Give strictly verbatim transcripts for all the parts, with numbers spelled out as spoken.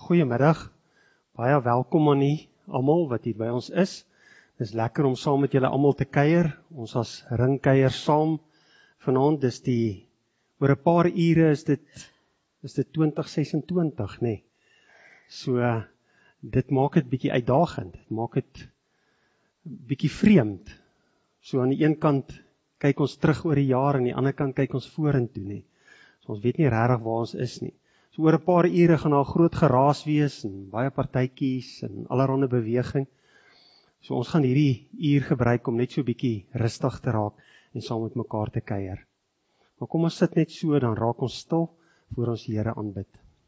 Goeiemiddag, baie welkom aan u almal wat hier by ons is. Dit is lekker om saam met julle almal te kuier. Ons as ringkuier saam vanaand, dis die, oor 'n paar ure is dit, is dit twintig sesentwintig, nê. Nee. So, dit maak dit bietjie uitdagend, dit maak dit bietjie vreemd. So aan die een kant kyk ons terug oor die jaar, en aan die ander kant kyk ons vorentoe, nê. So ons weet nie regtig waar ons is nie. So oor 'n paar ure gaan daar groot geraas wees, en baie partytjies, en allerhande beweging. So ons gaan hierdie uur gebruik om net so bietjie rustig te raak, en saam met mekaar te kuier. Maar kom ons sit net so, dan raak ons stil, voor ons Here aanbid.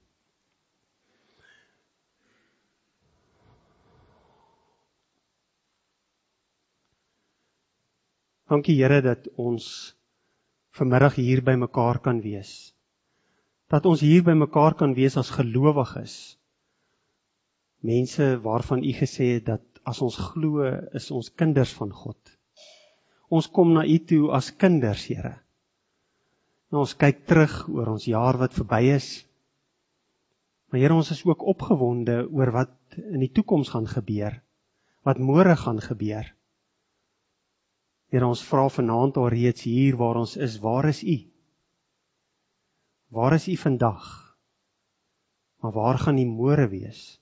Dankie Here dat ons vanmiddag hier by mekaar kan wees. Dat ons hier by mekaar kan wees as gelowiges. Mense waarvan u gesê het dat as ons glo, is ons kinders van God. Ons kom na u toe as kinders, Here. En ons kyk terug oor ons jaar wat verby is. Maar Here, ons is ook opgewonde oor wat in die toekoms gaan gebeur. Wat môre gaan gebeur. Here, ons vra vanaand al reeds hier waar ons is, waar is u? Waar is u vandag? Maar waar gaan u môre wees?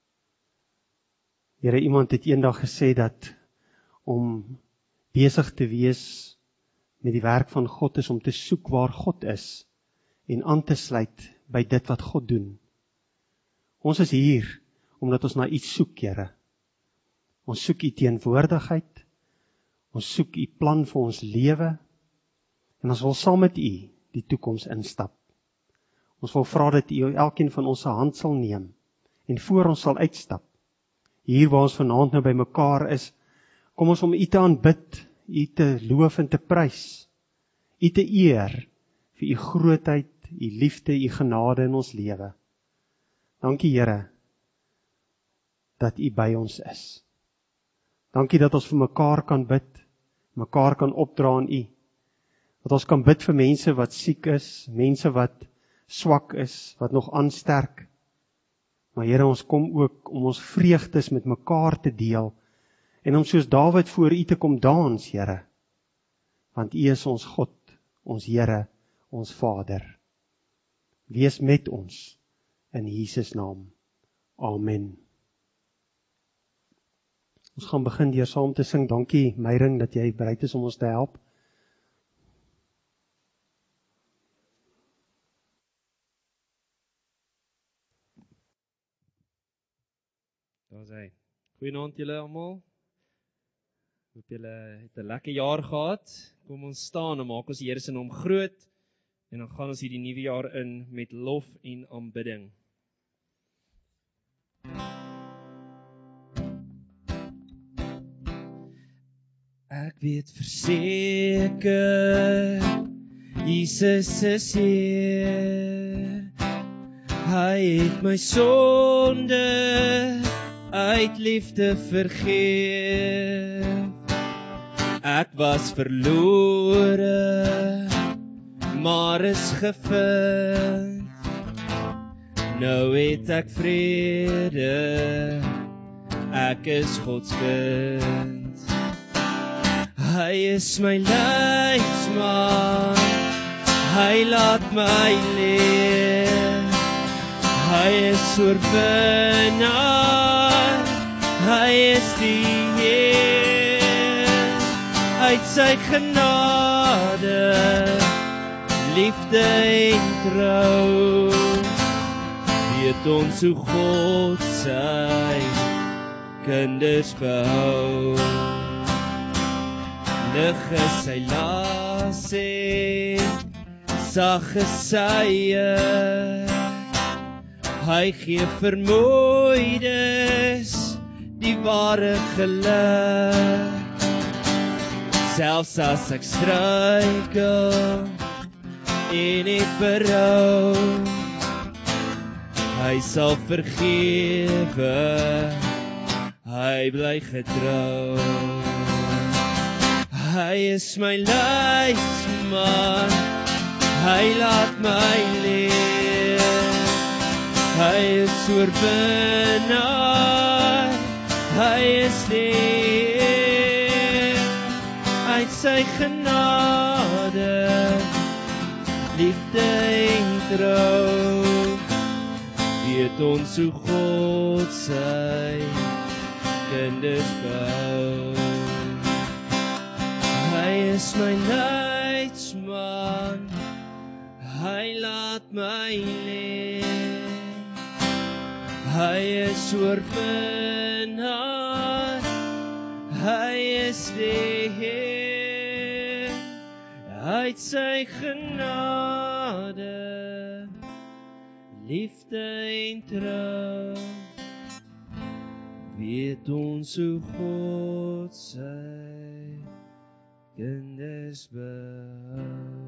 Here, iemand het eendag gesê dat om besig te wees met die werk van God is om te soek waar God is en aan te sluit by dit wat God doen. Ons is hier omdat ons na iets soek, Here. Ons soek u teenwoordigheid, ons soek u plan vir ons lewe en ons wil saam met u die toekoms instap. Ons wil vra dat u elkeen van ons se hand sal neem en voor ons sal uitstap. Hier waar ons vanaand nou by mekaar is, kom ons om u te aanbid, u te loof en te prys, u te eer vir u grootheid, u liefde, u genade in ons lewe. Dankie Here, dat u by ons is. Dankie dat ons vir mekaar kan bid, mekaar kan opdra aan u. Dat ons kan bid vir mense wat siek is, mense wat swak is, wat nog aansterk. Maar Here, ons kom ook om ons vreugdes met mekaar te deel, en om soos Dawid voor u te kom dans, Here. Want u is ons God, ons Here, ons Vader. Wees met ons, in Jesus naam. Amen. Ons gaan begin deur saam te sing. Dankie Meyring dat jy bereid is om ons te help. Daar is hy. Goeienaand julle almal. Hoop julle het 'n lekker jaar gehad. Kom ons staan en maak ons die Here se naam groot. En dan gaan ons hierdie nuwe jaar in met lof en aanbidding. Ek weet verseker, Jesus is hier. Hy het my sonde uit liefde vergeef. Ek was verlore, maar is gevind. Nou het ek vrede, ek is Gods kind. Hy is my leidsman, hy laat my leef. Hy is oorwinnaar, hy is die Heer. Uit sy genade, liefde en trou, weet ons hoe God sy kinders behou. Lig is sy las en sag is sy juk. Hy gee vermoeides die ware geluk. Selfs as ek struikel en ek berou, hy sal vergewe, hy bly getrou. Hy is my leidsman, hy laat my leef. Hy Hy is oorwinnaar, hy is die Heer, uit sy genade, liefde en trou, weet ons hoe God sy kinders bou. Hy is my leidsman, hy laat my leef, hy is oorwinnaar, hy is die Heer, uit sy genade, liefde en trou, weet ons hoe God sy kinders bou.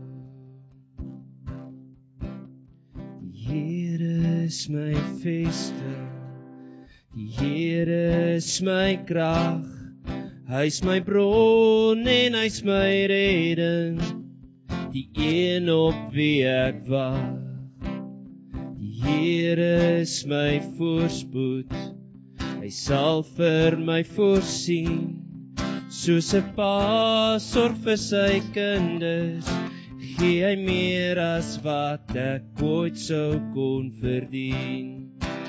Die Here is my vesting, die Here is my krag, hy is my bron en hy is my redding, die een op wie ek wag. Die Here is my voorspoed, hy sal vir my voorsien, soos 'n pa sorg vir sy kinders, gee hy meer as wat ek ooit sou kon verdien.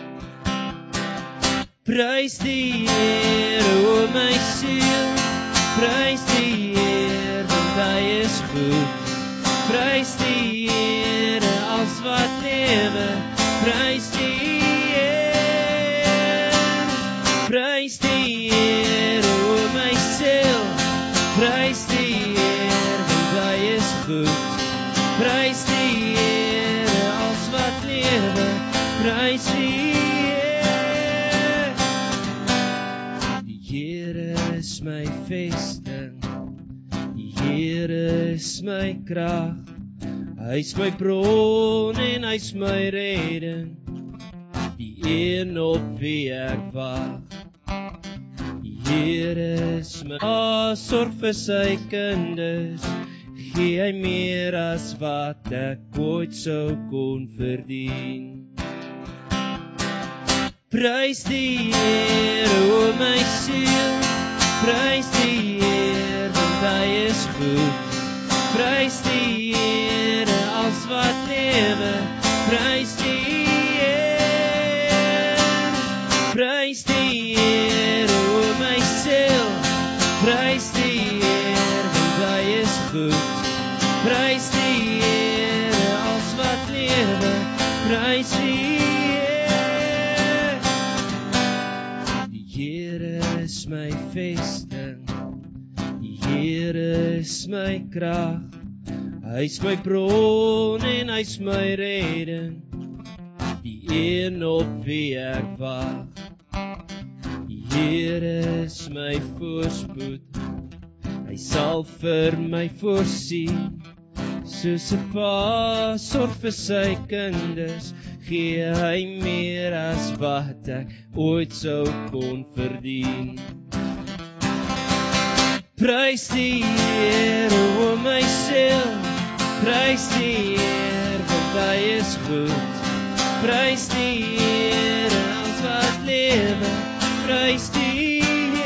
Prys die Here, o my siel, prys die Here, want hy is goed. Prys die Here, als wat lewe, prys die Here. Prys die Here, o my siel, prys die Here, want hy is goed. Prys die Here, als wat lewe, prys die Here. Die Here is my vesting, die Here is my krag, hy is my bron en hy is my redding, die een op wie ek wag. Die Here is my pa, sorg vir sy kinders, gee hy meer as wat ek ooit sou kon verdien. Prys die Here, o my siel, prys die Here, want hy is goed. Prys die Here, als wat lewe, prys die Here. Prys die Here, o my siel, prys die Here, want hy is goed. Prys die Here, als wat lewe, prys die Here. Die Here is my vesting, die Here is my krag, hy is my bron en hy is my redding, die een op wie ek wag. Die Here is my voorspoed, hy sal vir my voorsien, soos 'n pa sorg vir sy kinders, gee hy meer as wat ek ooit sou kon verdien. Prys die Here, o my siel, prys die Here, want hy is goed. Prys die Here, als wat lewe, prys die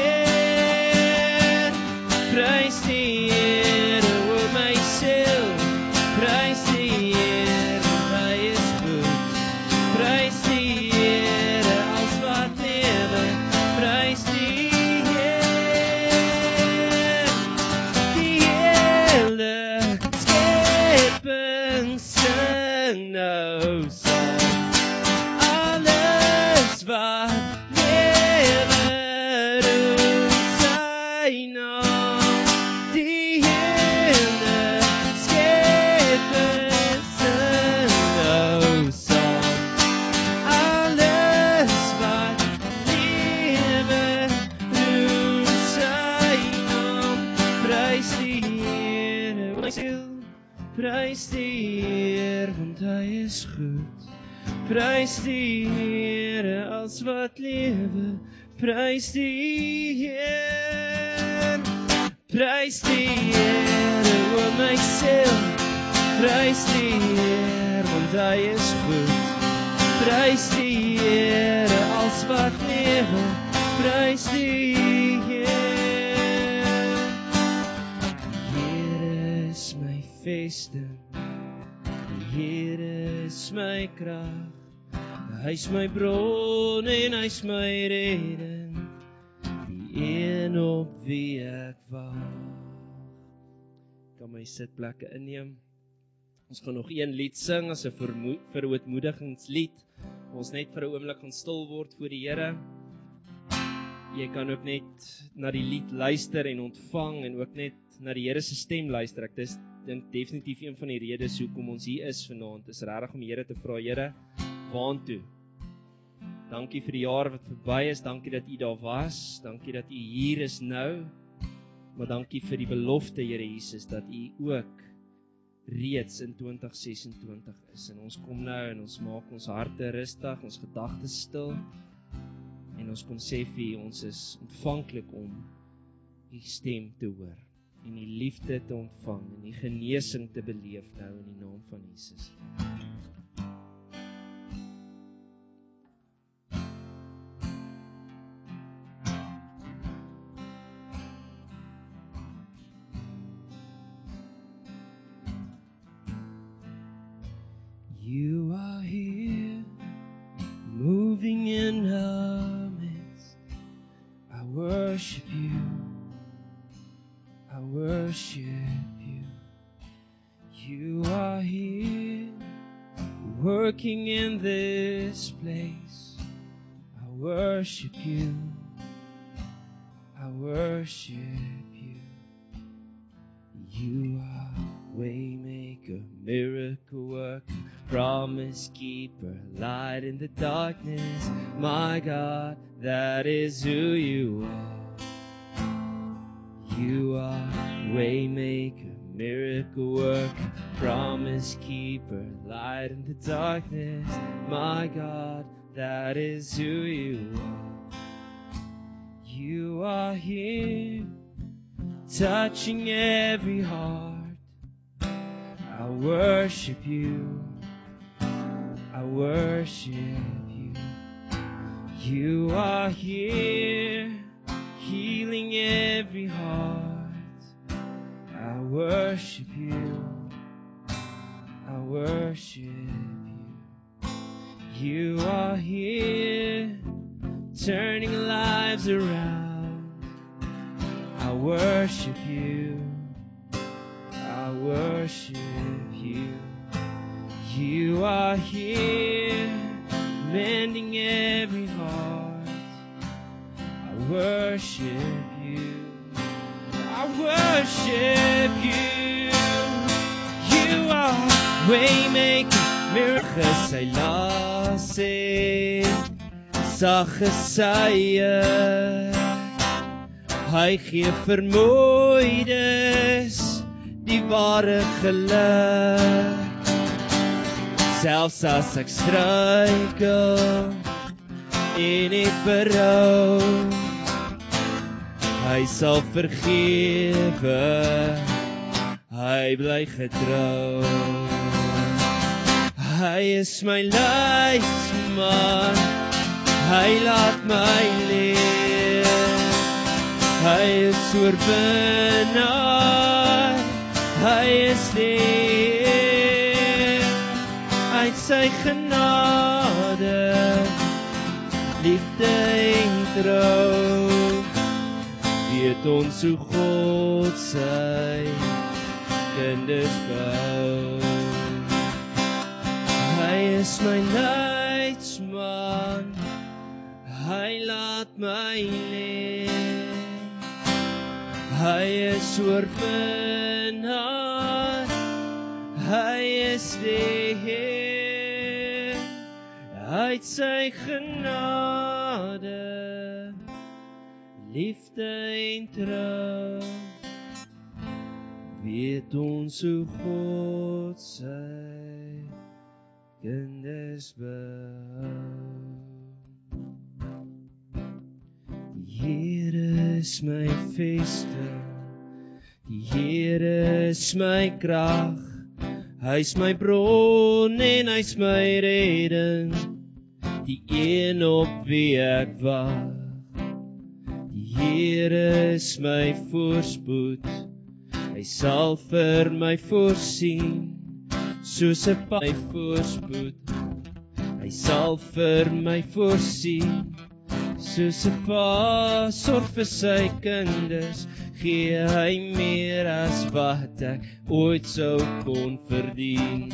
Here. Prys die Here, o my siel, prys die Here, want hy is goed. Prys die Here, als wat lewe, prys die Here. Die hele skepping sing nou saam, alles wat lewe roep sy naam. Die hele skepping sing nou saam, alles wat lewe roep sy naam. Prys die Here, my siel, prys die Here, want hy is goed. Prys die Here, als wat lewe, prys die Heer. Prys die Here, o my siel, prys die Heer, want hy is goed. Prys die Here, als wat lewe, prys die Heer. Die Here is my vesting, die Here is my krag, hy is my bron en hy is my redding, die een op wie ek wag. Ek kan my sitplekke inneem. Ons gaan nog een lied sing as 'n verootmoedigingslied. Ons net vir 'n oomblik gaan stil word voor die Here. Jy kan ook net na die lied luister en ontvang en ook net na die Here se stem luister. Ek dis dink definitief een van die redes hoekom ons hier is vanaand. Is regtig om die Here te vra, Here, waantoe? Dankie vir die jaar wat verby is. Dankie dat U daar was. Dankie dat U hier is nou. Maar dankie vir die belofte, Here Jesus, dat U ook reeds in twintig sesentwintig is. En ons kom nou en ons maak ons harte rustig, ons gedagtes stil. En ons kom sê vir U, ons is ontvanklik om U stem te hoor. En die liefde te ontvang en die genesing te beleef nou in die naam van Jesus. You are here, moving in our midst. I worship you. I worship you. You are here, working in this place. I worship you. I worship you. You are waymaker, miracle worker, promise keeper, light in the darkness. My God, that is who you are. You are waymaker, miracle worker, promise keeper, light in the darkness. My God, that is who you are. You are here, touching every heart. I worship you. I worship you. You are here, healing every heart. I worship you. I worship you. You are here, turning lives around. I worship you. I worship you. You are here, mending every heart. I worship you. I worship you. You are waymaker, miracle, sy lasse, sagge sye. Hy gee vermoeides die ware geluk. Selfs as ek struikel en ek berou, hy sal vergewe, hy bly getrou. Hy is my leidsman, hy laat my leef. Hy is oorwinnaar, hy is lief. Uit sy genade, liefde en trou, weet ons hoe God sy kinders bou. Hy is my leidsman, hy laat my leef. Hy is oorwinnaar, hy is die Heer. Uit sy genade, liefde en trou, weet ons hoe God sy kinders bou. Die Here is my vesting, die Here is my krag, hy is my bron en hy is my redding, die een op wie ek wag. Die Here is my voorspoed, hy sal vir my voorsien, soos 'n pa my voorspoed, hy sal vir my voorsien, soos 'n pa sorg vir sy kinders, gee hy meer as wat ek ooit sou kon verdien.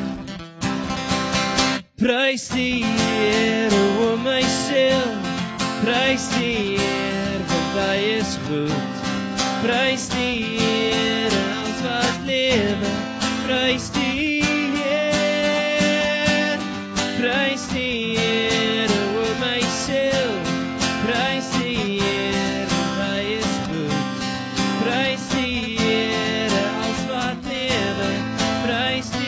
Prys die Here, o my siel, prys die Here, want hy is goed. Prys die Here, als wat lewe, prys die Here, prys die Here, o my siel, prys die Here, want hy is goed. Prys die Here, als wat lewe, prys die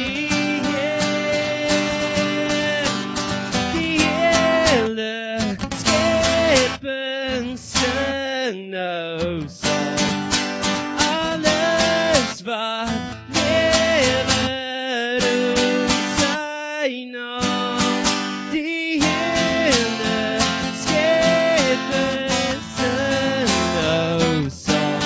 nou sal alles wat lewe roem sy naam, die hele skepping sing nou sal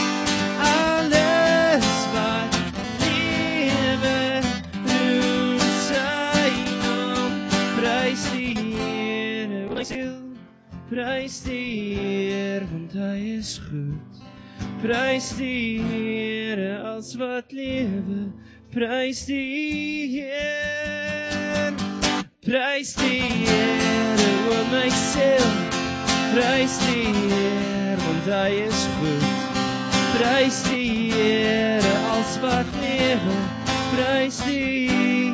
alles wat lewe roem sy naam. Prys die Here, my siel, prys die Here, want hy is goed. Prys die Here, als wat lewe, prys die Here. Prys die Here, o my siel, prys die Here, want hy is goed. Prys die Here, als wat lewe, prys die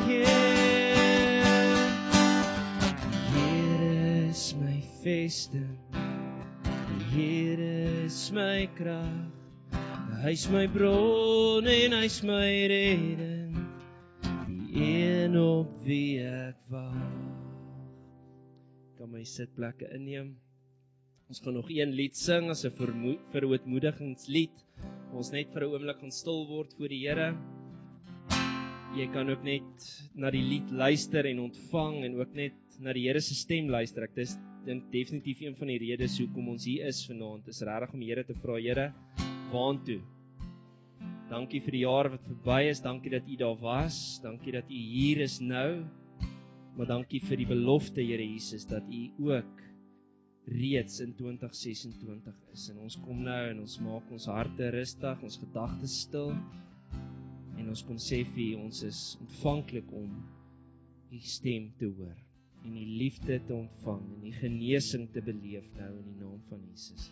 Here. Die Here is my vesting, Here is my krag, hy is my bron en hy is my reding, die een op wie ek wag. Kan my sitplekke inneem. Ons gaan nog een lied sing as 'n verootmoedigingslied. Ons net vir 'n oomblik gaan stil word voor die Here. Jy kan ook net na die lied luister en ontvang en ook net na die Here se stem luister. Ek dis dink definitief een van die redes hoekom ons hier is vanaand, is regtig om die Here te vra, Here, waantoe? Dankie vir die jaar wat verby is, dankie dat U daar was, dankie dat U hier is nou, maar dankie vir die belofte, Here Jesus, dat U ook reeds in twintig sesentwintig is, en ons kom nou en ons maak ons harte rustig, ons gedagtes stil, en ons kon sê vir U, ons is ontvanklik om U stem te hoor, en die liefde te ontvang, en die genesing te beleef nou in die naam van Jesus.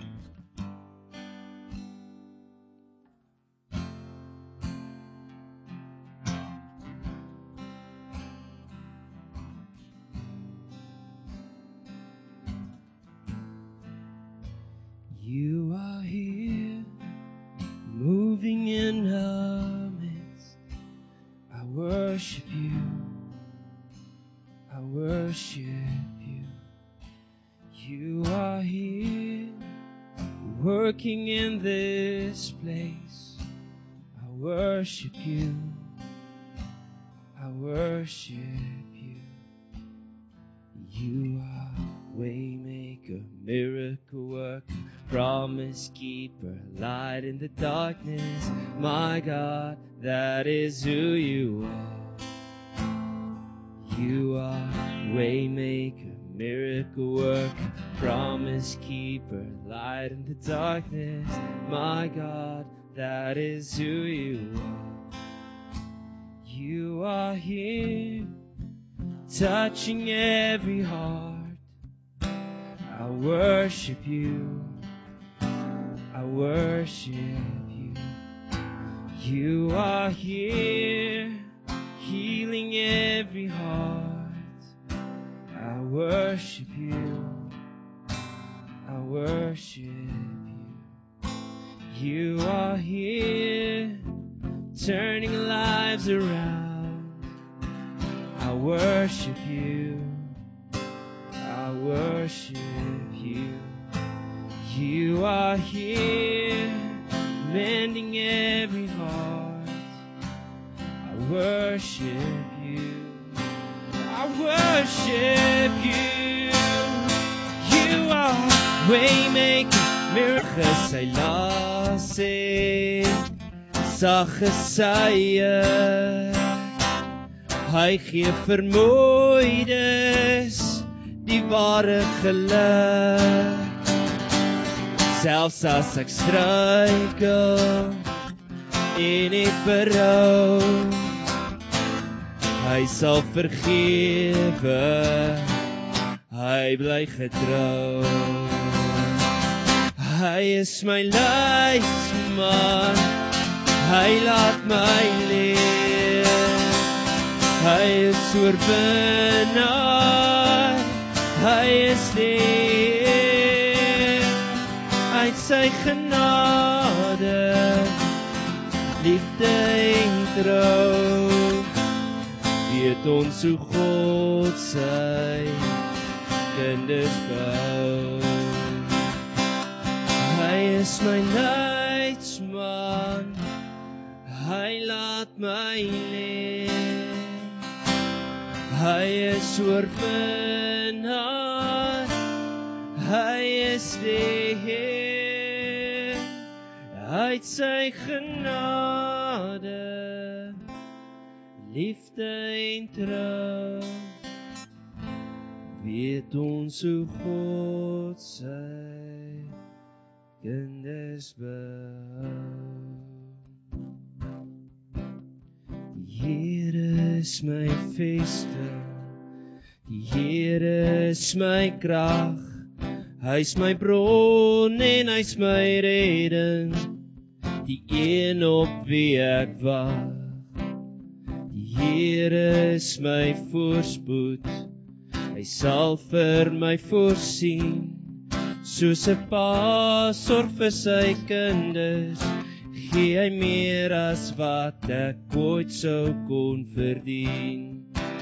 You are here, moving in our midst. I worship you. I worship you. You are here, working in this place. I worship you. I worship you. You are waymaker, miracle worker, promise keeper, light in the darkness. My God, that is who you are. You are waymaker, miracle worker, promise keeper, light in the darkness. My God, that is who you are. You are here, touching every heart. I worship you. I worship you. You are here, healing every heart. I worship you. I worship you. You are here, turning lives around. I worship you. I worship you. You are here, mending every heart. I worship you. I worship Waymaker, miracle, sy las het, sagge sye. Hy gee vermoeides die ware geluk. Selfs as ek struikel en ek berou, hy sal vergewe, hy bly getrou. Hy is my leidsman, hy laat my leef. Hy is oorwinnaar, hy is lief. Uit sy genade, liefde en trou, weet ons hoe God sy kinders bou. Hy is my leidsman, hy laat my leef. Hy is oorwinnaar, hy is lief. Uit sy genade, liefde en trou, weet ons hoe God sy kinders behou. Die Here is my vesting, die Here is my krag, hy is my bron en hy is my redding, die een op wie ek wag. Die Here is my voorspoed, hy sal vir my voorsien, soos 'n pa sorg vir sy kinders, gee hy meer as wat ek ooit sou kon verdien.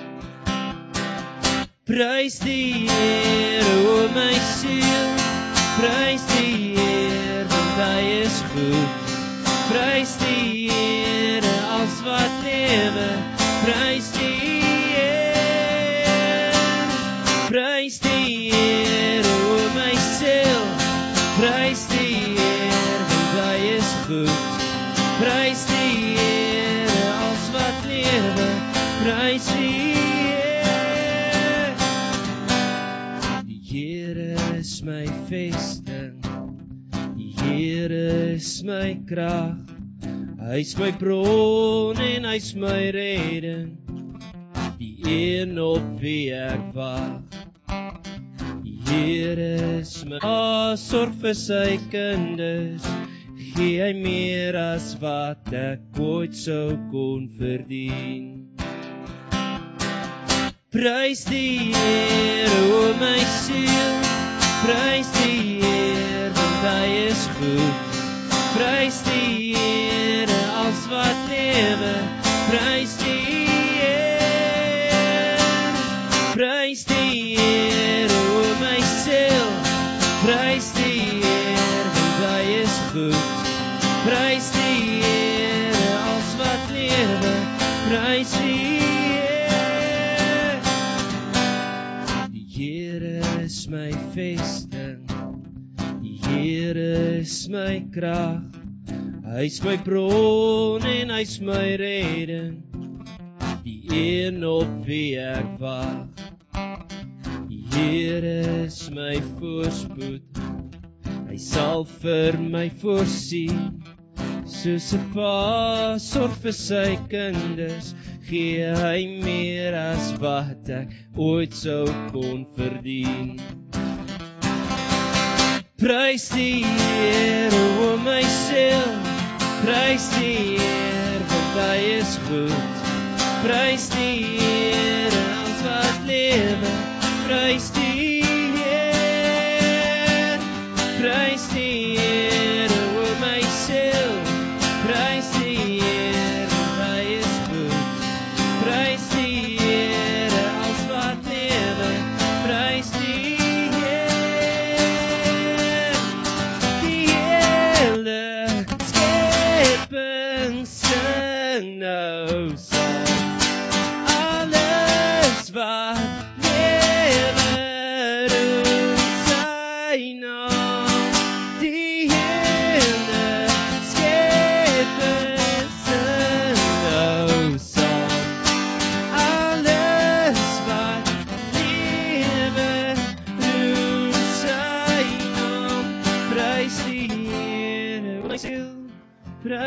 Prys die Here, o my siel, prys die Here, want hy is goed. Prys die Here, als wat lewe, prys die Here. Prys die Here, o my siel, prys die Here, want hy is goed. Prys die Here, als wat lewe, prys die Here. Die Here is my vesting, die Here is my krag, hy is my bron en hy is my redding, die een op wie ek wag. Die Here is my pa, sorg vir sy kinders, gee hy meer as wat ek ooit sou kon verdien. Prys die Here, o my siel, prys die Here, want hy is goed. Prys die Here, als wat lewe, prys die Here. Prys die Here, o my siel, prys die Here, want hy is goed. Prys die Here, als wat lewe, prys die Here. Die Here is my vesting, die Here is my krag, hy is my bron en hy is my redding, die een op wie ek wag. Die Here is my voorspoed, hy sal vir my voorsien, soos 'n pa sorg vir sy kinders, gee hy meer as wat ek ooit sou kon verdien. Prys die Here, o my siel, prys die Here, want hy is goed. Prys die Here, als wat lewe, prys die Here. Prys die Here, o my siel, prys die Here, want hy is goed. Prys die Here, als wat lewe, prys die Here. Die hele skepping sing nou saam, alles wat lewe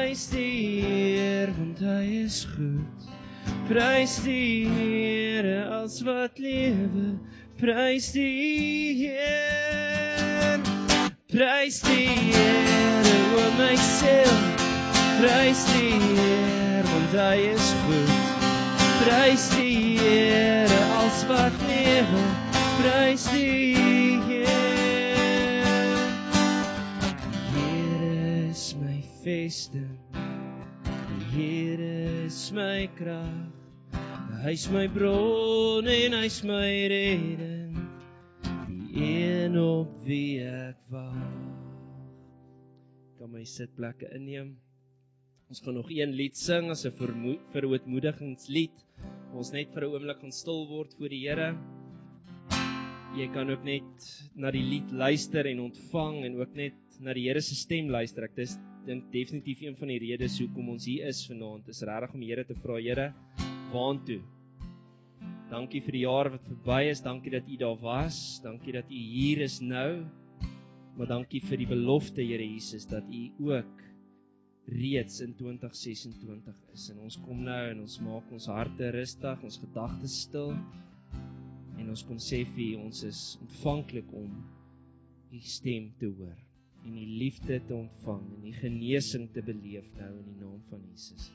Prys die Heer, want hy is goed. Prys die Here, als wat lewe. Prys die Heer. Prys die Here, o my siel. Prys die Heer, want hy is goed. Prys die Here, als wat lewe. Prys die Heer. Die Here is my vesting. Die Here is my krag. Hy is my bron en hy is my reding, die een op wie ek wag. Kan my sitplekke inneem. Ons gaan nog een lied sing as 'n verootmoedigingslied. Ons net vir 'n oomblik gaan stil word voor die Here. Jy kan ook net na die lied luister en ontvang en ook net na die Here se stem luister. Ek dis dink definitief een van die redes hoekom ons hier is vanaand. Is regtig om die Here te vra, Here, waantoe? Dankie vir die jaar wat verby is, dankie dat U daar was, dankie dat U hier is nou, maar dankie vir die belofte, Here Jesus, dat U ook reeds in twintig sesentwintig is. En ons kom nou en ons maak ons harte rustig, ons gedagtes stil, en ons kom sê vir U, ons is ontvanklik om U stem te hoor, en U liefde te ontvang, en U genesing te beleef nou in die naam van Jesus.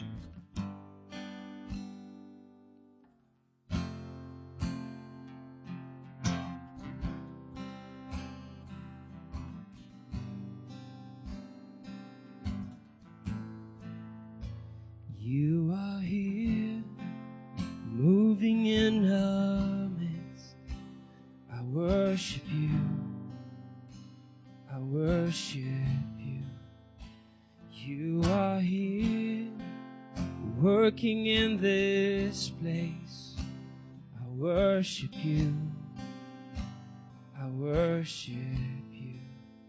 You are here, moving in our midst. I worship you, I worship you. You are here, working in this place. I worship you, I worship you.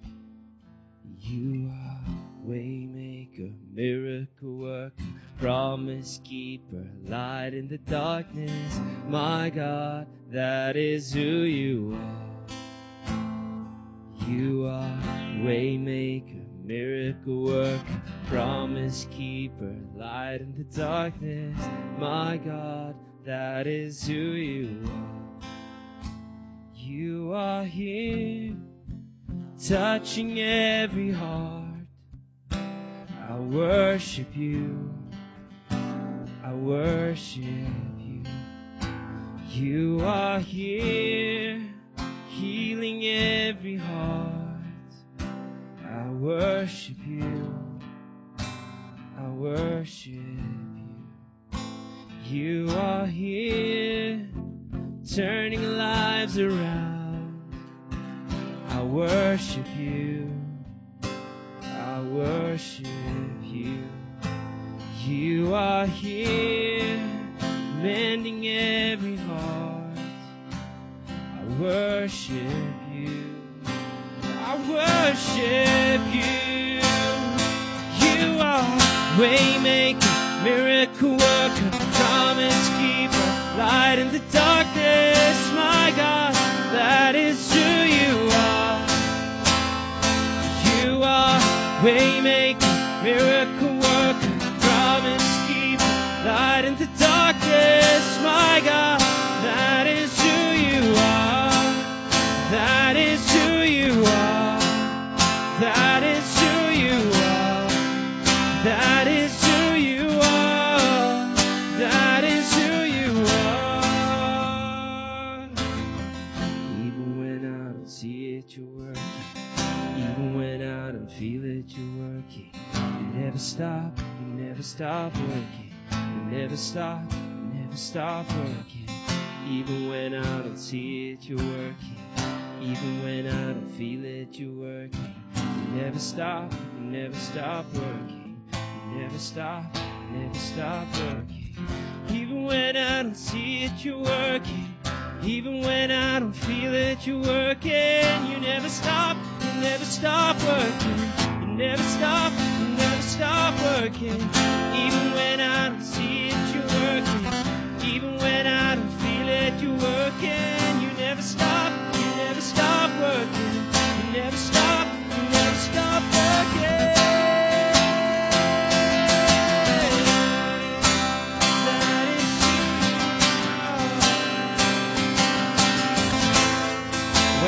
You are waymaker, miracle worker, promise keeper, light in the darkness. My God, that is who you are. You are waymaker, miracle worker, promise keeper, light in the darkness. My God, that is who you are. You are here, touching every heart. I worship you, I worship you. You are here, healing every heart. I worship you, I worship you. You are here, turning lives around. I worship you, I worship you. You are here, mending every heart. I worship you, I worship you. You are waymaker, miracle worker, promise keeper, light in the darkness. My God, that is who you are. You are waymaker, miracle worker, promise keeper, light in the darkness. My God, that is who you are. That is who you are. That is who you are. That is who you are. That is who you are. Even when I don't see it, you're working. Even when I don't feel it, you're working. You never stop, you never stop working. You never stop, you never stop working. Even when I don't see it, you're working. Even when I don't feel it, you're working. You never stop, you never stop working. You never stop, you never stop working. Even when I don't see it, you're working. Even when I don't feel it, you're working. You never stop, you never stop working. You never stop, you never stop working. Even when I don't see it, you're working. Even when I don't feel it, you're working. You never stop, you never stop working. You never stop, you never stop working.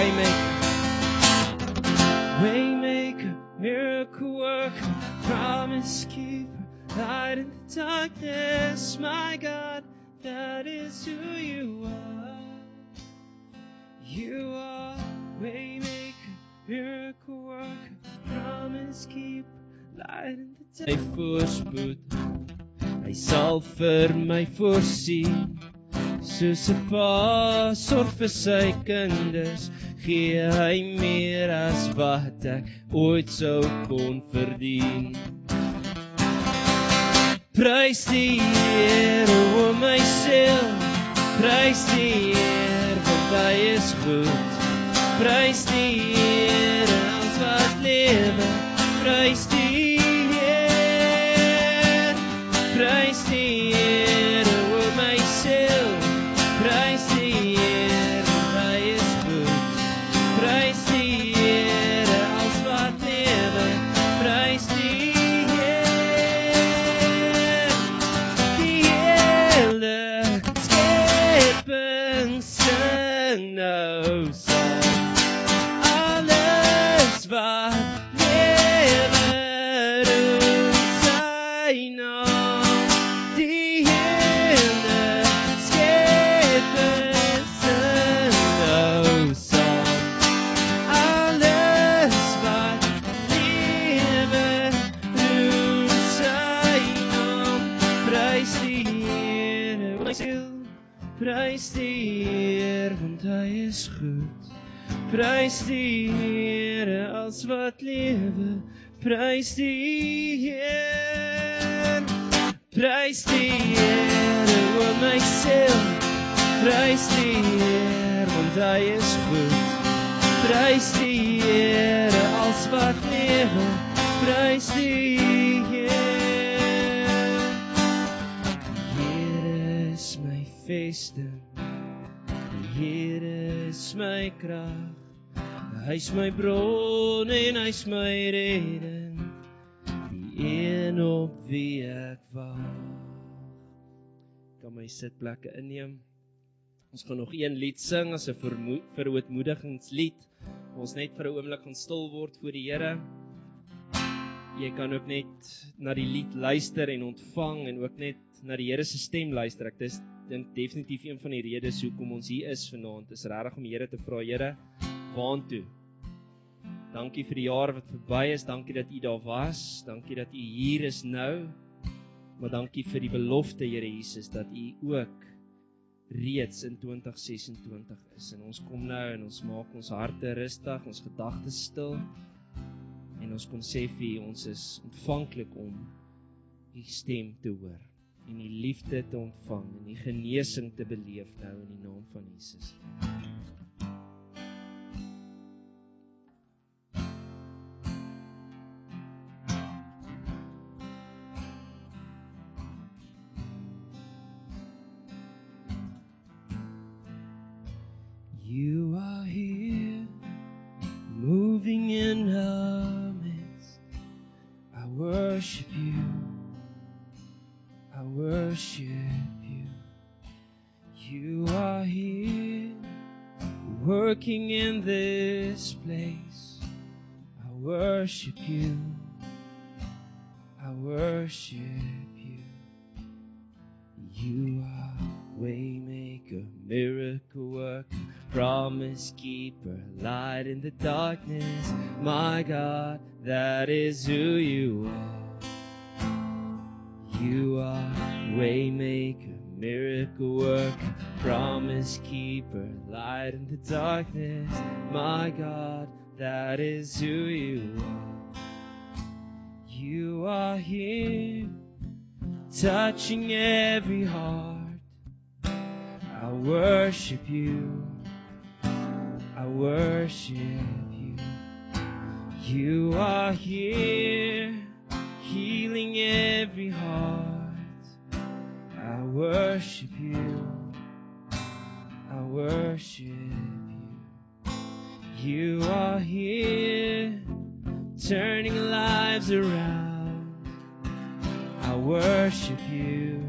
Waymaker, Waymaker, miracle worker, promise keeper, light in the darkness. My God, that is who you are. You are Waymaker, miracle worker, promise keeper, light in the darkness. My voorspoed, hy sal vir my voorsien. Soos 'n pa sorg vir sy kinders, gee hy meer as wat ek ooit sou kon verdien. Prys die Here, o my siel, prys die Here, want hy is goed. Prys die Here, alles wat lewe, prys die Here, prys die Here, o my siel, prys die Here, want hy is goed. Prys die Here, alles wat lewe, prys die Here. Die hele skepping sing nou saam. Alles wat lewe roep sy naam. Die hele skepping sing nou saam. Alles wat lewe roep sy naam. Prys die Here, my siel, prys die Here, want hy is goed. Prys die Here, als wat lewe, prys die Here. Prys die Here, o my siel, prys die Here, want hy is goed. Prys die Here, als wat lewe, prys die Here. Die Here is my vesting, die Here is my krag. Hy is my bron en hy is my redding, die een op wie ek wag. Ek kan my sitplekke inneem. Ons gaan nog een lied sing as 'n verootmoedigingslied. Ons net vir 'n oomblik gaan stil word voor die Here. Jy kan ook net na die lied luister en ontvang en ook net na die Here se stem luister. Ek dis dink definitief een van die redes hoekom ons hier is vanaand. Dis regtig om die Here te vra, Here, waantoe? Dankie vir die jaar wat verby is, dankie dat U daar was, dankie dat U hier is nou, maar dankie vir die belofte, Here Jesus, dat U ook reeds in twintig sesentwintig is. En ons kom nou en ons maak ons harte rustig, ons gedagtes stil, en ons kon sê vir U, ons is ontvanklik om U stem te hoor, en U liefde te ontvang, en U genesing te beleef nou in die naam van Jesus. You are here, moving in our midst. I worship you, I worship you. You are here, working in this place. I worship you, I worship you. You are Waymaker, miracle worker, promise keeper, light in the darkness. My God, that is who you are. You are Waymaker, miracle worker, promise keeper, light in the darkness. My God, that is who you are. You are here, touching every heart. I worship you, I worship you. You are here, healing every heart. I worship you, I worship you. You are here, turning lives around. I worship you,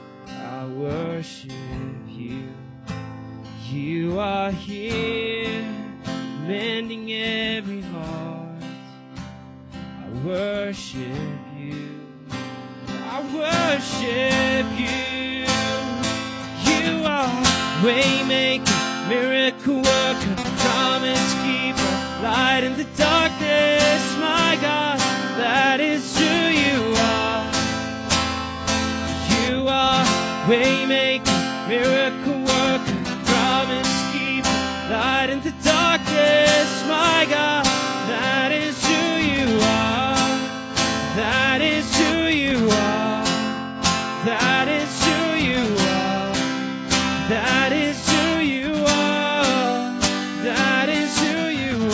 I worship you. You are here, mending every heart. I worship you. I worship you. You are waymaker, miracle worker, promise keeper, light in the darkness, my God, that is who you are. You are waymaker, miracle worker, promise keeper, light in the darkness, my God, that is who you are. That is who you are. That is who you are. That is who you are. That is who you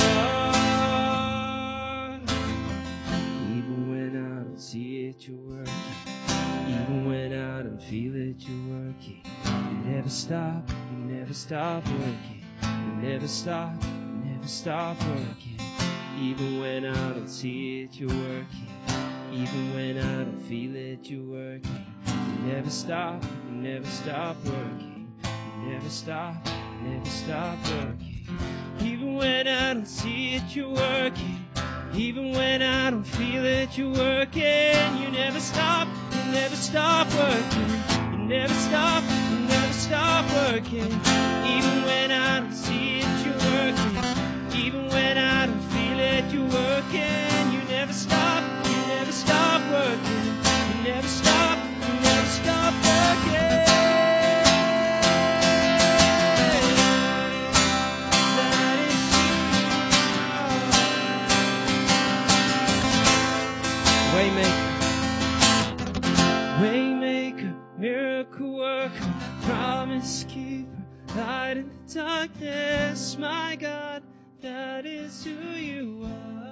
are. Even when I don't see it, you're working. Even when I don't feel it, you're working. You never stop, you never stop working. You never stop, you never stop working. Even when I don't see it, you're working. Even when I don't feel it, you're working. You never stop, you never stop working. You never stop, you never stop working. Even when I don't see it, you're working. Even when I don't feel it, you're working. You never stop, you never stop working. You never stop, you never stop working. Even when I don't see it, you're working. Even when I don't feel it, you're working. You never stop, you never stop working. You never stop, you never stop working. That is who you are. Waymaker, waymaker, miracle worker, promise keeper, light in the darkness, my God, that is who you are.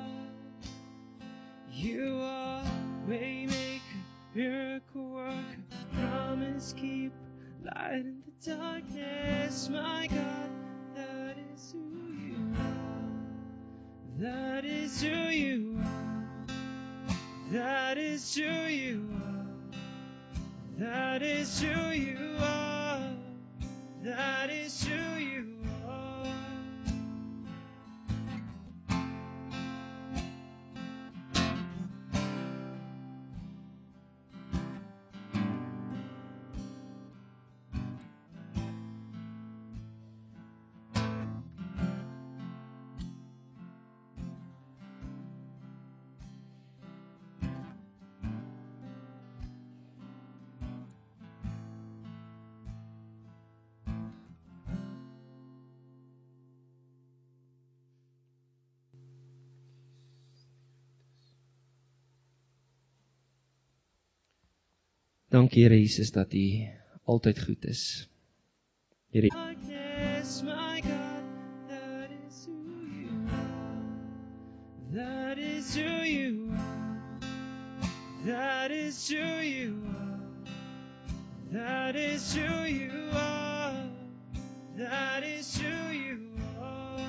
You are waymaker, miracle worker, promise keeper, light in the darkness, my God, that is who you are. That is who you are. That is who you are. That is who you are. That is who you are. Dankie Here Jesus dat U altyd goed is. Here darkness, my God, that is who you are. That is who you are. That is who you are. That is who you are. That is who you are.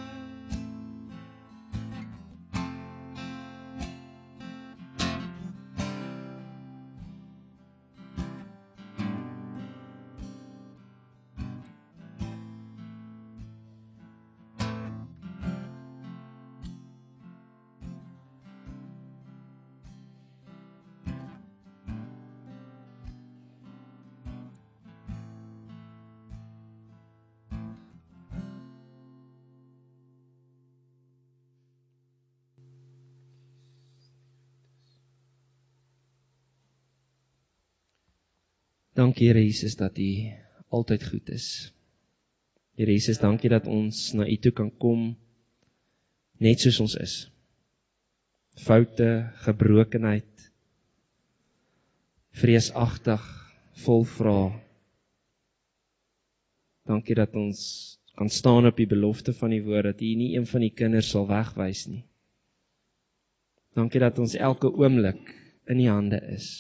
Dankie Here Jesus dat U altyd goed is. Here Jesus, dankie dat ons na U toe kan kom net soos ons is. Foute, gebrokenheid, vreesagtig, vol vrae. Dankie dat ons kan staan op die belofte van die woord dat U nie een van die kinders sal wegwys nie. Dankie dat ons elke oomblik in U hande is.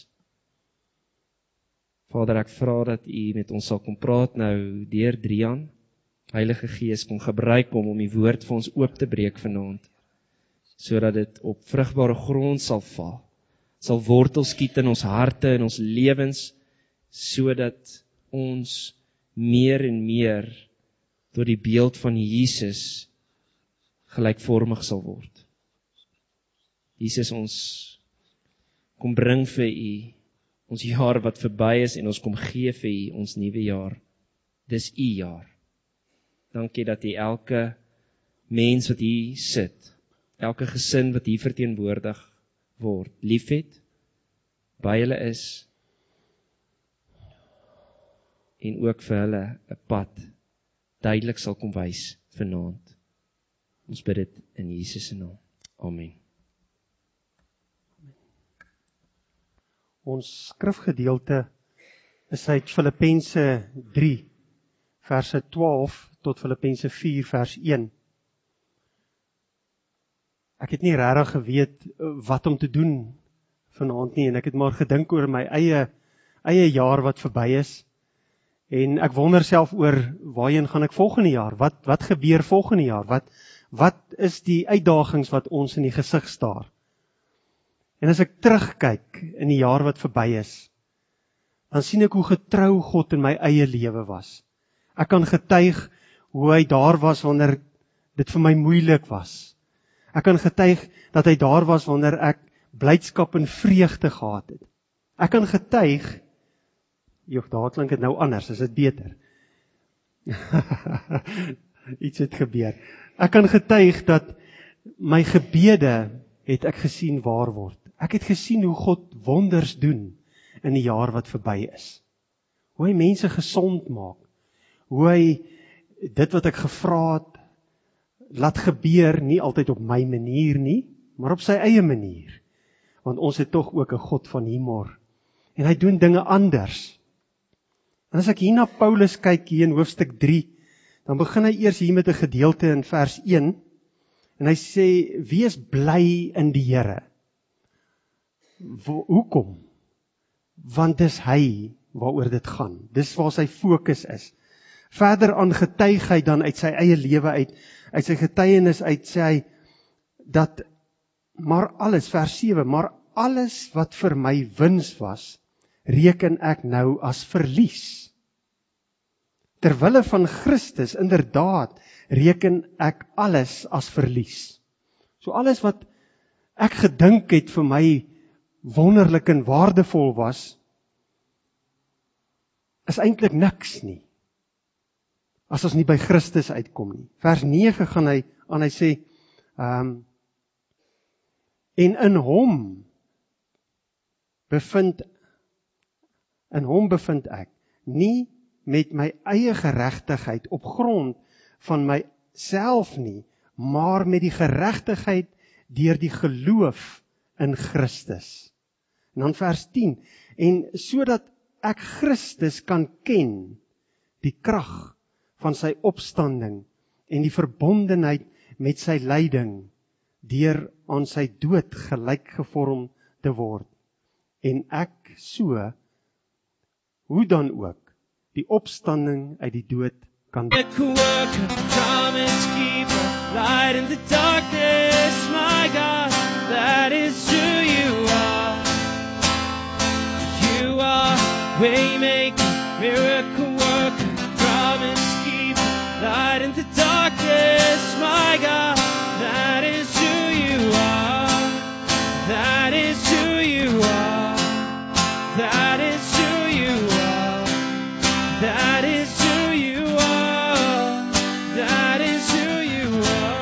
Vader, ek vra dat U met ons sal kom praat nou deur Drian. Heilige Gees, kom gebruik hom om die woord vir ons oop te breek vanaand, sodat dit op vrugbare grond sal val, sal wortel skiet in ons harte en ons lewens, sodat ons meer en meer tot die beeld van Jesus gelykvormig sal word. Jesus, ons kom bring vir U ons jaar wat verby is en ons kom gee vir U ons nuwe jaar. Dis U jaar. Dankie dat U elke mens wat hier sit, elke gesin wat hier verteenwoordig word, liefhet, by hulle is, en ook vir hulle 'n pad duidelik sal kom wys vanaand. Ons bid dit in Jesus se naam. Amen. Ons skrifgedeelte is uit Filippense drie, verse twaalf tot Filippense vier, vers een. Ek het nie regtig geweet wat om te doen vanaand nie, en ek het maar gedink oor my eie, eie jaar wat verby is, en ek wonder self oor waarheen gaan ek volgende jaar, wat, wat gebeur volgende jaar, wat, wat is die uitdagings wat ons in die gesig staar. En as ek terugkyk in die jaar wat verby is, dan sien ek hoe getrou God in my eie lewe was. Ek kan getuig hoe hy daar was wanneer dit vir my moeilik was. Ek kan getuig dat hy daar was wanneer ek blydskap en vreugde gehad het. Ek kan getuig, joh, daar klink dit nou anders, is dit beter? Iets het gebeur. Ek kan getuig dat my gebede het ek gesien waar word. Ek het gesien hoe God wonders doen in die jaar wat verby is. Hoe hy mense gesond maak. Hoe hy dit wat ek gevra het, laat gebeur, nie altyd op my manier nie, maar op sy eie manier. Want ons het tog ook 'n God van humor. En hy doen dinge anders. En as ek hier na Paulus kyk, hier in hoofstuk drie, dan begin hy eers hier met 'n gedeelte in vers een, en hy sê, wees bly in die Here. Hoekom? Want dis hy waaroor dit gaan. Dis waar sy fokus is. Verder aan getuig hy dan uit sy eie lewe uit, uit sy getuienis uit, sê hy, dat maar alles, vers sewe, maar alles wat vir my wins was, reken ek nou as verlies. Terwille van Christus, inderdaad, reken ek alles as verlies. So alles wat ek gedink het vir my wonderlik en waardevol was, is eintlik niks nie. As ons nie by Christus uitkom nie. Vers nege gaan hy aan, hy sê, um, en in hom bevind, in hom bevind ek, nie met my eie geregtigheid op grond van myself nie, maar met die geregtigheid deur die geloof in Christus. En dan vers tien, en sodat ek Christus kan ken, die krag van sy opstanding en die verbondenheid met sy lyding, deur aan sy dood gelyk gevorm te word. En ek so, hoe dan ook, die opstanding uit die dood kan Light in the darkness, my God, that is who you are. You are waymaker, miracle worker, promise keeper. Light in the darkness, my God, that is who you are. That is who you are. That is who you are. That is who you are. That is who you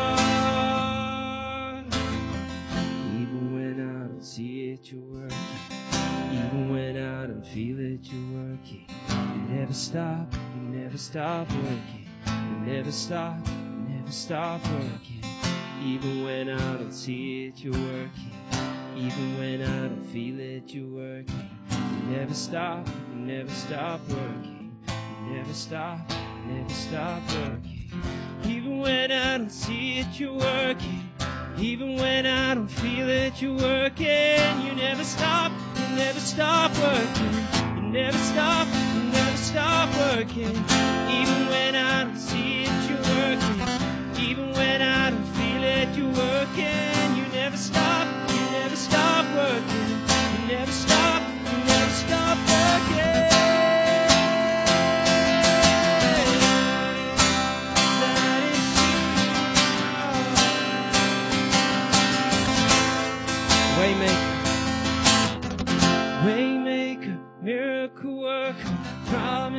are. Even when I don't see it, you're working. Even when I don't feel it, you're working. You never stop, you never stop working. You never stop, you never stop working. Even when I don't see it, you're working. Even when I don't feel it, you're working. You never stop, you never stop working. You never stop, you never stop working. Even when I don't see it, you're working. Even when I don't feel it, you're working. You never stop, you never stop working. You never stop, you never stop working. Even when I don't see it, you're working. Even when I don't feel it, you're working. You never stop, you never stop working. You never stop, you never stop working. That is who you are.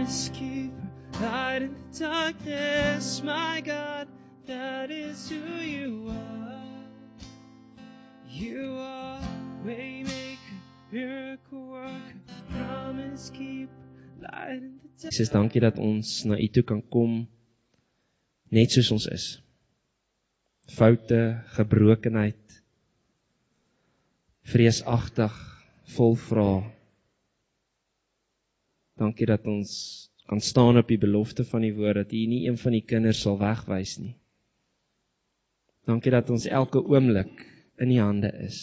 promise keeper, light in the darkness, my God, that is who you are. You are waymaker, miracle worker, promise keeper, light in the darkness. Jesus, dankie dat ons na U toe kan kom, net soos ons is. Foute, gebrokenheid, vreesagtig, vol vrae. Dankie dat ons kan staan op die belofte van die woord, dat U nie een van die kinders sal wegwys nie. Dankie dat ons elke oomblik in U hande is.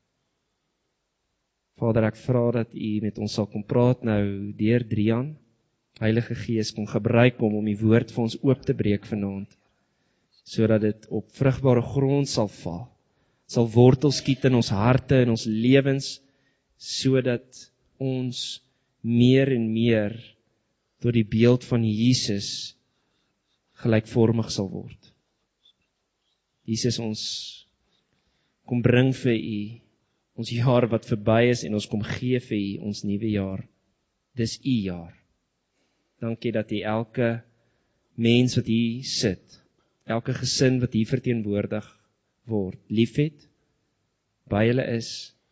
Vader, ek vra dat U met ons sal kom praat nou deur Drian. Heilige Gees, kom gebruik hom om die woord vir ons oop te breek vanaand, sodat dit op vrugbare grond sal val, sal wortel skiet in ons harte en ons lewens, sodat ons meer en meer tot die beeld van Jesus gelykvormig sal word. Jesus, ons kom bring vir U ons jaar wat verby is en ons kom gee vir U ons nuwe jaar. Dis U jaar. Dankie dat U elke mens wat hier sit, elke gesin wat hier verteenwoordig word, liefhet, by hulle is,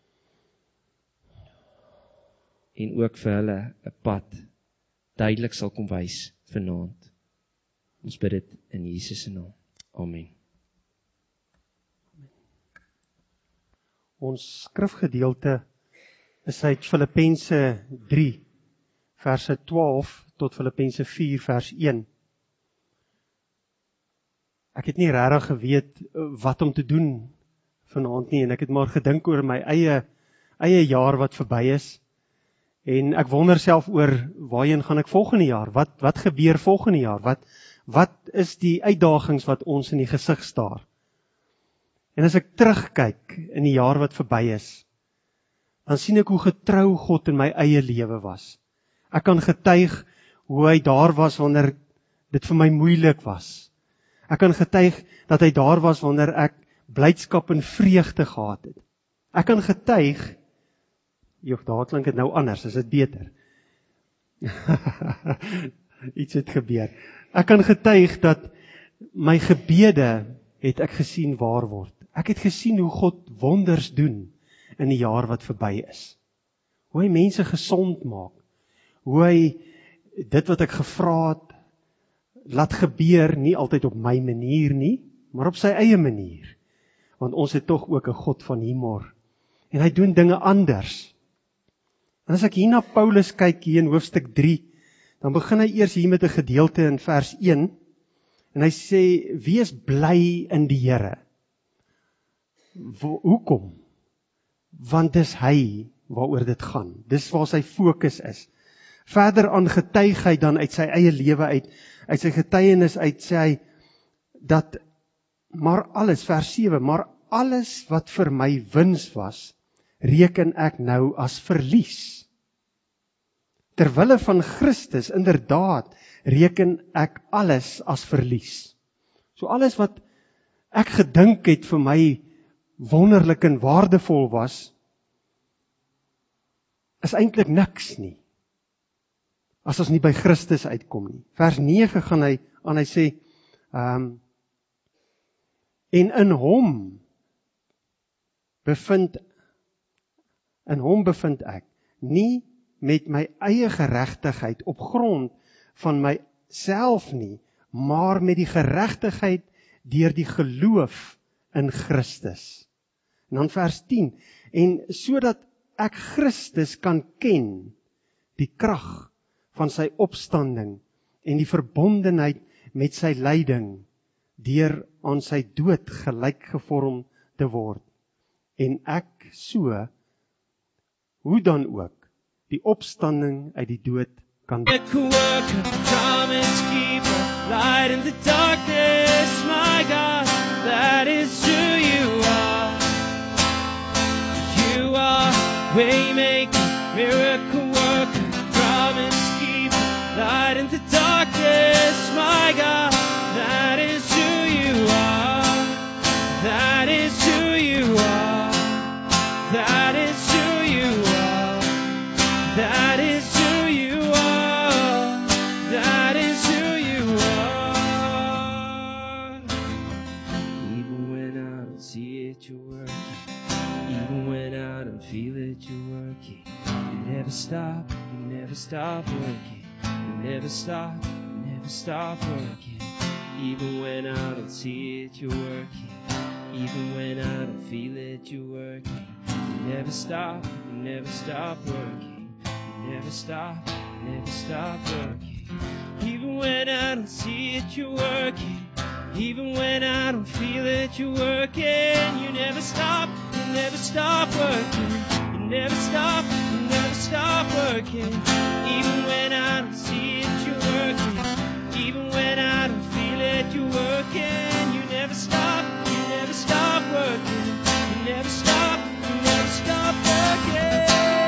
en ook vir hulle 'n pad duidelik sal kom wys vanaand. Ons bid dit in Jesus se naam. Amen. Ons skrifgedeelte is uit Filippense drie, verse twaalf tot Filippense vier, vers een. Ek het nie regtig geweet wat om te doen vanaand nie, en ek het maar gedink oor my eie, eie jaar wat verby is, en ek wonder self oor waarheen gaan ek volgende jaar, wat, wat gebeur volgende jaar, wat, wat is die uitdagings wat ons in die gesig staar. En as ek terugkyk in die jaar wat verby is, dan sien ek hoe getrou God in my eie lewe was. Ek kan getuig hoe hy daar was wanneer dit vir my moeilik was. Ek kan getuig dat hy daar was wanneer ek blydskap en vreugde gehad het. Ek kan getuig, joh, daar klink dit nou anders, is dit beter? Iets het gebeur. Ek kan getuig dat my gebede het ek gesien waar word. Ek het gesien hoe God wonders doen in die jaar wat verby is. Hoe hy mense gesond maak. Hoe hy dit wat ek gevra het, laat gebeur, nie altyd op my manier nie, maar op sy eie manier. Want ons het tog ook 'n God van humor. En hy doen dinge anders. En as ek hier na Paulus kyk, hier in hoofstuk drie, dan begin hy eers hier met 'n gedeelte in vers een, en hy sê, wees bly in die Here. Hoekom? Want dis hy waaroor dit gaan. Dis waar sy fokus is. Verder aan getuig hy dan uit sy eie lewe uit, uit sy getuienis uit, sê hy, dat maar alles, vers sewe, maar alles wat vir my wins was, reken ek nou as verlies. Terwille van Christus, inderdaad, reken ek alles as verlies. So alles wat ek gedink het vir my wonderlik en waardevol was, is eintlik niks nie, as ons nie by Christus uitkom nie. Vers nege gaan hy aan, hy sê, um, en in hom bevind, in hom bevind ek, nie met my eie geregtigheid op grond van myself nie, maar met die geregtigheid deur die geloof in Christus. En dan vers tien, en sodat ek Christus kan ken, die krag van sy opstanding en die verbondenheid met sy lyding, deur aan sy dood gelyk gevorm te word. En ek so, hoe dan ook, die opstanding uit die dood kan doen. Waymaker, miracle worker, promise keeper, light in the darkness, my God, that is who you are, that is who you are, that is who you are, that is who you are, that you're working. Even when I don't feel it, you're working. You never stop, you never stop working. You never stop, you never stop working. Even when I don't see it, you're working. Even when I don't feel it, you're working. You never stop, you never stop working. You never stop, you never stop working. Even when I don't see it, you're working. Even when I don't feel it, you're working. You never stop, you never stop working. You never stop, you never stop working. Even when I don't see it, you're working. Even when I don't feel it, you're working. You never stop, you never stop working. You never stop, you never stop working.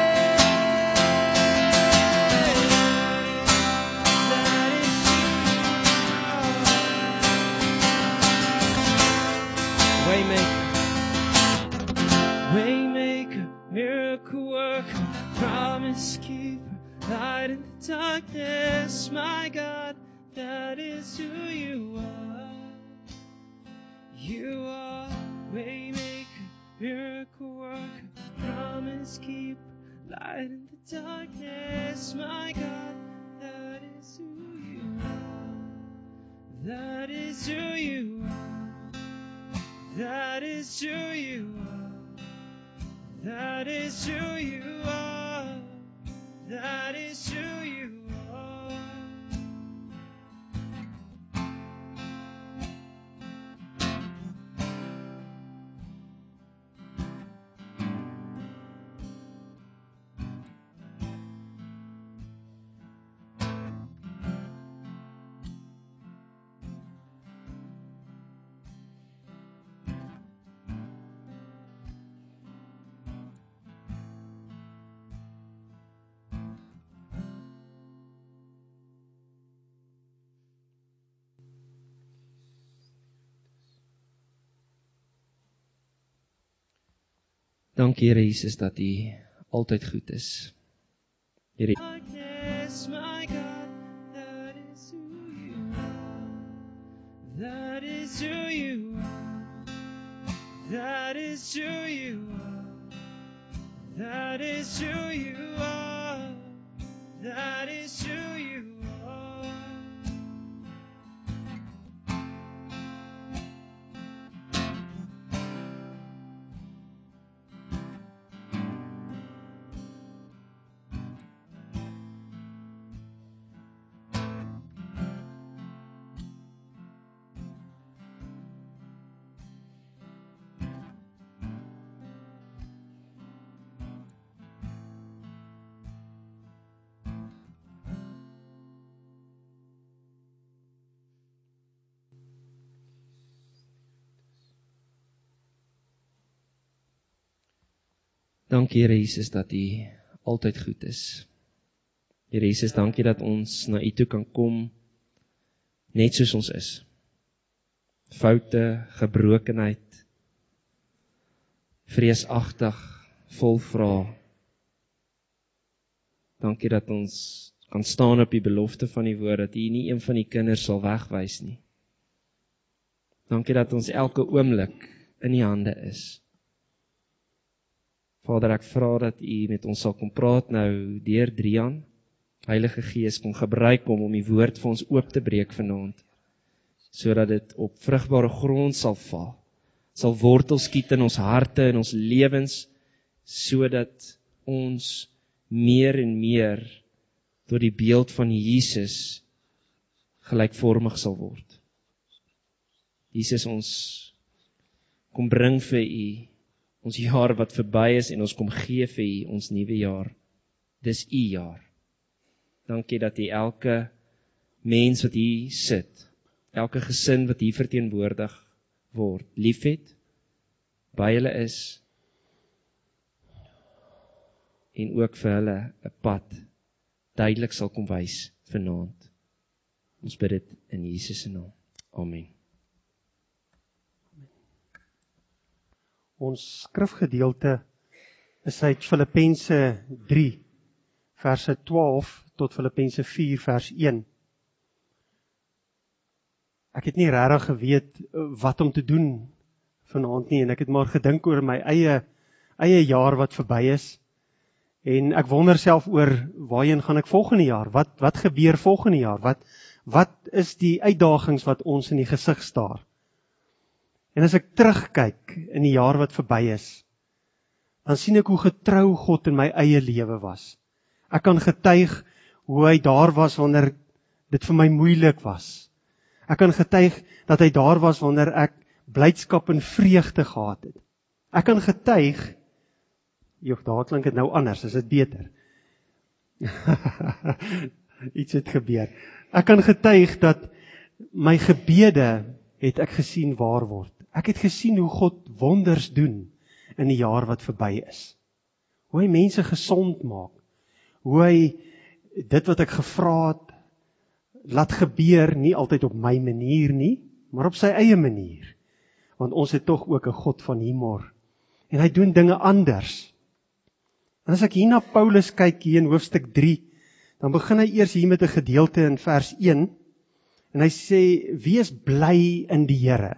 Waymaker, miracle worker, promise keeper, light in the darkness, my God, that is who you are. You are waymaker, miracle worker, promise keeper, light in the darkness, my God, that is who you are. That is who you are. That is who you are. That is who you are. That is who you are. Dankie Here Jesus dat U altyd goed is. Here darkness, my God, that is who you are. That is who you are. That is who you are. That is who you are. That is who you are. Dankie Here Jesus dat U altyd goed is. Here Jesus, dankie dat ons na U toe kan kom net soos ons is. Foute, gebrokenheid, vreesagtig, vol vrae. Dankie dat ons kan staan op die belofte van die woord dat U nie een van die kinders sal wegwys nie. Dankie dat ons elke oomblik in U hande is. Vader, ek vra dat U met ons sal kom praat nou deur Drian. Heilige Gees, kom gebruik hom om die woord vir ons oop te breek vanaand, sodat dit op vrugbare grond sal val, sal wortel skiet in ons harte en ons lewens, sodat ons meer en meer tot die beeld van Jesus gelykvormig sal word. Jesus, ons kom bring vir U ons jaar wat verby is en ons kom gee vir U ons nuwe jaar. Dis U jaar. Dankie dat U elke mens wat hier sit, elke gesin wat hier verteenwoordig word, liefhet, by hulle is en ook vir hulle 'n pad duidelik sal kom wys vanaand. Ons bid dit in Jesus se naam. Amen. Ons skrifgedeelte is uit Filippense drie, verse twaalf tot Filippense vier, vers een. Ek het nie regtig geweet wat om te doen vanaand nie, en ek het maar gedink oor my eie, eie jaar wat verby is, en ek wonder self oor, waarheen gaan ek volgende jaar, wat, wat gebeur volgende jaar, wat, wat is die uitdagings wat ons in die gesig staar, en as ek terugkyk in die jaar wat verby is, dan sien ek hoe getrou God in my eie lewe was. Ek kan getuig hoe hy daar was wanneer dit vir my moeilik was. Ek kan getuig dat hy daar was wanneer ek blydskap en vreugde gehad het. Ek kan getuig, joh, daar klink dit nou anders, is dit beter? Iets het gebeur. Ek kan getuig dat my gebede het ek gesien waar word. Ek het gesien hoe God wonders doen in die jaar wat verby is. Hoe hy mense gesond maak. Hoe hy dit wat ek gevra het, laat gebeur, nie altyd op my manier nie, maar op sy eie manier. Want ons het tog ook 'n God van humor. En hy doen dinge anders. En as ek hier na Paulus kyk, hier in hoofstuk drie, dan begin hy eers hier met 'n gedeelte in vers een, en hy sê, wees bly in die Here.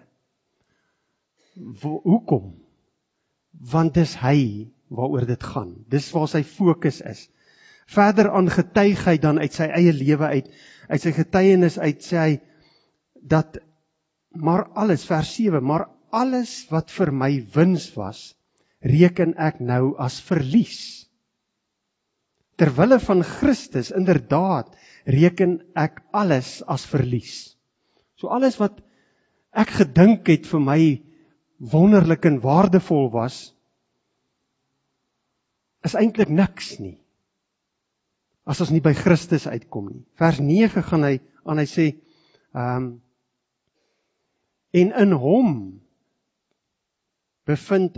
Hoekom? Want dis hy waaroor dit gaan. Dis waar sy fokus is. Verder aan getuig hy dan uit sy eie lewe uit, uit sy getuienis uit, sê hy, dat maar alles, vers sewe, maar alles wat vir my wins was, reken ek nou as verlies. Terwille van Christus, inderdaad, reken ek alles as verlies. So alles wat ek gedink het vir my wonderlik en waardevol was, is eintlik niks nie, as ons nie by Christus uitkom nie. Vers nege gaan hy aan, hy sê, um, en in hom bevind,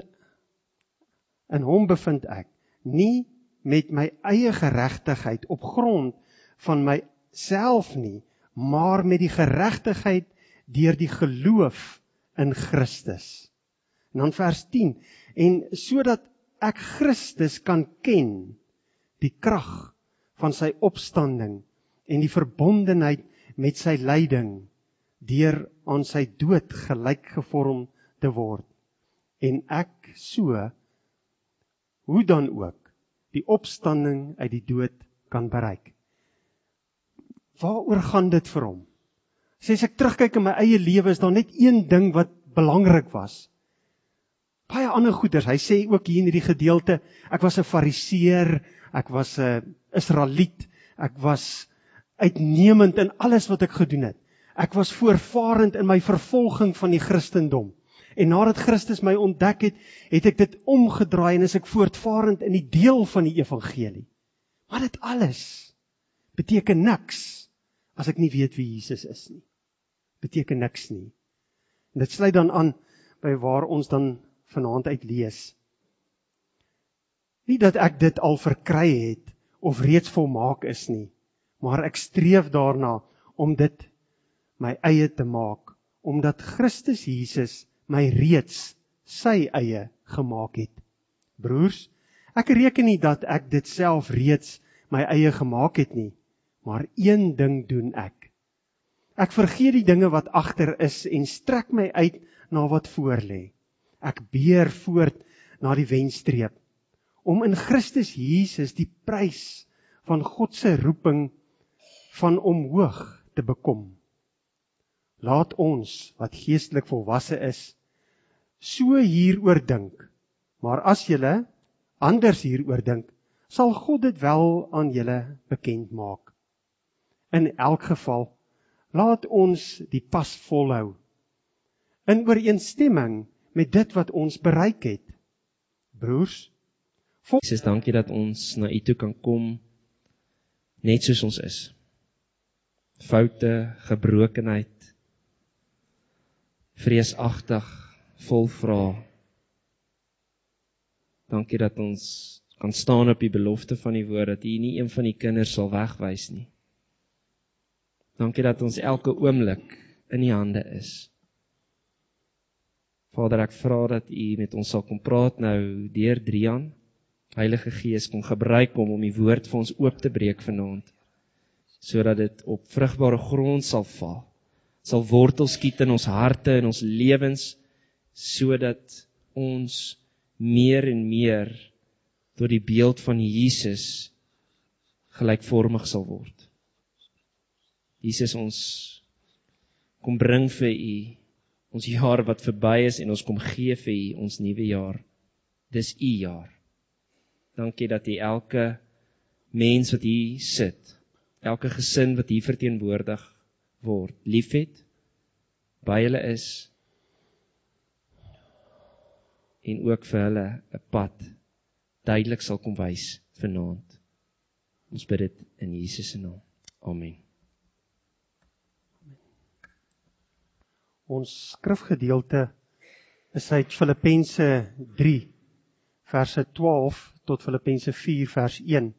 in hom bevind ek, nie met my eie geregtigheid op grond van myself nie, maar met die geregtigheid deur die geloof in Christus. En dan vers tien, en sodat ek Christus kan ken, die krag van sy opstanding en die verbondenheid met sy lyding, deur aan sy dood gelyk gevorm te word. En ek so, hoe dan ook, die opstanding uit die dood kan bereik. Waaroor gaan dit vir hom? Sê as ek terugkyk in my eie lewe, is daar net een ding wat belangrik was. Baie ander goeders, hy sê ook hier in die gedeelte, ek was 'n fariseer, ek was 'n Israeliet, ek was uitnemend in alles wat ek gedoen het. Ek was voorvarend in my vervolging van die Christendom. En nadat Christus my ontdek het, het ek dit omgedraai en is ek voortvarend in die deel van die evangelie. Maar dit alles beteken niks as ek nie weet wie Jesus is nie. Beteken niks nie. En dit sluit dan aan by waar ons dan vanaand uit lees. Nie dat ek dit al verkry het of reeds volmaak is nie, maar ek streef daarna om dit my eie te maak, omdat Christus Jesus my reeds sy eie gemaak het. Broers, ek reken nie dat ek dit self reeds my eie gemaak het nie, maar een ding doen ek. Ek vergeet die dinge wat agter is en strek my uit na wat voor lê. Ek beer voort na die wenstreep, om in Christus Jesus die prys van God se roeping van omhoog te bekom. Laat ons, wat geestelik volwasse is, so hieroor dink, maar as julle anders hieroor dink, sal God dit wel aan julle bekend maak. In elk geval, laat ons die pas volhou, in ooreenstemming met dit wat ons bereik het. Broers, vol- Jesus, dankie dat ons na U toe kan kom, net soos ons is. Foute, gebrokenheid, vreesagtig, vol vrae. Dankie dat ons kan staan op die belofte van die woord, dat U nie een van die kinders sal wegwys nie. Dankie dat ons elke oomblik in U hande is. Vader, ek vra dat U met ons sal kom praat nou deur Drian. Heilige Gees, kom gebruik hom om die woord vir ons oop te breek vanaand, sodat dit op vrugbare grond sal val, sal wortel skiet in ons harte en ons lewens, sodat ons meer en meer tot die beeld van Jesus gelykvormig sal word. Jesus, ons kom bring vir U ons jaar wat verby is en ons kom gee vir U ons nuwe jaar. Dis U jaar. Dankie dat U elke mens wat hier sit, elke gesin wat hier verteenwoordig word, liefhet, by hulle is en ook vir hulle 'n pad duidelik sal kom wys vanaand. Ons bid dit in Jesus se naam. Amen. Ons skrifgedeelte is uit Filippense drie, verse twaalf tot Filippense vier, vers een.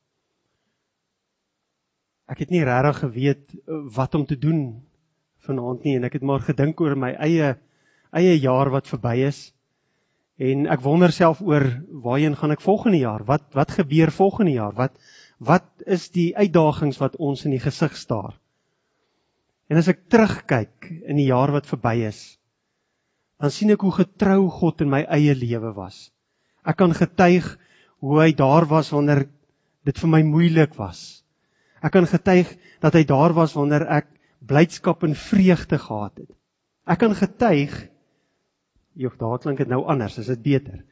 Ek het nie regtig geweet wat om te doen vanaand nie, en ek het maar gedink oor my eie, eie jaar wat verby is, en ek wonder self oor waarheen gaan ek volgende jaar, wat, wat gebeur volgende jaar, wat, wat is die uitdagings wat ons in die gesig staar. En as ek terugkyk in die jaar wat verby is, dan sien ek hoe getrou God in my eie lewe was. Ek kan getuig hoe hy daar was wanneer dit vir my moeilik was. Ek kan getuig dat hy daar was wanneer ek blydskap en vreugde gehad het. Ek kan getuig, joh, daar klink dit nou anders, is dit beter?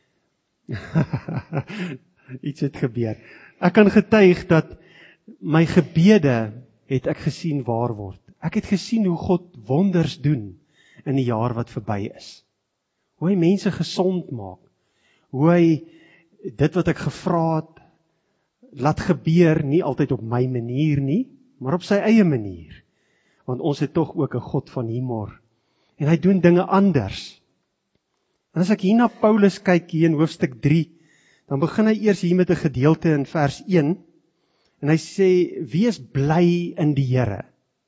Iets het gebeur. Ek kan getuig dat my gebede het ek gesien waar word. Ek het gesien hoe God wonders doen in die jaar wat verby is. Hoe hy mense gesond maak. Hoe hy dit wat ek gevra het, laat gebeur, nie altyd op my manier nie, maar op sy eie manier. Want ons het tog ook 'n God van humor. En hy doen dinge anders. En as ek hier na Paulus kyk hier in hoofstuk drie, dan begin hy eers hier met 'n gedeelte in vers een, en hy sê, wees bly in die Here.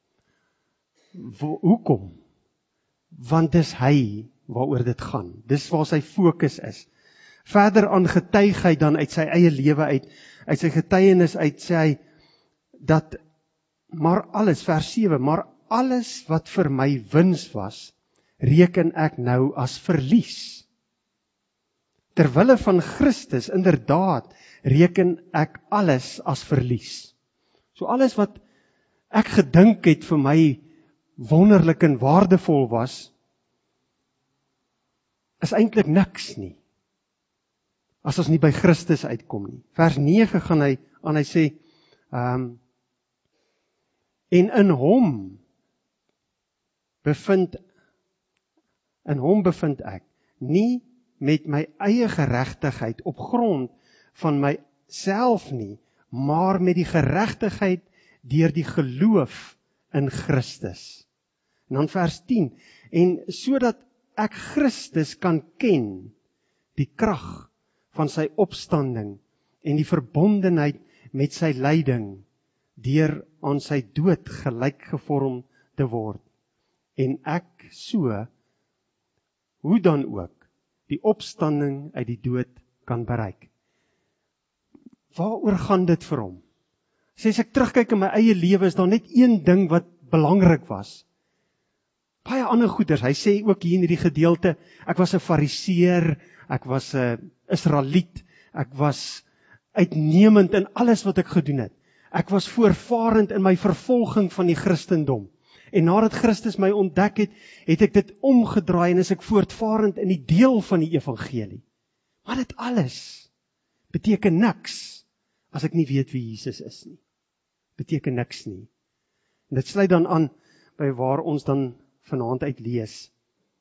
Hoekom? Want dis hy waaroor dit gaan. Dis waar sy fokus is. Verder aan getuig hy dan uit sy eie lewe uit, uit sy getuienis uit, sê hy, dat, maar alles, vers sewe, maar alles wat vir my wins was, reken ek nou as verlies. Terwille van Christus, inderdaad, reken ek alles as verlies. So alles wat ek gedink het vir my wonderlik en waardevol was, is eintlik niks nie, as ons nie by Christus uitkom nie. Vers nege gaan hy aan, hy sê, um, en in hom bevind, in hom bevind ek, nie met my eie geregtigheid op grond van myself nie, maar met die geregtigheid deur die geloof in Christus. En dan vers tien, en sodat ek Christus kan ken, die krag van sy opstanding en die verbondenheid met sy lyding, deur aan sy dood gelyk gevorm te word. En ek so, hoe dan ook, die opstanding uit die dood kan bereik. Waaroor gaan dit vir hom? Sê as ek terugkyk in my eie lewe, is daar net een ding wat belangrik was. Baie ander goeders, hy sê ook hier in hierdie gedeelte, ek was 'n fariseer, ek was 'n Israeliet, ek was uitnemend in alles wat ek gedoen het. Ek was voorvarend in my vervolging van die Christendom. En nadat Christus my ontdek het, het ek dit omgedraai en is ek voortvarend in die deel van die evangelie. Maar dit alles beteken niks as ek nie weet wie Jesus is nie. Beteken niks nie. En dit sluit dan aan by waar ons dan vanaand uit lees.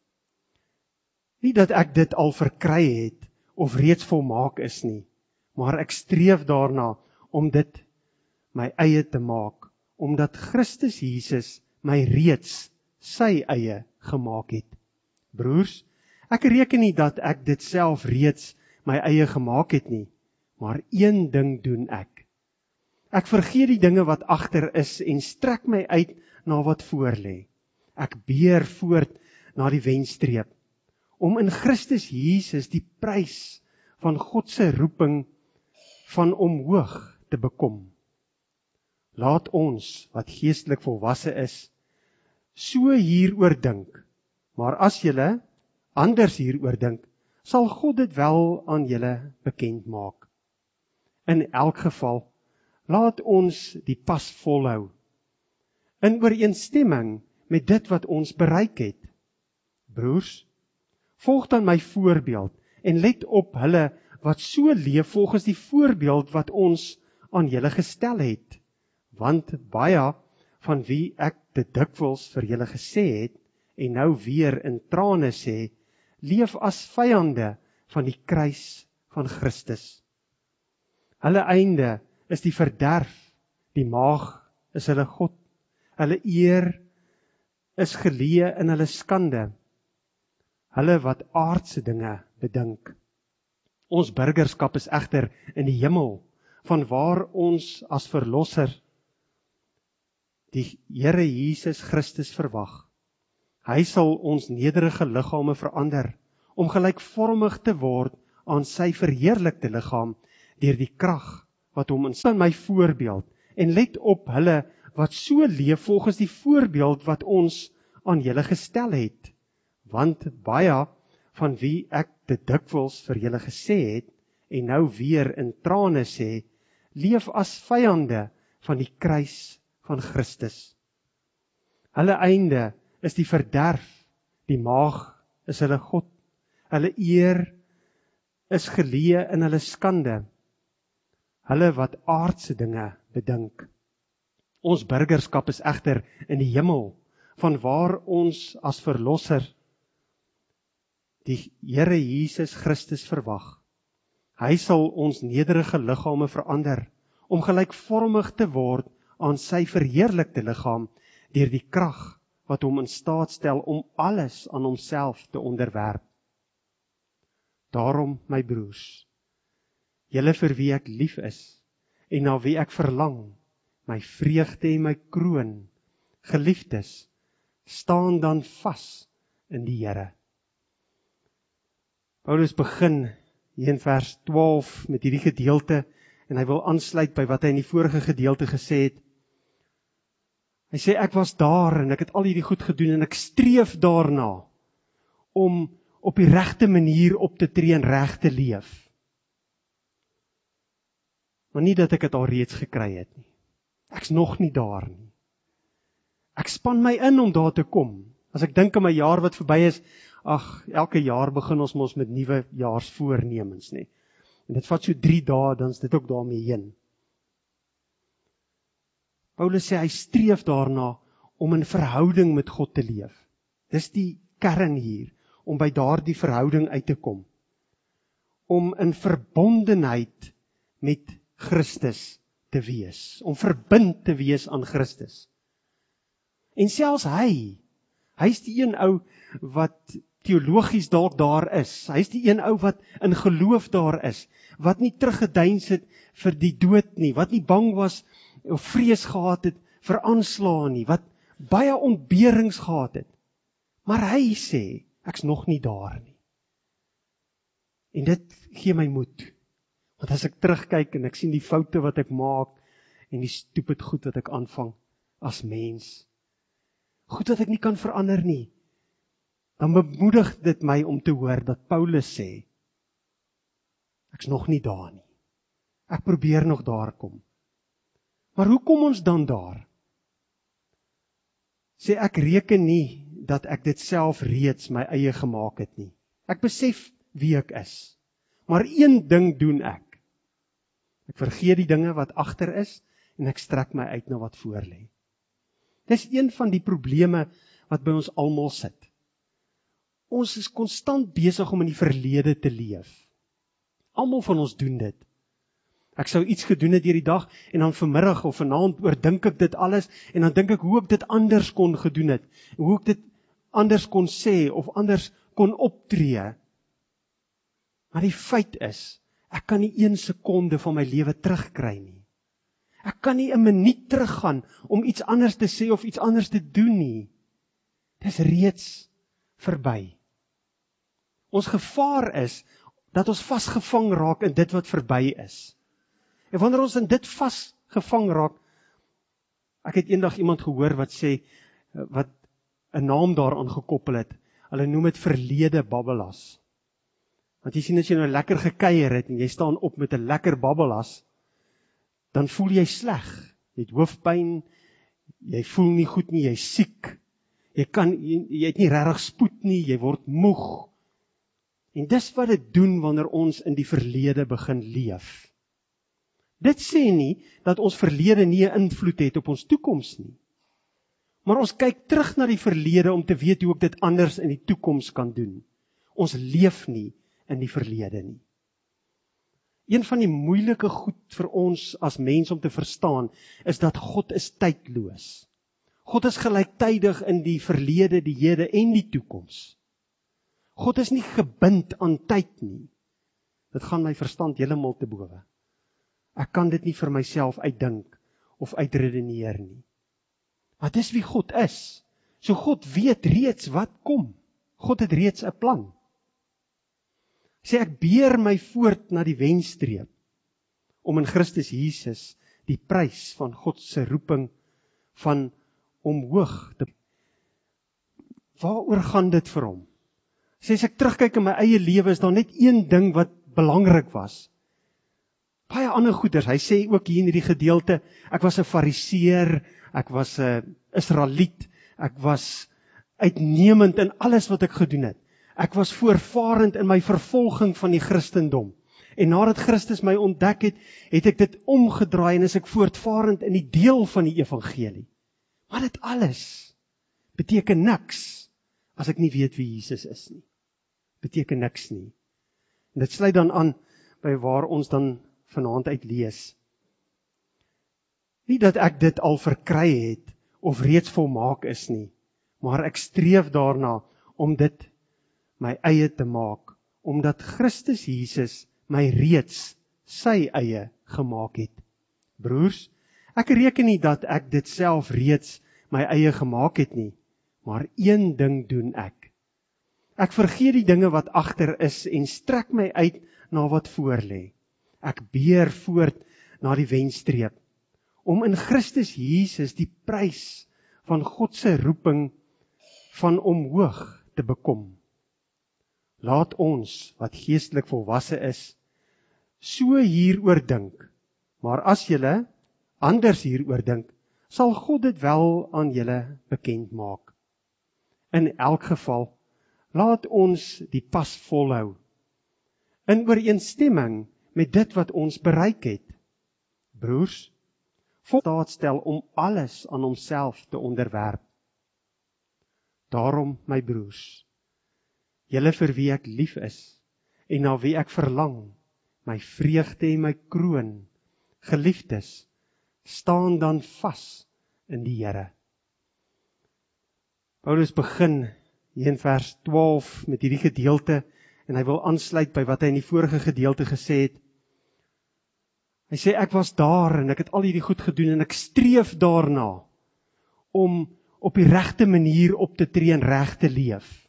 Nie dat ek dit al verkry het of reeds volmaak is nie, maar ek streef daarna om dit my eie te maak, omdat Christus Jesus my reeds sy eie gemaak het. Broers, ek reken nie dat ek dit self reeds my eie gemaak het nie, maar een ding doen ek. Ek vergeet die dinge wat agter is en strek my uit na wat voor lê. Ek beer voort na die wenstreep, om in Christus Jesus die prys van God se roeping van omhoog te bekom. Laat ons, wat geestelik volwasse is, so hieroor dink, maar as julle, anders hieroor dink, sal God dit wel aan julle bekend maak. In elk geval, laat ons die pas volhou, in ooreenstemming met dit wat ons bereik het. Broers, volg dan my voorbeeld en let op hulle wat so leef volgens die voorbeeld wat ons aan julle gestel het, want baie van wie ek dit dikwels vir julle gesê het, en nou weer in trane sê, leef as vyande van die kruis van Christus. Hulle einde is die verderf, die maag is hulle God, hulle eer is geleë in hulle skande, hulle wat aardse dinge bedink. Ons burgerskap is egter in die hemel, vanwaar ons as verlosser die Here Jesus Christus verwag. Hy sal ons nederige liggame verander, om gelykvormig te word aan sy verheerlikte liggaam, deur die krag wat hom in in my voorbeeld, en let op hulle wat so leef volgens die voorbeeld wat ons aan julle gestel het, want baie van wie ek dit dikwels vir julle gesê het, en nou weer in trane sê, leef as vyande van die kruis van Christus. Hulle einde is die verderf, die maag is hulle God, hulle eer is geleë in hulle skande, hulle wat aardse dinge bedink. Ons burgerskap is egter in die hemel, vanwaar ons as verlosser die Here Jesus Christus verwag. Hy sal ons nederige liggame verander, om gelykvormig te word aan sy verheerlikte liggaam, deur die krag wat hom in staat stel om alles aan homself te onderwerp. Daarom, my broers, julle vir wie ek lief is, en na wie ek verlang, my vreugde en my kroon, geliefdes, staan dan vas in die Here. Paulus begin hier in vers twaalf met hierdie gedeelte, en hy wil aansluit by wat hy in die vorige gedeelte gesê het. Hy sê, ek was daar, en ek het al hierdie goed gedoen, en ek streef daarna, om op die regte manier op te tree en reg te leef. Maar nie dat ek het al reeds gekry het nie. Ek's nog nie daar nie. Ek span my in om daar te kom. As ek dink aan my jaar wat verby is, ag, elke jaar begin ons mos met nuwe jaarsvoornemens, nie. En dit vat so drie dae, dan is dit ook daarmee heen. Paulus sê, hy streef daarna om in verhouding met God te leef. Dis die kern hier, om by daardie verhouding uit te kom. Om in verbondenheid met Christus te wees, om verbind te wees aan Christus. En selfs hy, hy is die een ou wat teologies dalk daar is, hy is die een ou wat in geloof daar is, wat nie teruggedeins het vir die dood nie, wat nie bang was of vrees gehad het vir aanslae nie, wat baie ontberings gehad het. Maar hy sê, ek's nog nie daar nie. En dit gee my moed, want as ek terugkyk en ek sien die foute wat ek maak, en die stupid goed wat ek aanvang as mens, goed wat ek nie kan verander nie, dan bemoedig dit my om te hoor dat Paulus sê, ek's nog nie daar nie. Ek probeer nog daar kom. Maar hoe kom ons dan daar? Sê ek reken nie dat ek dit self reeds my eie gemaak het nie. Ek besef wie ek is. Maar een ding doen ek. Ek vergeet die dinge wat agter is en ek strek my uit na wat voor lê. Dis een van die probleme wat by ons almal sit. Ons is konstant besig om in die verlede te leef. Almal van ons doen dit. Ek sou iets gedoen het hierdie dag, en dan vanmiddag of vanaand oordink ek dit alles, en dan dink ek hoe ek dit anders kon gedoen het, en hoe ek dit anders kon sê, of anders kon optree. Maar die feit is, ek kan nie een sekonde van my lewe terugkry nie. Ek kan nie 'n minuut teruggaan, om iets anders te sê, of iets anders te doen nie. Dit is reeds verby. Ons gevaar is, dat ons vasgevang raak in dit wat verby is. En wanneer ons in dit vasgevang raak, ek het eendag iemand gehoor wat sê, wat 'n naam daaraan gekoppel het, Hulle noem dit verlede babbelas. Want jy sien as jy nou lekker gekuier het en jy staan op met 'n lekker babbelas, dan voel jy sleg. Jy het hoofpyn, jy voel nie goed nie, jy is siek. Jy kan jy, jy het nie regtig spoed nie, jy word moeg. En dis wat dit doen wanneer ons in die verlede begin leef. Dit sê nie dat ons verlede nie 'n invloed het op ons toekoms nie. Maar ons kyk terug na die verlede om te weet hoe ek dit anders in die toekoms kan doen. Ons leef nie in die verlede nie. Een van die moeilike goed vir ons as mens om te verstaan, is dat God is tydloos. God is gelyktydig in die verlede, die hede en die toekoms. God is nie gebind aan tyd nie. Dit gaan my verstand heeltemal te bowe. Ek kan dit nie vir myself uitdink of uitredeneer nie. Maar dis wie God is. So God weet reeds wat kom. God het reeds 'n plan. Sê ek beer my voort na die wenstreep om in Christus Jesus die prys van God se roeping van omhoog te. Waaroor gaan dit vir hom? Sê as ek terugkyk in my eie lewe, is daar net een ding wat belangrik was. Baie ander goeders. Hy sê ook hier in hierdie gedeelte, ek was 'n fariseer, ek was 'n Israeliet, ek was uitnemend in alles wat ek gedoen het. Ek was voorvarend in my vervolging van die Christendom. En nadat Christus my ontdek het, het ek dit omgedraai en is ek voortvarend in die deel van die evangelie. Maar dit alles beteken niks as ek nie weet wie Jesus is nie. Beteken niks nie. En dit sluit dan aan by waar ons dan vanaand uit lees. Nie dat ek dit al verkry het of reeds volmaak is nie, maar ek streef daarna om dit my eie te maak, omdat Christus Jesus my reeds sy eie gemaak het. Broers, ek reken nie dat ek dit self reeds my eie gemaak het nie, maar een ding doen ek. Ek vergeet die dinge wat agter is en strek my uit na wat voor lê. Ek beer voort na die wenstreep, om in Christus Jesus die prys van God se roeping van omhoog te bekom. Laat ons, wat geestelik volwasse is, so hieroor dink, maar as julle anders hieroor dink, sal God dit wel aan julle bekend maak. In elk geval, laat ons die pas volhou, in ooreenstemming met dit wat ons bereik het. Broers, vol staat stel om alles aan homself te onderwerp. Daarom, my broers, julle vir wie ek lief is, en na wie ek verlang, my vreugde en my kroon, geliefdes, staan dan vas in die Here. Paulus begin hier in vers twaalf met hierdie gedeelte, en hy wil aansluit by wat hy in die vorige gedeelte gesê het. Hy sê, ek was daar, en ek het al hierdie goed gedoen, en ek streef daarna, om op die regte manier op te tree en reg te leef.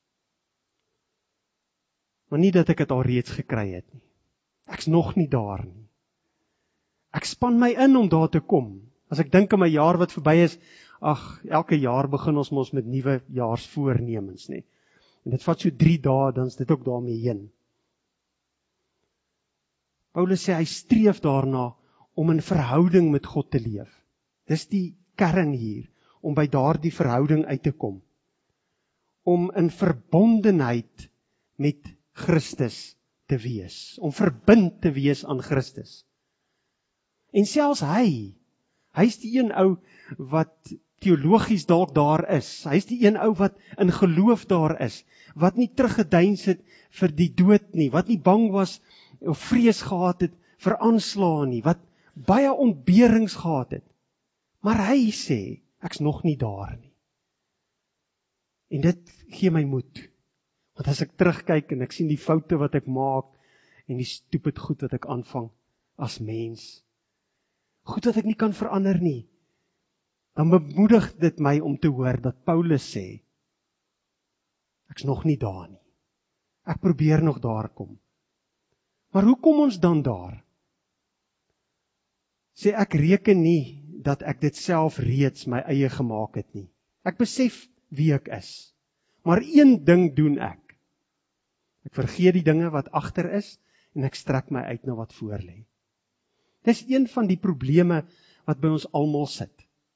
Maar nie dat ek het al reeds gekry het nie. Ek's nog nie daar nie. Ek span my in om daar te kom. As ek dink aan my jaar wat verby is, ag, elke jaar begin ons mos met nuwe jaarsvoornemens, nê. En dit vat so drie dae, dan is dit ook daarmee heen. Paulus sê hy streef daarna om in verhouding met God te leef. Dis die kern hier, om by daardie verhouding uit te kom. Om in verbondenheid met Christus te wees, om verbind te wees aan Christus. En selfs hy, hy is die een ou wat teologies dalk daar is, hy is die een ou wat in geloof daar is, wat nie teruggedeins het vir die dood nie, wat nie bang was of vrees gehad het vir aanslae nie, wat baie ontberings gehad het. Maar hy sê, ek's nog nie daar nie. En dit gee my moed. Want as ek terugkyk en ek sien die foute wat ek maak en die stupid goed wat ek aanvang as mens, goed wat ek nie kan verander nie, dan bemoedig dit my om te hoor dat Paulus sê, ek's nog nie daar nie. Ek probeer nog daar kom. Maar hoe kom ons dan daar? Sê ek reken nie dat ek dit self reeds my eie gemaak het nie. Ek besef wie ek is. Maar een ding doen ek. Ek vergeet die dinge wat agter is, en ek strek my uit na wat voor lê. Dis een van die probleme wat by ons almal sit.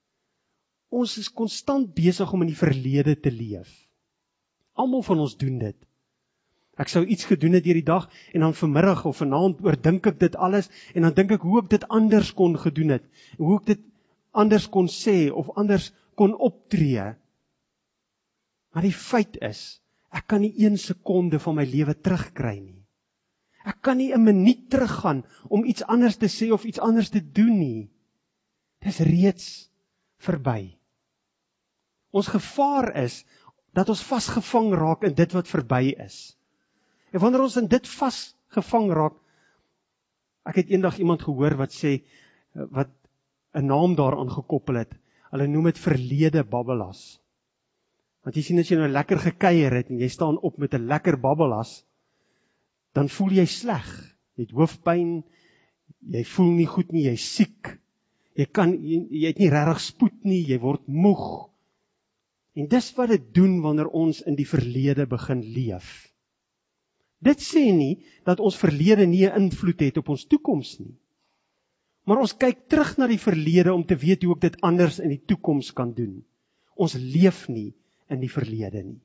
Ons is konstant besig om in die verlede te leef. Almal van ons doen dit. Ek sou iets gedoen het hierdie dag, en dan vanmiddag of vanaand oordink ek dit alles, en dan dink ek hoe ek dit anders kon gedoen het, en hoe ek dit anders kon sê, of anders kon optree. Maar die feit is, ek kan nie een sekonde van my lewe terugkry nie. Ek kan nie 'n minuut teruggaan om iets anders te sê of iets anders te doen nie. Dis reeds verby. Ons gevaar is dat ons vasgevang raak in dit wat verby is. En wanneer ons in dit vasgevang raak, ek het eendag iemand gehoor wat sê, wat 'n naam daaraan gekoppel het, hulle noem dit verlede babbelas. Want jy sien as jy nou lekker gekuier het, en jy staan op met 'n lekker babbelas, dan voel jy sleg, jy het hoofpyn, jy voel nie goed nie, jy is siek, jy, kan, jy, jy het nie regtig spoed nie, jy word moeg. En dis wat dit doen wanneer ons in die verlede begin leef. Dit sê nie dat ons verlede nie 'n invloed het op ons toekoms nie. Maar ons kyk terug na die verlede om te weet hoe ek dit anders in die toekoms kan doen. Ons leef nie in die verlede nie.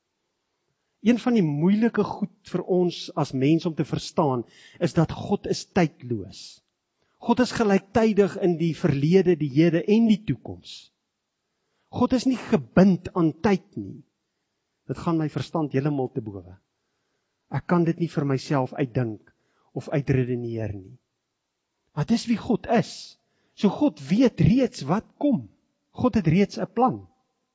Een van die moeilike goed vir ons as mens om te verstaan, is dat God is tydloos. God is gelyktydig in die verlede, die hede en die toekoms. God is nie gebind aan tyd nie. Dit gaan my verstand heeltemal te bowe. Ek kan dit nie vir myself uitdink of uitredeneer nie. Maar dis wie God is. So God weet reeds wat kom. God het reeds 'n plan.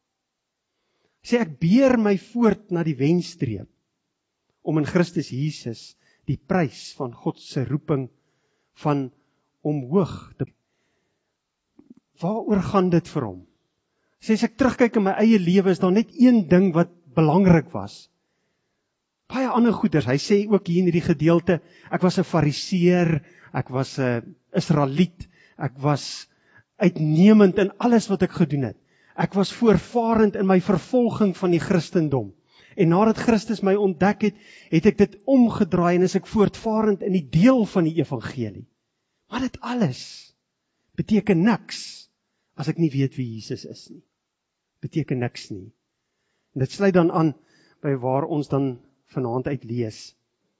Sê ek beer my voort na die wenstreep om in Christus Jesus die prys van God se roeping van omhoog te. Waaroor gaan dit vir hom? Sê as ek terugkyk in my eie lewe, is daar net een ding wat belangrik was. Baie ander goeders. Hy sê ook hier in hierdie gedeelte, ek was 'n fariseer, ek was 'n Israeliet, ek was uitnemend in alles wat ek gedoen het. Ek was voorvarend in my vervolging van die Christendom. En nadat Christus my ontdek het, het ek dit omgedraai en is ek voortvarend in die deel van die evangelie. Maar dit alles beteken niks as ek nie weet wie Jesus is nie. Beteken niks nie. En dit sluit dan aan by waar ons dan vanaand uit lees.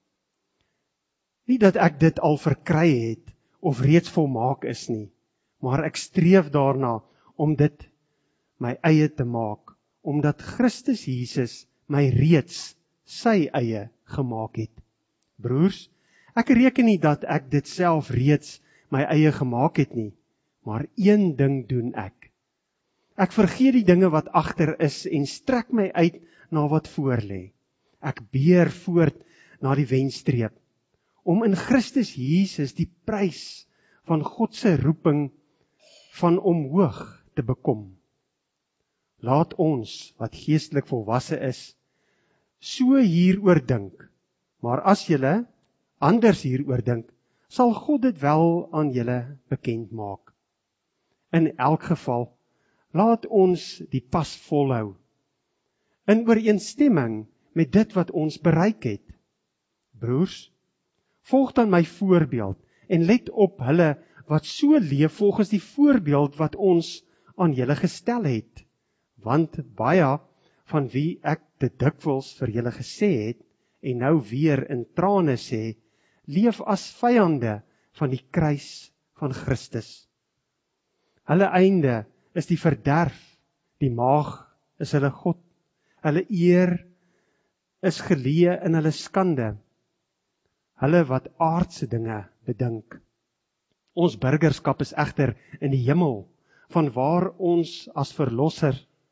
Nie dat ek dit al verkry het of reeds volmaak is nie, maar ek streef daarna om dit my eie te maak, omdat Christus Jesus my reeds sy eie gemaak het. Broers, ek reken nie dat ek dit self reeds my eie gemaak het nie, maar een ding doen ek. Ek vergeet die dinge wat agter is en strek my uit na wat voor lê. Ek beer voort na die wenstreep, om in Christus Jesus die prys van God se roeping van omhoog te bekom. Laat ons, wat geestelik volwasse is, so hieroor dink, maar as julle anders hieroor dink, sal God dit wel aan julle bekend maak. In elk geval, laat ons die pas volhou, in ooreenstemming met dit wat ons bereik het. Broers, volg dan my voorbeeld, en let op hulle wat so leef volgens die voorbeeld wat ons aan julle gestel het. Want baie van wie ek dit dikwels vir julle gesê het, en nou weer in trane sê, leef as vyande van die kruis van Christus. Hulle einde is die verderf, die maag is hulle God, hulle eer is geleë in hulle skande, hulle wat aardse dinge bedink. Ons burgerskap is egter in die hemel, van waar ons as verlosser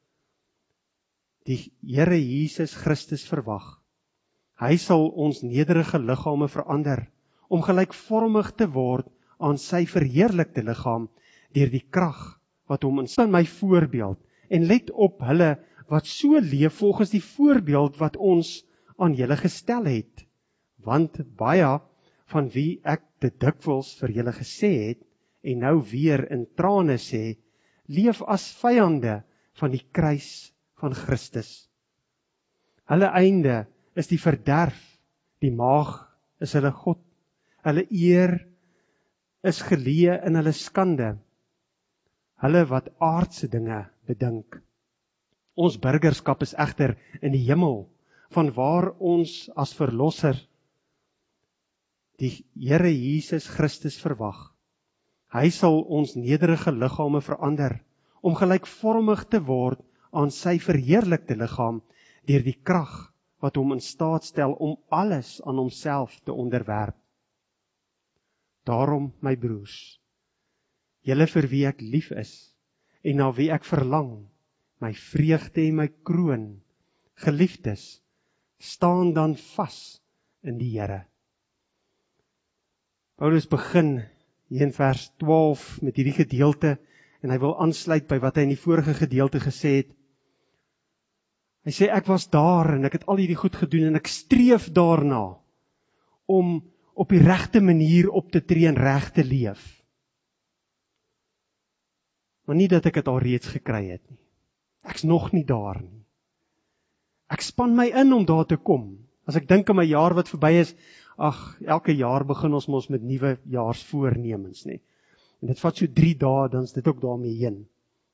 die Here Jesus Christus verwag. Hy sal ons nederige liggame verander, om gelykvormig te word aan sy verheerlikte liggaam, deur die krag wat hom in sy my voorbeeld, en let op hulle wat so leef volgens die voorbeeld wat ons aan julle gestel het, want baie van wie ek dit dikwels vir julle gesê het, en nou weer in trane sê, leef as vyande van die kruis van Christus. Hulle einde is die verderf, die maag is hulle God, hulle eer is geleë in hulle skande, hulle wat aardse dinge bedink. Ons burgerskap is egter in die hemel, vanwaar ons as verlosser die Here Jesus Christus verwag. Hy sal ons nederige liggame verander, om gelykvormig te word aan sy verheerlikte liggaam, deur die krag wat hom in staat stel om alles aan homself te onderwerp. Daarom, my broers, julle vir wie ek lief is, en na wie ek verlang, my vreugde en my kroon, geliefdes, staan dan vas in die Here. Paulus begin hier in vers twaalf met hierdie gedeelte, en hy wil aansluit by wat hy in die vorige gedeelte gesê het. Hy sê, ek was daar, en ek het al hierdie goed gedoen, en ek streef daarna, om op die regte manier op te tree en reg te leef. Maar nie dat ek het al reeds gekry het nie. Ek's nog nie daar nie. Ek span my in om daar te kom. As ek dink aan my jaar wat verby is, ag, elke jaar begin ons mos met nuwe jaarsvoornemens, nie. En dit vat so drie dae, dan is dit ook daarmee heen.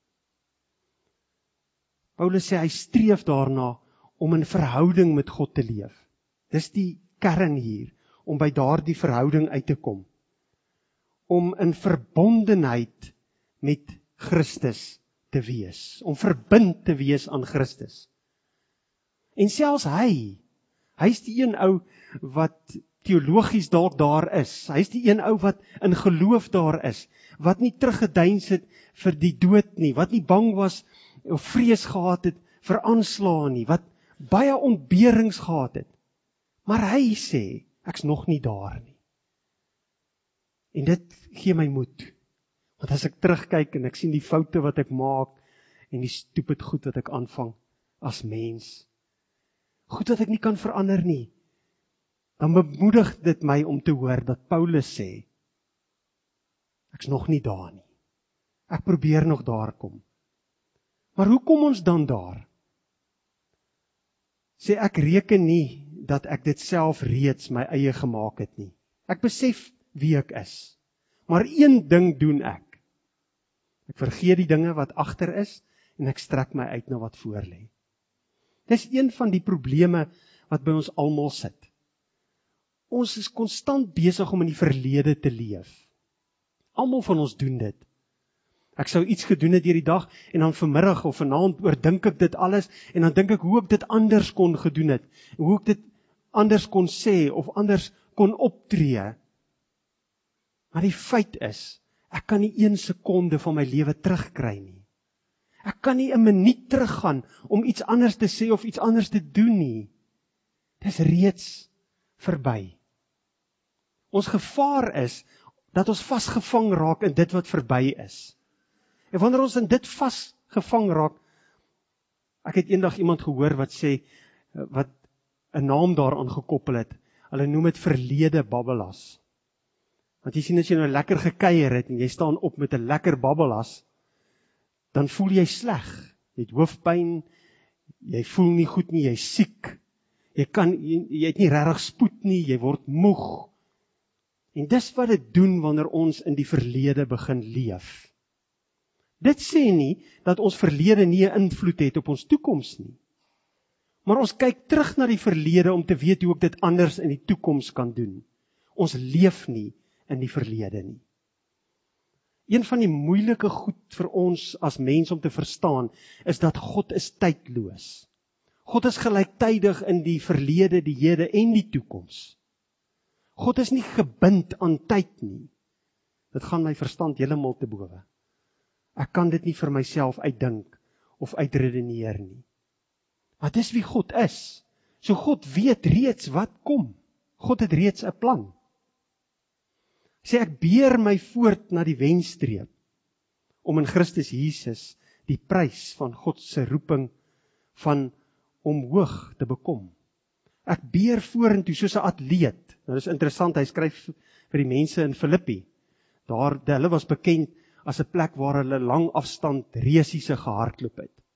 Paulus sê, hy streef daarna om in verhouding met God te leef. Dis die kern hier, om by daardie verhouding uit te kom. Om in verbondenheid met Christus te wees, om verbind te wees aan Christus. En selfs hy, hy is die een ou wat teologies dalk daar is, hy is die een ou wat in geloof daar is, wat nie teruggedeins het vir die dood nie, wat nie bang was of vrees gehad het vir aanslae nie, wat baie ontberings gehad het. Maar hy sê, ek's nog nie daar nie. En dit gee my moed. Want as ek terugkyk en ek sien die foute wat ek maak, en die stupid goed wat ek aanvang as mens, goed wat ek nie kan verander nie, dan bemoedig dit my om te hoor dat Paulus sê, ek's nog nie daar nie. Ek probeer nog daar kom. Maar hoe kom ons dan daar? Sê ek reken nie dat ek dit self reeds my eie gemaak het nie. Ek besef wie ek is. Maar een ding doen ek. Ek vergeet die dinge wat agter is en ek strek my uit na wat voor lê. Dis een van die probleme wat by ons almal sit. Ons is konstant besig om in die verlede te leef. Almal van ons doen dit. Ek sou iets gedoen het hierdie dag en dan vanmiddag of vanaand oordink ek dit alles en dan dink ek hoe ek dit anders kon gedoen het. Hoe ek dit anders kon sê of anders kon optree. Maar die feit is, ek kan nie een sekonde van my lewe terugkry nie. Ek kan nie 'n minuut teruggaan om iets anders te sê of iets anders te doen nie. Dis reeds verby. Ons gevaar is dat ons vasgevang raak in dit wat verby is. En wanneer ons in dit vasgevang raak, ek het eendag iemand gehoor wat sê, wat 'n naam daaraan gekoppel het, hulle noem dit verlede babbelas. Want jy sien, as jy nou lekker gekuier het, en jy staan op met 'n lekker babbelas, dan voel jy sleg, jy het hoofpyn, jy voel nie goed nie, jy is siek, jy, kan, jy, jy het nie regtig spoed nie, jy word moeg. En dis wat dit doen wanneer ons in die verlede begin leef. Dit sê nie dat ons verlede nie 'n invloed het op ons toekoms nie. Maar ons kyk terug na die verlede om te weet hoe ek dit anders in die toekoms kan doen. Ons leef nie in die verlede nie. Een van die moeilike goed vir ons as mens om te verstaan, is dat God is tydloos. God is gelyktydig in die verlede, die hede en die toekoms. God is nie gebind aan tyd nie. Dit gaan my verstand heeltemal te bowe. Ek kan dit nie vir myself uitdink of uitredeneer nie. Maar dis wie God is. So God weet reeds wat kom. God het reeds 'n plan. Sê ek beer my voort na die wenstreep om in Christus Jesus die prys van God se roeping van omhoog te bekom. Ek beer vorentoe soos 'n atleet. Nou dis interessant, hy skryf vir die mense in Filippi. Daar, hulle was bekend as 'n plek waar hulle lang afstand resiese gehardloop het.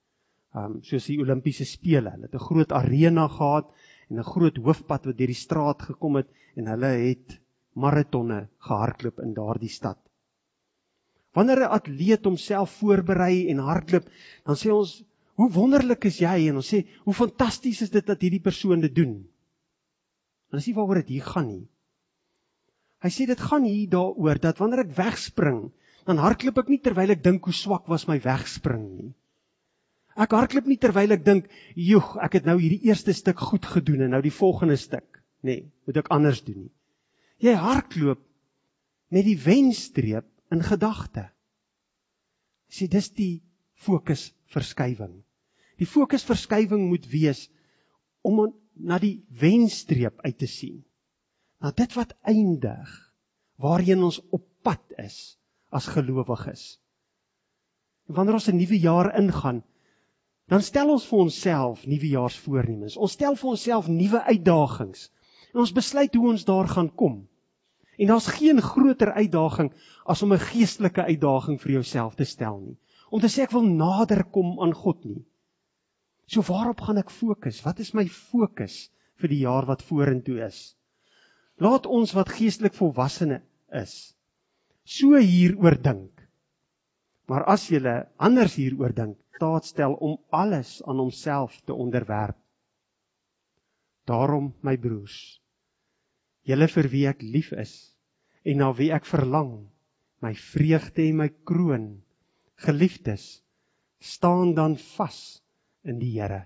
um, soos die Olimpiese spele. Hulle het 'n groot arena gehad en 'n groot hoofpad wat deur die straat gekom het en hulle het maratonne gehardloop in daardie stad. Wanneer 'n atleet homself voorberei en hardloop, dan sê ons, hoe wonderlik is jy? En ons sê, hoe fantasties is dit dat hierdie persoon dit doen? En dis nie waaroor dit hier gaan nie. Hy sê dit gaan hier daaroor dat wanneer ek wegspring, dan hardloop ek nie terwyl ek dink hoe swak was my wegspring nie. Ek hardloop nie terwyl ek dink, joh, ek het nou hierdie eerste stuk goed gedoen en nou die volgende stuk. Nee, moet ek anders doen nie. Jy hardloop met die wenstreep in gedagte. Sê dis die fokusverskywing. Die fokusverskywing moet wees om na die wenstreep uit te sien. Na dit wat eindig, waarheen ons op pad is as gelowiges. En wanneer ons 'n nuwe jaar ingaan, dan stel ons vir onsself nuwejaarsvoornemens. Ons stel vir onsself nuwe uitdagings. En ons besluit hoe ons daar gaan kom. En daar's geen groter uitdaging as om 'n geestelike uitdaging vir jouself te stel nie. Om te sê ek wil nader kom aan God nie. So waarop gaan ek fokus? Wat is my fokus vir die jaar wat vorentoe is? Laat ons wat geestelik volwassene is, so hieroor dink. Maar as julle anders hieroor dink, staat stel om alles aan homself te onderwerp. Daarom, my broers, julle vir wie ek lief is, en na wie ek verlang, my vreugde en my kroon, geliefdes, staan dan vas in die Here.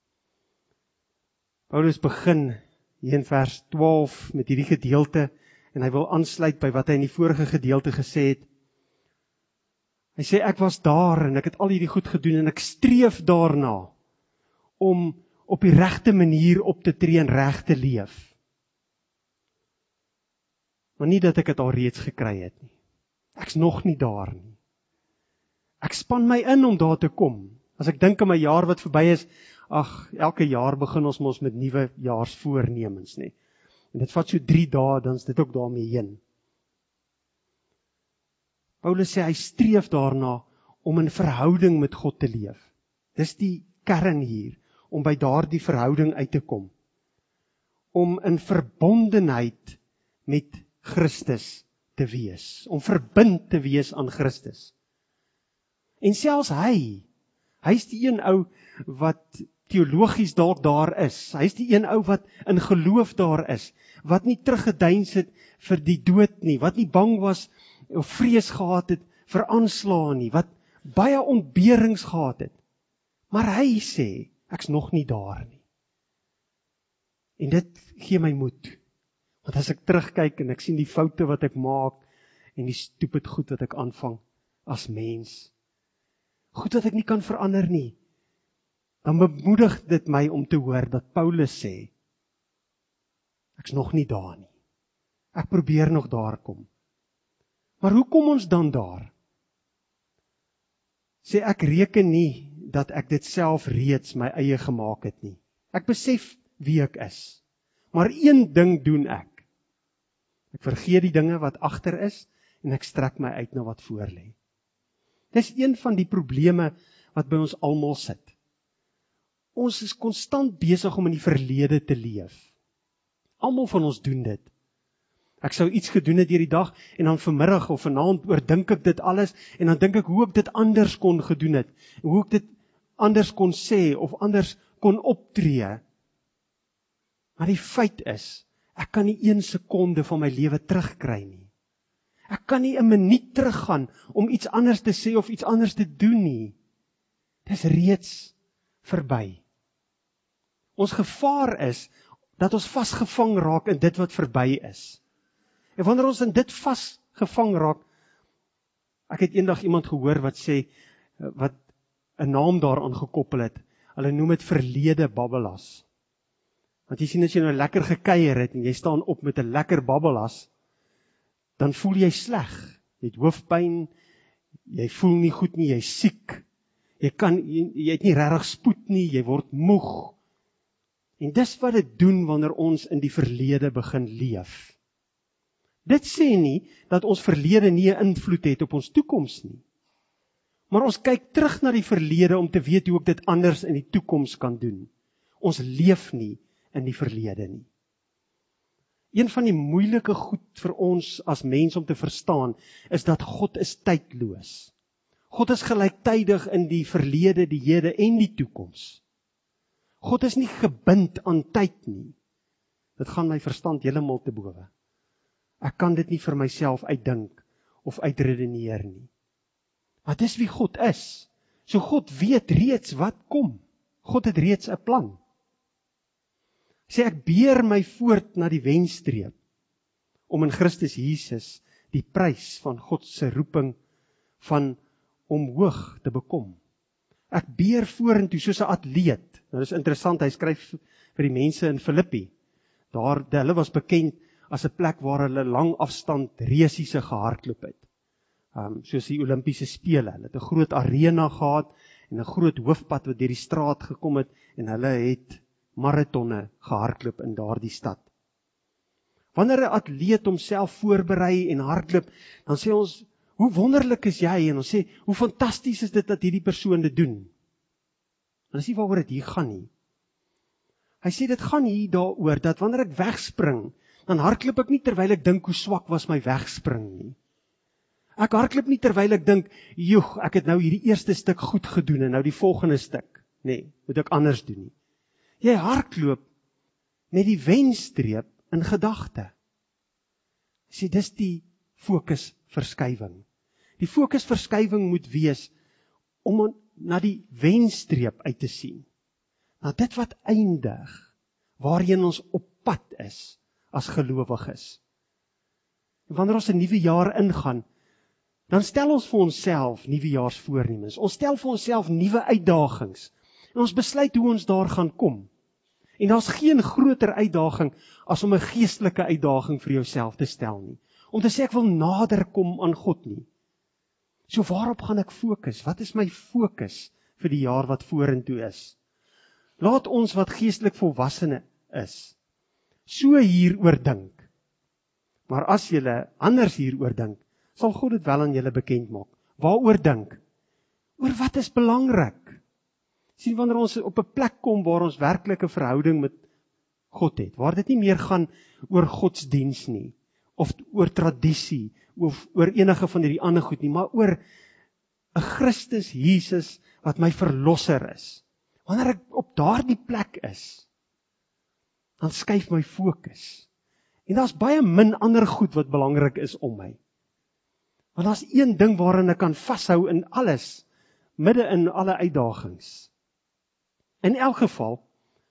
Paulus begin hier in vers twaalf met hierdie gedeelte, en hy wil aansluit by wat hy in die vorige gedeelte gesê het. Hy sê, ek was daar, en ek het al hierdie goed gedoen, en ek streef daarna, om op die regte manier op te tree en reg te leef. Maar nie dat ek het al reeds gekry het nie. Ek's nog nie daar nie. Ek span my in om daar te kom. As ek dink aan my jaar wat verby is, ag, elke jaar begin ons mos met nuwe jaarsvoornemens, nie. En dit vat so drie dae, dan is dit ook daarmee heen. Paulus sê, hy streef daarna om in verhouding met God te leef. Dis die kern hier, om by daardie verhouding uit te kom. Om in verbondenheid met Christus te wees, om verbind te wees aan Christus. En selfs hy, hy is die een ou wat teologies dalk daar is, hy is die een ou wat in geloof daar is, wat nie teruggedeins het vir die dood nie, wat nie bang was of vrees gehad het vir aanslae nie, wat baie ontberings gehad het. Maar hy sê, ek's nog nie daar nie. En dit gee my moed. Want as ek terugkyk en ek sien die foute wat ek maak en die stupid goed wat ek aanvang as mens, goed wat ek nie kan verander nie, dan bemoedig dit my om te hoor dat Paulus sê, ek's nog nie daar nie. Ek probeer nog daar kom. Maar hoe kom ons dan daar? Sê ek reken nie dat ek dit self reeds my eie gemaak het nie. Ek besef wie ek is. Maar een ding doen ek. Ek vergeet die dinge wat agter is en ek strek my uit na wat voor lê. Dis een van die probleme wat by ons almal sit. Ons is konstant besig om in die verlede te leef. Almal van ons doen dit. Ek sou iets gedoen het hierdie dag en dan vanmiddag of vanaand oordink ek dit alles en dan dink ek hoe ek dit anders kon gedoen het. Hoe ek dit anders kon sê of anders kon optree. Maar die feit is, ek kan nie een sekonde van my lewe terugkry nie. Ek kan nie 'n minuut teruggaan om iets anders te sê of iets anders te doen nie. Dit is reeds verby. Ons gevaar is dat ons vasgevang raak in dit wat verby is. En wanneer ons in dit vasgevang raak, ek het eendag iemand gehoor wat sê, wat 'n naam daaraan gekoppel het, hulle noem dit verlede babbelas. Want jy sien as jy nou lekker gekuier het en jy staan op met 'n lekker babbelas, dan voel jy sleg. Jy het hoofpyn, jy voel nie goed nie, jy is siek. Jy kan jy, jy het nie regtig spoed nie, jy word moeg. En dis wat dit doen wanneer ons in die verlede begin leef. Dit sê nie dat ons verlede nie 'n invloed het op ons toekoms nie. Maar ons kyk terug na die verlede om te weet hoe ek dit anders in die toekoms kan doen. Ons leef nie in die verlede nie. Een van die moeilike goed vir ons as mens om te verstaan, is dat God is tydloos. God is gelyktydig in die verlede, die hede en die toekoms. God is nie gebind aan tyd nie. Dit gaan my verstand heeltemal te bowe. Ek kan dit nie vir myself uitdink of uitredeneer nie. Maar dis wie God is. So God weet reeds wat kom. God het reeds 'n plan. Sê ek beer my voort na die wenstreep om in Christus Jesus die prys van God se roeping van omhoog te bekom. Ek beer vorentoe soos 'n atleet. Nou dis interessant, hy skryf vir die mense in Filippi. Daar, hulle was bekend as 'n plek waar hulle lang afstand resiese gehardloop het. Um, soos die Olimpiese spele. Hulle het 'n groot arena gehad en 'n groot hoofpad wat deur die straat gekom het en hulle het maratonne gehardloop in daardie stad. Wanneer 'n atleet homself voorberei en hardloop, dan sê ons, hoe wonderlik is jy? En ons sê, hoe fantasties is dit dat hierdie persoon dit doen? En dis nie waaroor dit hier gaan nie. Hy sê dit gaan hier daaroor dat wanneer ek wegspring, dan hardloop ek nie terwyl ek dink hoe swak was my wegspring nie. Ek hardloop nie terwyl ek dink, joh, ek het nou hierdie eerste stuk goed gedoen en nou die volgende stuk. Nee, moet ek anders doen nie. Jy hardloop met die wenstreep in gedagte. Sê dis die fokusverskywing. Die fokusverskywing moet wees om na die wenstreep uit te sien. Na dit wat eindig, waarheen ons op pad is as gelowiges. En wanneer ons 'n nuwe jaar ingaan, dan stel ons vir onsself nuwejaarsvoornemens. Ons stel vir onsself nuwe uitdagings. En ons besluit hoe ons daar gaan kom. En daar's geen groter uitdaging as om 'n geestelike uitdaging vir jouself te stel nie. Om te sê ek wil nader kom aan God nie. So waarop gaan ek fokus? Wat is my fokus vir die jaar wat vorentoe is? Laat ons wat geestelik volwassene is, so hieroor dink. Maar as julle anders hieroor dink, sal God dit wel aan julle bekend maak. Waaroor dink? Oor wat is belangrik? Sien, wanneer ons op 'n plek kom waar ons werklike verhouding met God het, waar dit nie meer gaan oor godsdiens nie, of oor tradisie, of oor enige van hierdie ander goed nie, maar oor 'n Christus Jesus wat my verlosser is. Wanneer ek op daardie plek is, dan skuif my fokus. En daar's baie min ander goed wat belangrik is om my. Want daar's een ding waarin ek kan vashou in alles, midde in alle uitdagings. In elk geval,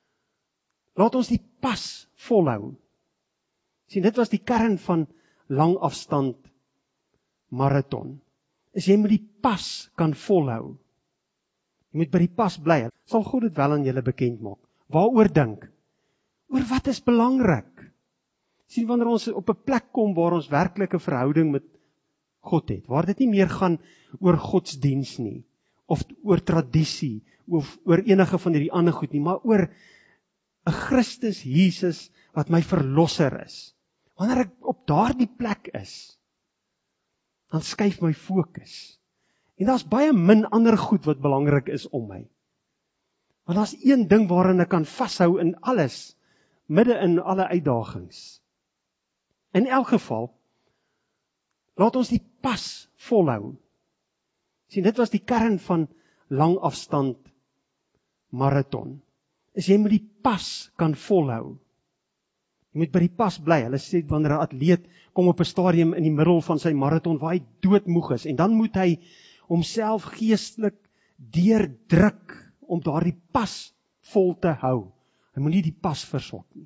laat ons die pas volhou. Sien, dit was die kern van langafstand marathon. Is jy moet die pas kan volhou. Jy moet by die pas bly. Sal God dit wel aan julle bekend maak. Waaroor dink? Oor wat is belangrik? Sien, wanneer ons op 'n plek kom waar ons werklike verhouding met God het, waar dit nie meer gaan oor godsdiens nie, of oor tradisie, of oor enige van hierdie ander goed nie, maar oor 'n Christus Jesus wat my verlosser is. Wanneer ek op daardie plek is, dan skuif my fokus. En daar's baie min ander goed wat belangrik is om my. Want daar's een ding waarin ek kan vashou in alles, midde in alle uitdagings. In elk geval, laat ons die pas volhou. Sien, dit was die kern van langafstand marathon. Is jy moet die pas kan volhou. Jy moet by die pas bly. Hulle sê wanneer 'n atleet kom op 'n stadium in die middel van sy marathon waar hy doodmoeg is, en dan moet hy homself geestelik deurdruk om daardie pas vol te hou. Hy moet nie die pas verswak nie.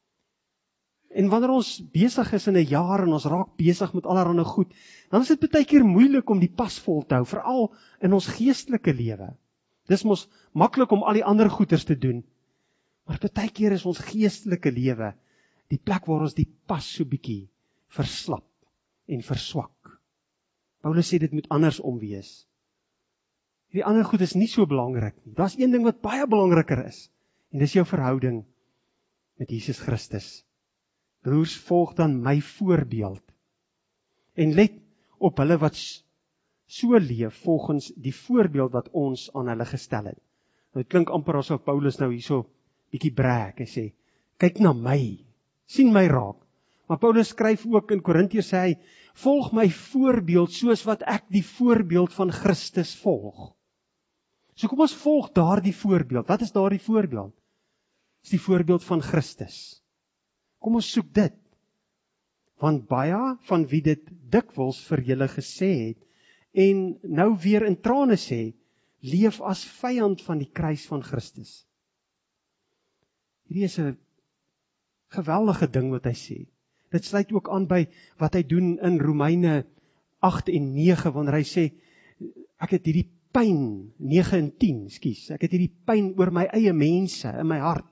En wanneer ons besig is in 'n jaar en ons raak besig met allerlei goed, dan is dit baie keer moeilik om die pas vol te hou, veral in ons geestelike lewe. Dis mos maklik om al die ander goeders te doen, maar baie keer is ons geestelike lewe die plek waar ons die pas so bietjie verslap en verswak. Paulus sê dit moet andersom wees. Die ander goed is nie so belangrik nie. Daar's een ding wat baie belangriker is, en dis jou verhouding met Jesus Christus. Broers, volg dan my voorbeeld en let op hulle wat so leef volgens die voorbeeld wat ons aan hulle gestel het. Nou, het klink amper asof Paulus nou hierso bietjie brag en sê, kyk na my, sien my raak. Maar Paulus skryf ook in Korintiërs sê hy, volg my voorbeeld soos wat ek die voorbeeld van Christus volg. So kom ons volg daardie voorbeeld. Wat is daardie voorbeeld? Dis die voorbeeld van Christus. Kom ons soek dit. Want baie van wie dit dikwels vir julle gesê het, en nou weer in trane sê, leef as vyand van die kruis van Christus. Hierdie is 'n geweldige ding wat hy sê. Dit sluit ook aan by wat hy doen in Romeine agt en nege, wanneer hy sê, ek het hierdie pyn, nege en tien, skus, ek het hierdie pyn oor my eie mense in my hart.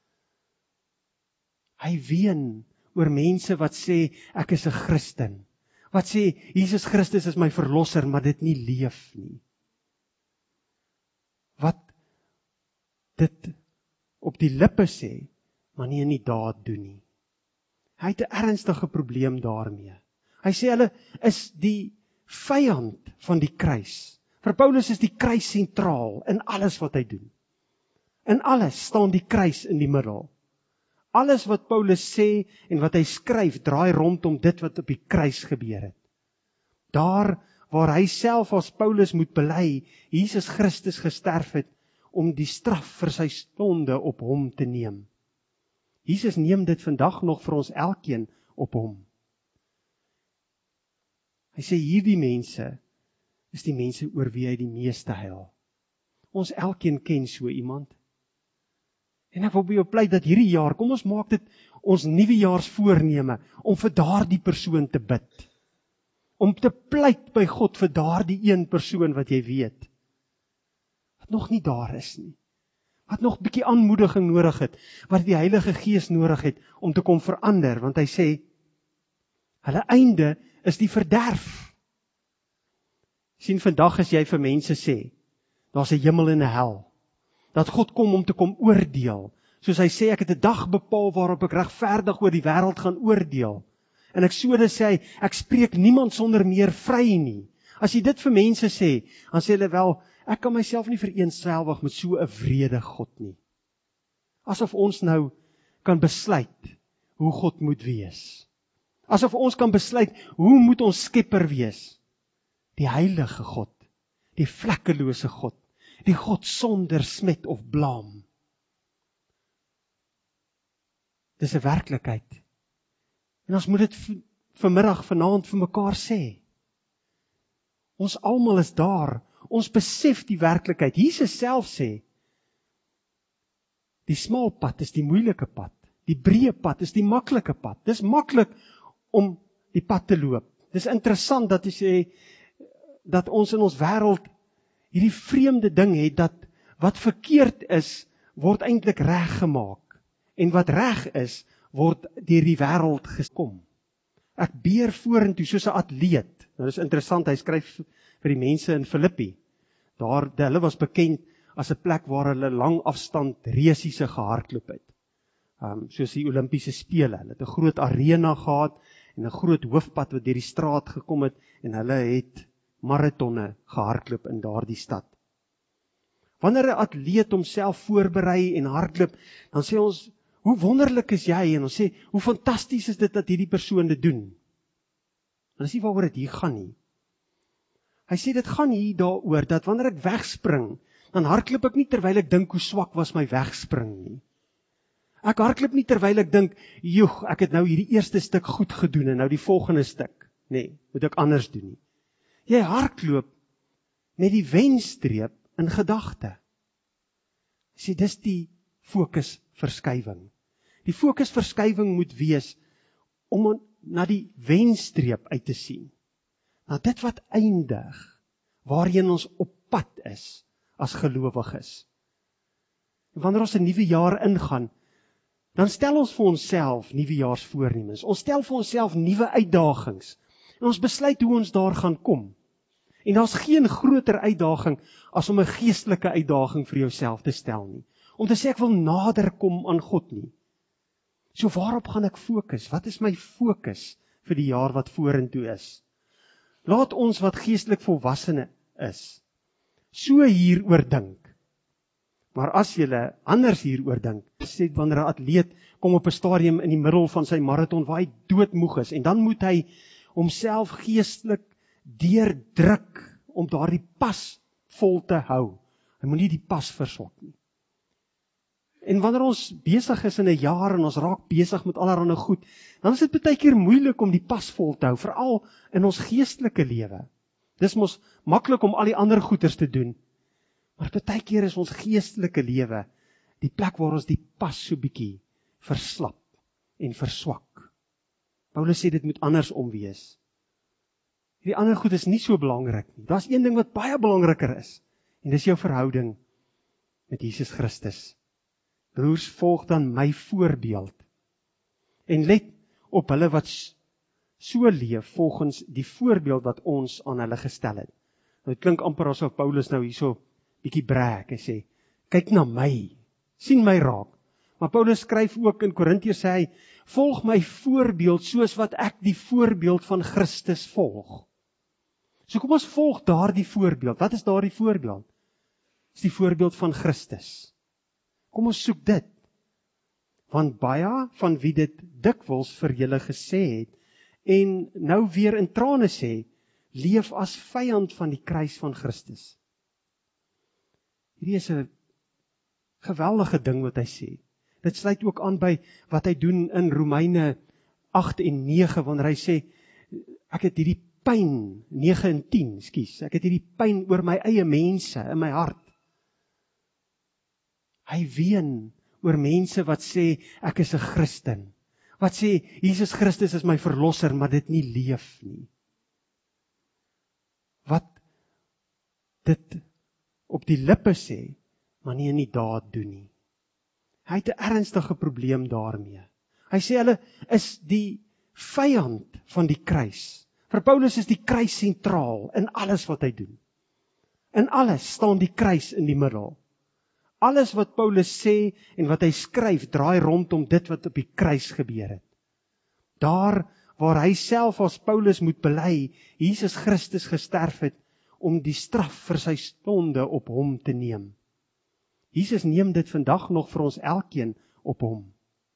Hy ween oor mense wat sê, ek is 'n Christen. Wat sê, Jesus Christus is my verlosser, maar dit nie leef nie. Wat dit op die lippe sê, maar nie in die daad doen nie. Hy het 'n ernstige probleem daarmee. Hy sê hulle is die vyand van die kruis. Vir Paulus is die kruis sentraal in alles wat hy doen. In alles staan die kruis in die middel. Alles wat Paulus sê en wat hy skryf, draai rondom dit wat op die kruis gebeur het. Daar waar hy self as Paulus moet bely, Jesus Christus gesterf het, om die straf vir sy sonde op hom te neem. Jesus neem dit vandag nog vir ons elkeen op hom. Hy sê hierdie mense is die mense oor wie hy die meeste huil. Ons elkeen ken so iemand. En ek wil by jou pleit dat hierdie jaar, kom ons maak dit ons nuwejaarsvoorneme, om vir daardie persoon te bid. Om te pleit by God vir daardie een persoon wat jy weet, wat nog nie daar is nie. Wat nog bietjie aanmoediging nodig het, wat die Heilige Gees nodig het, om te kom verander, want hy sê, hulle einde is die verderf. Sien, vandag as jy vir mense sê, daar's 'n hemel en 'n hel, dat God kom om te kom oordeel, soos hy sê, ek het 'n dag bepaal waarop ek regverdig oor die wêreld gaan oordeel, en ek so dit sê hy, ek spreek niemand sonder meer vry nie. As jy dit vir mense sê, dan sê hulle wel, ek kan myself nie vereensgewig met so 'n wrede God nie. Asof ons nou kan besluit hoe God moet wees. Asof ons kan besluit hoe moet ons skepper wees. Die heilige God, die vlekkelose God, die God sonder smet of blaam. Dis 'n werklikheid. En ons moet dit vanmiddag, vanaand vir mekaar sê. Ons almal is daar. Ons besef die werklikheid. Jesus self sê, die smal pad is die moeilike pad. Die breë pad is die maklike pad. Dis maklik om die pad te loop. Dis interessant dat hy sê, dat ons in ons wêreld hierdie vreemde ding het, dat wat verkeerd is, word eintlik reg gemaak. En wat reg is, word deur die wêreld gekom. Ek beer vorentoe soos 'n atleet. Nou dis interessant, hy skryf vir die mense in Filippi. Daar, hulle was bekend as 'n plek waar hulle lang afstand resiese gehardloop het. Um, soos die Olimpiese spele. Hulle het 'n groot arena gehad en 'n groot hoofpad wat deur die straat gekom het en hulle het maratonne gehardloop in daardie stad. Wanneer 'n atleet homself voorberei en hardloop, dan sê ons, hoe wonderlik is jy? En ons sê, hoe fantasties is dit dat hierdie persoon dit doen? En dis nie waaroor dit hier gaan nie. Hy sê dit gaan hier daaroor dat wanneer ek wegspring, dan hardloop ek nie terwyl ek dink hoe swak was my wegspring nie. Ek hardloop nie terwyl ek dink, joeg, ek het nou hierdie eerste stuk goed gedoen en nou die volgende stuk. Nee, moet ek anders doen nie. Jy hardloop met die wenstreep in gedagte. Sê dis die fokusverskywing. Die fokusverskywing moet wees om na die wenstreep uit te sien. Na dit wat eindig, waarheen ons op pad is as gelowiges. En wanneer ons 'n nuwe jaar ingaan, dan stel ons vir onsself nuwejaarsvoornemens. Ons stel vir onsself nuwe uitdagings. En ons besluit hoe ons daar gaan kom. En daar's geen groter uitdaging as om 'n geestelike uitdaging vir jouself te stel nie. Om te sê ek wil nader kom aan God nie. So waarop gaan ek fokus? Wat is my fokus vir die jaar wat vorentoe is? Laat ons wat geestelik volwassene is, so hieroor dink. Maar as julle anders hieroor dink, sê wanneer 'n atleet kom op 'n stadium in die middel van sy marathon waar hy doodmoeg is, en dan moet hy homself geestelik deurdruk om daardie pas vol te hou. Hy moet nie die pas verswak nie. En wanneer ons besig is in 'n jaar en ons raak besig met allerlei goed, dan is dit baie keer moeilik om die pas vol te hou, veral in ons geestelike lewe. Dis mos maklik om al die ander goeders te doen, maar baie keer is ons geestelike lewe die plek waar ons die pas so bietjie verslap en verswak. Paulus sê dit moet andersom wees. Die ander goed is nie so belangrik nie. Daar's een ding wat baie belangriker is, en dis jou verhouding met Jesus Christus. Broers, volg dan my voorbeeld, en let op hulle wat so leef volgens die voorbeeld wat ons aan hulle gestel het. Dit klink amper asof Paulus nou hierso bietjie brag en sê, kyk na my, sien my raak. Maar Paulus skryf ook in Korintiërs sê hy, volg my voorbeeld soos wat ek die voorbeeld van Christus volg. So kom ons volg daardie voorbeeld. Wat is daardie voorbeeld? Dis die voorbeeld van Christus. Kom ons soek dit. Want baie van wie dit dikwels vir julle gesê het, en nou weer in trane sê, leef as vyand van die kruis van Christus. Hierdie is 'n geweldige ding wat hy sê. Dit sluit ook aan by wat hy doen in Romeine agt en nege, wanneer hy sê, ek het hierdie pyn, nege en tien, skus, ek het hierdie pyn oor my eie mense in my hart. Hy ween oor mense wat sê, ek is 'n Christen, wat sê, Jesus Christus is my verlosser, maar dit nie leef nie. Wat dit op die lippe sê, maar nie in die daad doen nie. Hy het 'n ernstige probleem daarmee. Hy sê hulle is die vyand van die kruis. Vir Paulus is die kruis sentraal in alles wat hy doen. In alles staan die kruis in die middel. Alles wat Paulus sê en wat hy skryf, draai rondom dit wat op die kruis gebeur het. Daar waar hy self as Paulus moet bely, Jesus Christus gesterf het, om die straf vir sy sonde op hom te neem. Jesus neem dit vandag nog vir ons elkeen op hom.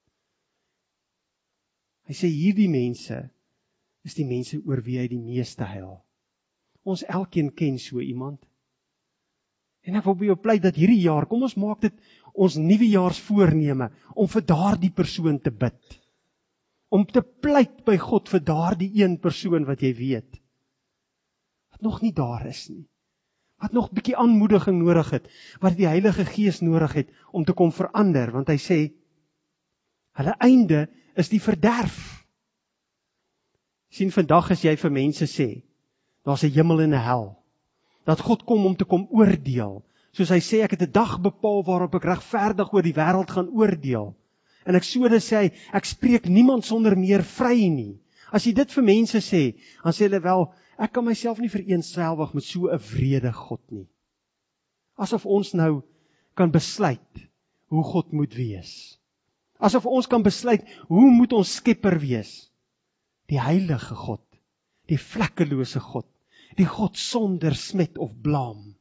Hy sê hierdie mense is die mense oor wie hy die meeste huil. Ons elkeen ken so iemand. En ek wil by jou pleit dat hierdie jaar, kom ons maak dit ons nuwejaarsvoorneme, om vir daardie persoon te bid. Om te pleit by God vir daardie een persoon wat jy weet, wat nog nie daar is nie. Wat nog bietjie aanmoediging nodig het, wat die Heilige Gees nodig het, om te kom verander, want hy sê, hulle einde is die verderf. Sien, vandag as jy vir mense sê, daar's 'n hemel en 'n hel, dat God kom om te kom oordeel, soos hy sê, ek het 'n dag bepaal waarop ek regverdig oor die wêreld gaan oordeel, en Eksodus sê hy, ek spreek niemand sonder meer vry nie. As jy dit vir mense sê, dan sê hulle wel, ek kan myself nie vereensgewig met so 'n wrede God nie. Asof ons nou kan besluit hoe God moet wees. Asof ons kan besluit hoe moet ons skepper wees. Die heilige God, die vlekkelose God, die God sonder smet of blaam.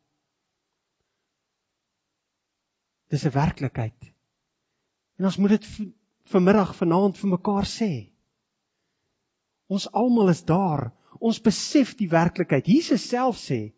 Dis 'n werklikheid. En ons moet dit vanmiddag, vanaand vir mekaar sê. Ons almal is daar. Ons besef die werklikheid. Jesus self sê,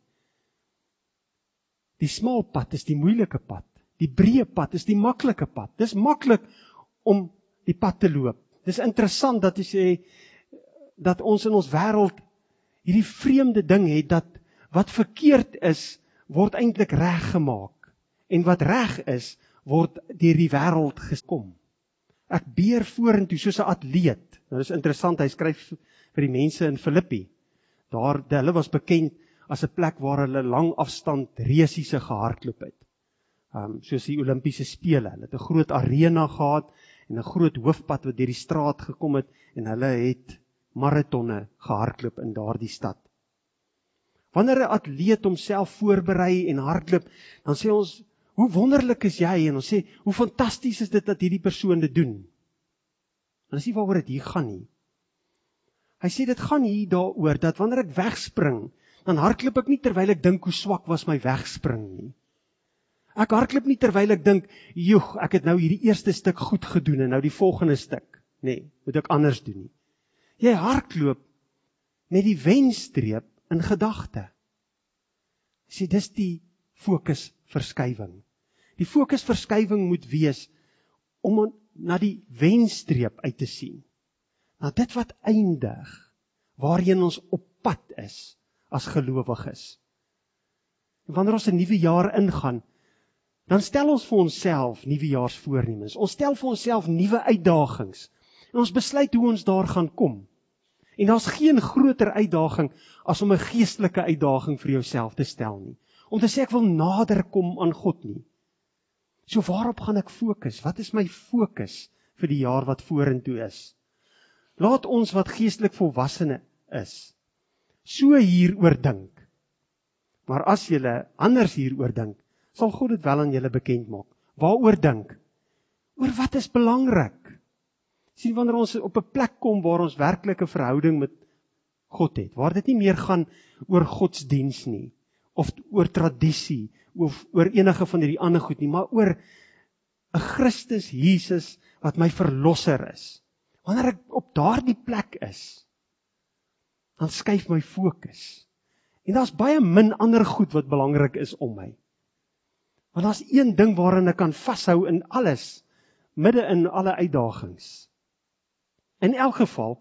die smal pad is die moeilike pad. Die breë pad is die maklike pad. Dis maklik om die pad te loop. Dis interessant dat hy sê, dat ons in ons wêreld hierdie vreemde ding het, dat wat verkeerd is, word eintlik reg gemaak. En wat reg is, word deur die wêreld gekom. Ek beer vorentoe soos 'n atleet. Nou dis interessant, hy skryf vir die mense in Filippi. Daar, hulle was bekend as 'n plek waar hulle lang afstand resiese gehardloop het. Um, soos die Olimpiese spele. Hulle het 'n groot arena gehad en 'n groot hoofpad wat deur die straat gekom het en hulle het maratonne gehardloop in daardie stad. Wanneer 'n atleet homself voorberei en hardloop, dan sê ons, hoe wonderlik is jy? En ons sê, hoe fantasties is dit dat hierdie persoon dit doen? En dis nie waaroor dit hier gaan nie. Hy sê dit gaan hier daaroor, dat wanneer ek wegspring, dan hardloop ek nie terwyl ek dink hoe swak was my wegspring nie. Ek hardloop nie terwyl ek dink, joeg, ek het nou hierdie eerste stuk goed gedoen, en nou die volgende stuk, nee, moet ek anders doen nie. Jy hardloop met die wenstreep in gedagte. Sê, dis die fokusverskywing. Die fokusverskywing moet wees om na die wenstreep uit te sien. Na dit wat eindig, waarheen ons op pad is, as gelowiges. En wanneer ons 'n nuwe jaar ingaan, dan stel ons vir onsself nuwejaarsvoornemens. Ons stel vir onsself nuwe uitdagings. En ons besluit hoe ons daar gaan kom. En daar's geen groter uitdaging as om 'n geestelike uitdaging vir jouself te stel nie. Om te sê ek wil nader kom aan God nie. So waarop gaan ek fokus? Wat is my fokus vir die jaar wat vorentoe is? Laat ons wat geestelik volwassene is, so hieroor dink. Maar as julle anders hieroor dink, sal God dit wel aan julle bekend maak. Waaroor dink? Oor wat is belangrik? Sien, wanneer ons op 'n plek kom waar ons werklike verhouding met God het, waar dit nie meer gaan oor godsdiens nie, of oor tradisie, of oor enige van hierdie ander goed nie, maar oor 'n Christus Jesus wat my verlosser is. Wanneer ek op daardie plek is, dan skuif my fokus. En daar's baie min ander goed wat belangrik is om my. Want daar's een ding waarin ek kan vashou in alles, midde in alle uitdagings. In elk geval,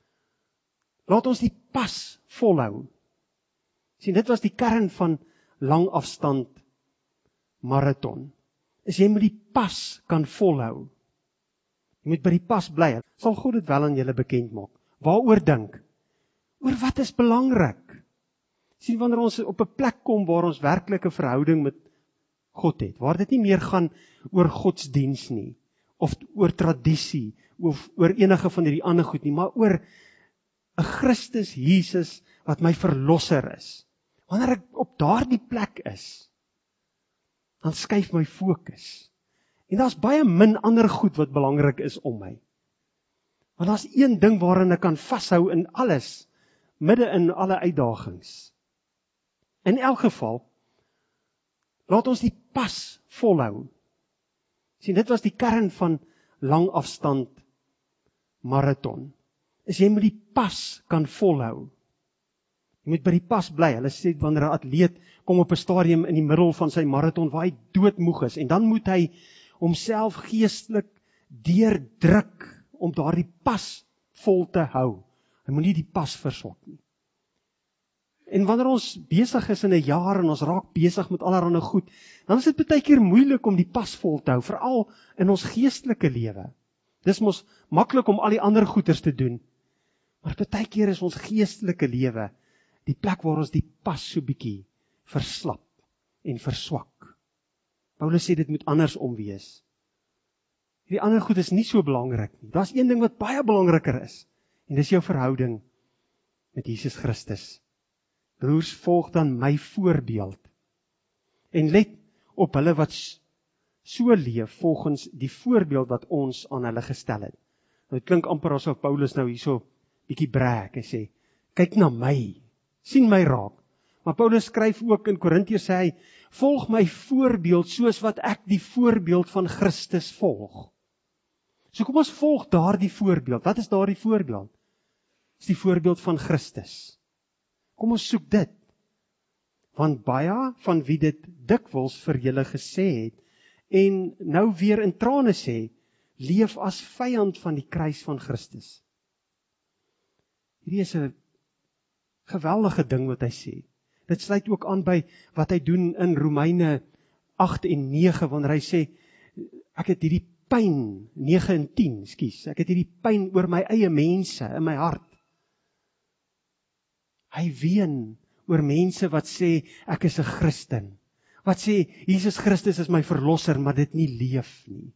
laat ons die pas volhou. Sien, dit was die kern van langafstand marathon. Is jy moet die pas kan volhou. Jy moet by die pas bly. Sal God dit wel aan julle bekend maak. Waaroor dink? Oor wat is belangrik? Sien, wanneer ons op 'n plek kom waar ons werklike verhouding met God het, waar dit nie meer gaan oor godsdiens nie, of oor tradisie, of oor enige van hierdie ander goed nie, maar oor 'n Christus Jesus wat my verlosser is. Wanneer ek op daardie plek is, dan skuif my fokus. En daar's baie min ander goed wat belangrik is om my. Want daar's een ding waarin ek kan vashou in alles, midde in alle uitdagings. In elk geval, laat ons die pas volhou. Sien, dit was die kern van langafstand marathon. Is jy moet die pas kan volhou. Jy moet by die pas bly. Hulle sê wanneer 'n atleet kom op 'n stadium in die middel van sy marathon waar hy doodmoeg is, en dan moet hy homself geestelik deurdruk om daardie pas vol te hou. Hy moet nie die pas verswak nie. En wanneer ons besig is in 'n jaar en ons raak besig met allerlei goed, dan is dit baie keer moeilik om die pas vol te hou, veral in ons geestelike lewe. Dis mos maklik om al die ander goeders te doen, maar baie keer is ons geestelike lewe die plek waar ons die pas so bietjie verslap en verswak. Paulus sê dit moet andersom wees. Die ander goed is nie so belangrik nie. Daar's een ding wat baie belangriker is, en dis jou verhouding met Jesus Christus. Broers, volg dan my voorbeeld, en let op hulle wat so leef volgens die voorbeeld wat ons aan hulle gestel het. Nou, dit klink amper asof Paulus nou hierso bietjie brag en sê, kyk na my, sien my raak. Maar Paulus skryf ook in Korintiërs, sê hy, volg my voorbeeld soos wat ek die voorbeeld van Christus volg. So kom ons volg daardie voorbeeld. Wat is daardie voorbeeld? Dis die voorbeeld van Christus. Kom ons soek dit. Want baie van wie dit dikwels vir julle gesê het, en nou weer in trane sê, leef as vyand van die kruis van Christus. Hierdie is 'n geweldige ding wat hy sê. Dit sluit ook aan by wat hy doen in Romeine agt en nege, wanneer hy sê, ek het hierdie pyn, nege en tien, ekskuus, ek het hierdie pyn oor my eie mense in my hart. Hy ween oor mense wat sê, ek is 'n Christen. Wat sê, Jesus Christus is my verlosser, maar dit nie leef nie.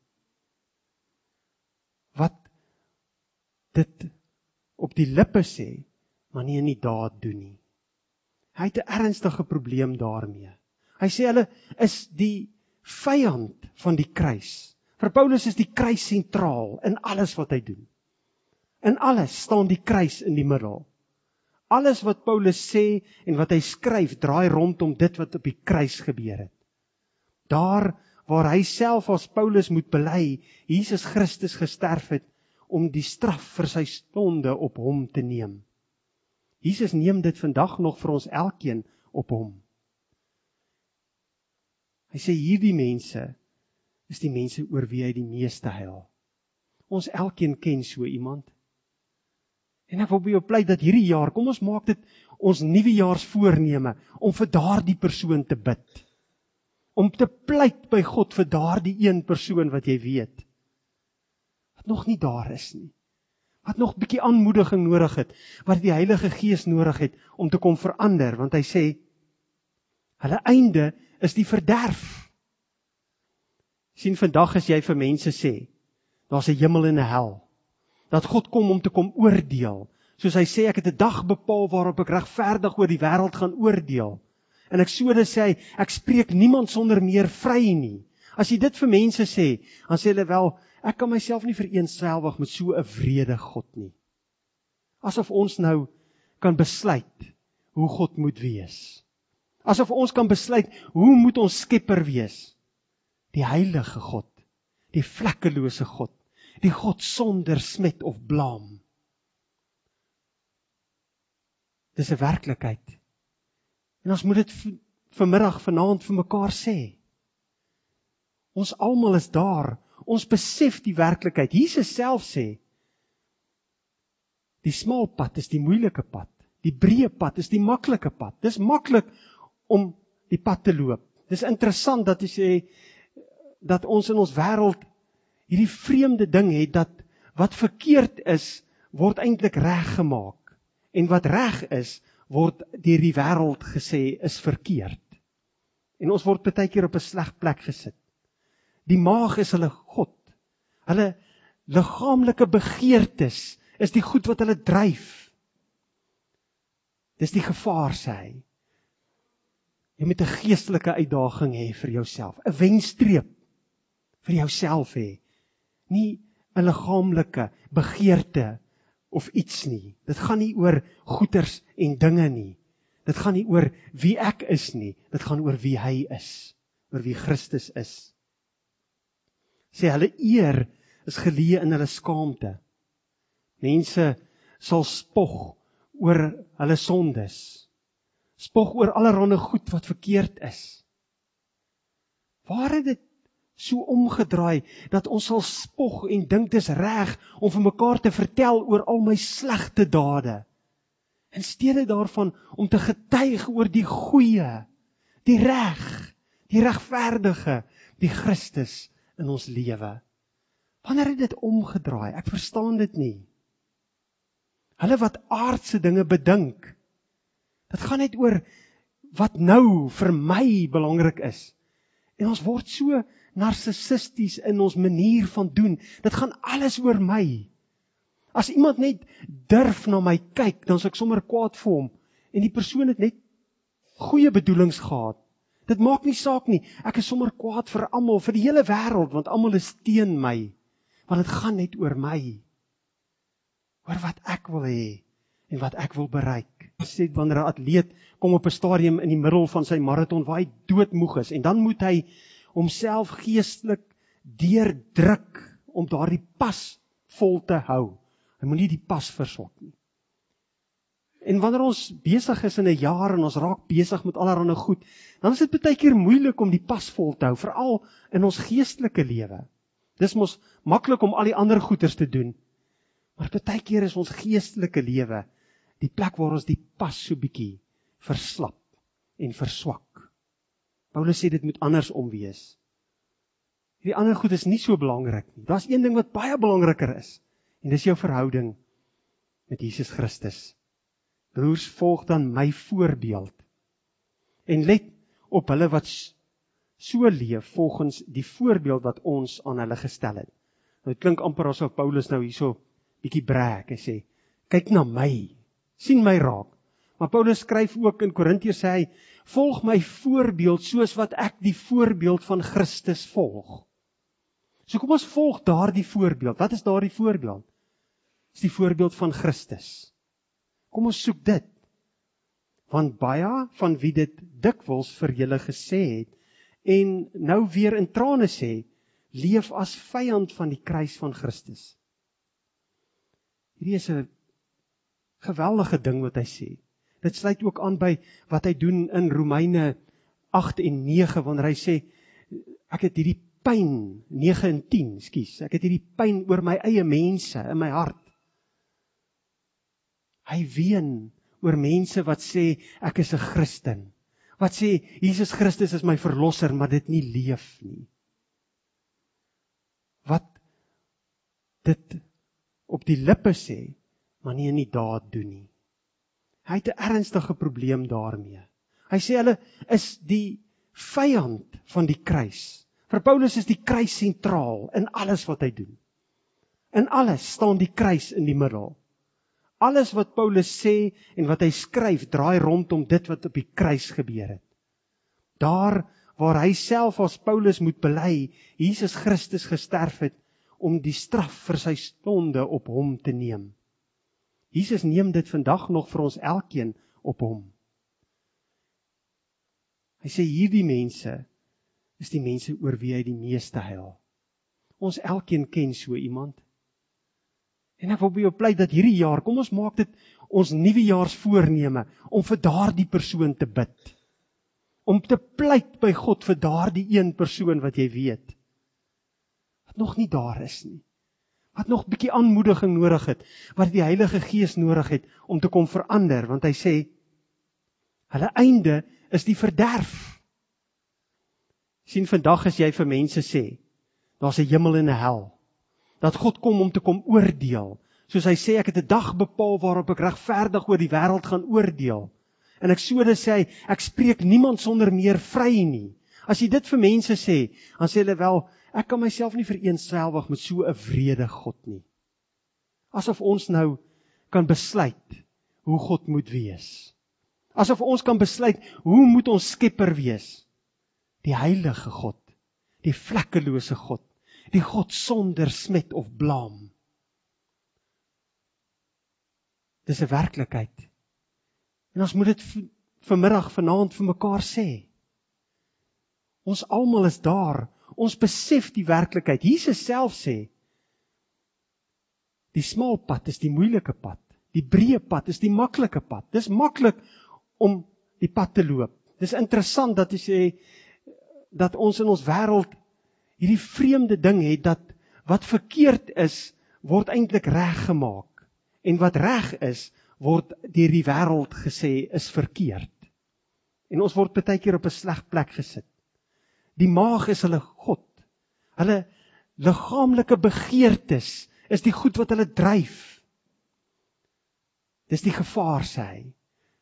Wat dit op die lippe sê, maar nie in die daad doen nie. Hy het 'n ernstige probleem daarmee. Hy sê hulle is die vyand van die kruis. Vir Paulus is die kruis sentraal in alles wat hy doen. In alles staan die kruis in die middel. Alles wat Paulus sê en wat hy skryf, draai rondom dit wat op die kruis gebeur het. Daar waar hy self as Paulus moet bely, Jesus Christus gesterf het, om die straf vir sy sonde op hom te neem. Jesus neem dit vandag nog vir ons elkeen op hom. Hy sê hierdie mense is die mense oor wie hy die meeste huil. Ons elkeen ken so iemand. En ek wil by jou pleit dat hierdie jaar, kom ons maak dit ons nuwejaarsvoorneme, om vir daardie persoon te bid. Om te pleit by God vir daardie een persoon wat jy weet, wat nog nie daar is nie. Wat nog bietjie aanmoediging nodig het, wat die Heilige Gees nodig het, om te kom verander, want hy sê, hulle einde is die verderf. Sien, vandag as jy vir mense sê, daar's 'n hemel en 'n hel, dat God kom om te kom oordeel, soos hy sê, ek het 'n dag bepaal waarop ek regverdig oor die wêreld gaan oordeel, en Eksodus sê hy, ek spreek niemand sonder meer vry nie. As jy dit vir mense sê, dan sê hulle wel, ek kan myself nie vereensgewig met so 'n wrede God nie. Asof ons nou kan besluit hoe God moet wees. Asof ons kan besluit hoe moet ons skepper wees. Die heilige God, die vlekkelose God, die God sonder smet of blaam. Dis 'n werklikheid. En ons moet dit vanmiddag, vanaand vir mekaar sê. Ons almal is daar. Ons besef die werklikheid. Jesus self sê, die smal pad is die moeilike pad. Die breë pad is die maklike pad. Dis maklik om die pad te loop. Dis interessant dat hy sê, dat ons in ons wêreld hierdie vreemde ding het, dat wat verkeerd is, word eintlik reg gemaak. En wat reg is, word deur die wêreld gesê, is verkeerd. En ons word baie keer op 'n sleg plek gesit. Die maag is hulle God. Hulle liggaamlike begeertes is die goed wat hulle dryf. Dis die gevaar, sê hy. Jy moet 'n geestelike uitdaging hê vir jouself, 'n wenstreep vir jouself hê. Nie 'n liggaamlike begeerte of iets nie. Dit gaan nie oor goeders en dinge nie. Dit gaan nie oor wie ek is nie. Dit gaan oor wie hy is, oor wie Christus is. Sê hulle eer is geleë in hulle skaamte. Mense sal spog oor hulle sondes. Spog oor allerhande goed wat verkeerd is. Waar het dit so omgedraai, dat ons sal spog en dink dis reg om vir mekaar te vertel oor al my slegte dade, in steede daarvan om te getuig oor die goeie, die reg, die regverdige, die Christus in ons lewe. Wanneer het dit omgedraai? Ek verstaan dit nie. Hulle wat aardse dinge bedink, dit gaan net oor wat nou vir my belangrik is. En ons word so narcissisties in ons manier van doen. Dit gaan alles oor my. As iemand net durf na my kyk, dan is ek sommer kwaad vir hom. En die persoon het net goeie bedoelings gehad. Dit maak nie saak nie. Ek is sommer kwaad vir almal, vir die hele wêreld, want almal is teen my. Want dit gaan net oor my. Oor wat ek wil hê en wat ek wil bereik. Sê wanneer 'n atleet kom op 'n stadium in die middel van sy marathon waar hy doodmoeg is, en dan moet hy homself geestelik deurdruk om daardie pas vol te hou. Hy moet nie die pas verswak nie. En wanneer ons besig is in 'n jaar en ons raak besig met allerlei goed, dan is dit baie keer moeilik om die pas vol te hou, veral in ons geestelike lewe. Dis mos maklik om al die ander goeders te doen, maar baie keer is ons geestelike lewe die plek waar ons die pas so bietjie verslap en verswak. Paulus sê dit moet andersom wees. Die ander goed is nie so belangrik nie. Daar's een ding wat baie belangriker is, en dis jou verhouding met Jesus Christus. Broers, volg dan my voorbeeld, en let op hulle wat so leef volgens die voorbeeld wat ons aan hulle gestel het. Nou, dit klink amper asof Paulus nou hierso bietjie brag en sê, kyk na my, sien my raak. Maar Paulus skryf ook in Korintiërs, sê hy, volg my voorbeeld soos wat ek die voorbeeld van Christus volg. So kom ons volg daardie voorbeeld. Wat is daardie voorbeeld? is die voorbeeld van Christus. Kom ons soek dit. Want baie van wie dit dikwels vir julle gesê het, en nou weer in trane sê, leef as vyand van die kruis van Christus. Hierdie is 'n geweldige ding wat hy sê. Dit sluit ook aan by wat hy doen in Romeine agt en nege, wanneer hy sê, ek het hierdie pyn, nege en tien, skus, ek het hierdie pyn oor my eie mense in my hart. Hy ween oor mense wat sê, ek is 'n Christen. Wat sê, Jesus Christus is my verlosser, maar dit nie leef nie. Wat dit op die lippe sê, maar nie in die daad doen nie. Hy het 'n ernstige probleem daarmee. Hy sê hulle is die vyand van die kruis. Vir Paulus is die kruis sentraal in alles wat hy doen. In alles staan die kruis in die middel. Alles wat Paulus sê en wat hy skryf, draai rondom dit wat op die kruis gebeur het. Daar waar hy self as Paulus moet bely, Jesus Christus gesterf het, om die straf vir sy sonde op hom te neem. Jesus neem dit vandag nog vir ons elkeen op hom. Hy sê hierdie mense is die mense oor wie hy die meeste huil. Ons elkeen ken so iemand. En ek wil by jou pleit dat hierdie jaar, kom ons maak dit ons nuwejaarsvoorneme, om vir daardie persoon te bid. Om te pleit by God vir daardie een persoon wat jy weet, wat nog nie daar is nie. Wat nog bietjie aanmoediging nodig het, wat die Heilige Gees nodig het, om te kom verander, want hy sê, hulle einde is die verderf. Sien, vandag as jy vir mense sê, daar's 'n hemel en 'n hel, dat God kom om te kom oordeel, soos hy sê, ek het 'n dag bepaal waarop ek regverdig oor die wêreld gaan oordeel, en Eksodus sê hy, ek spreek niemand sonder meer vry nie. As jy dit vir mense sê, dan sê hulle wel, ek kan myself nie vereensgewig met so 'n wrede God nie. Asof ons nou kan besluit hoe God moet wees. Asof ons kan besluit hoe moet ons skepper wees. Die heilige God, die vlekkelose God, die God sonder smet of blaam. Dis 'n werklikheid. En ons moet dit vanmiddag, vanaand vir mekaar sê. Ons almal is daar. Ons besef die werklikheid. Jesus self sê, die smal pad is die moeilike pad. Die breë pad is die maklike pad. Dis maklik om die pad te loop. Dis interessant dat hy sê, dat ons in ons wêreld hierdie vreemde ding het, dat wat verkeerd is, word eintlik reg gemaak. En wat reg is, word deur die wêreld gesê, is verkeerd. En ons word baie keer op 'n sleg plek gesit. Die maag is hulle God. Hulle liggaamlike begeertes is die goed wat hulle dryf. Dis die gevaar, sê hy.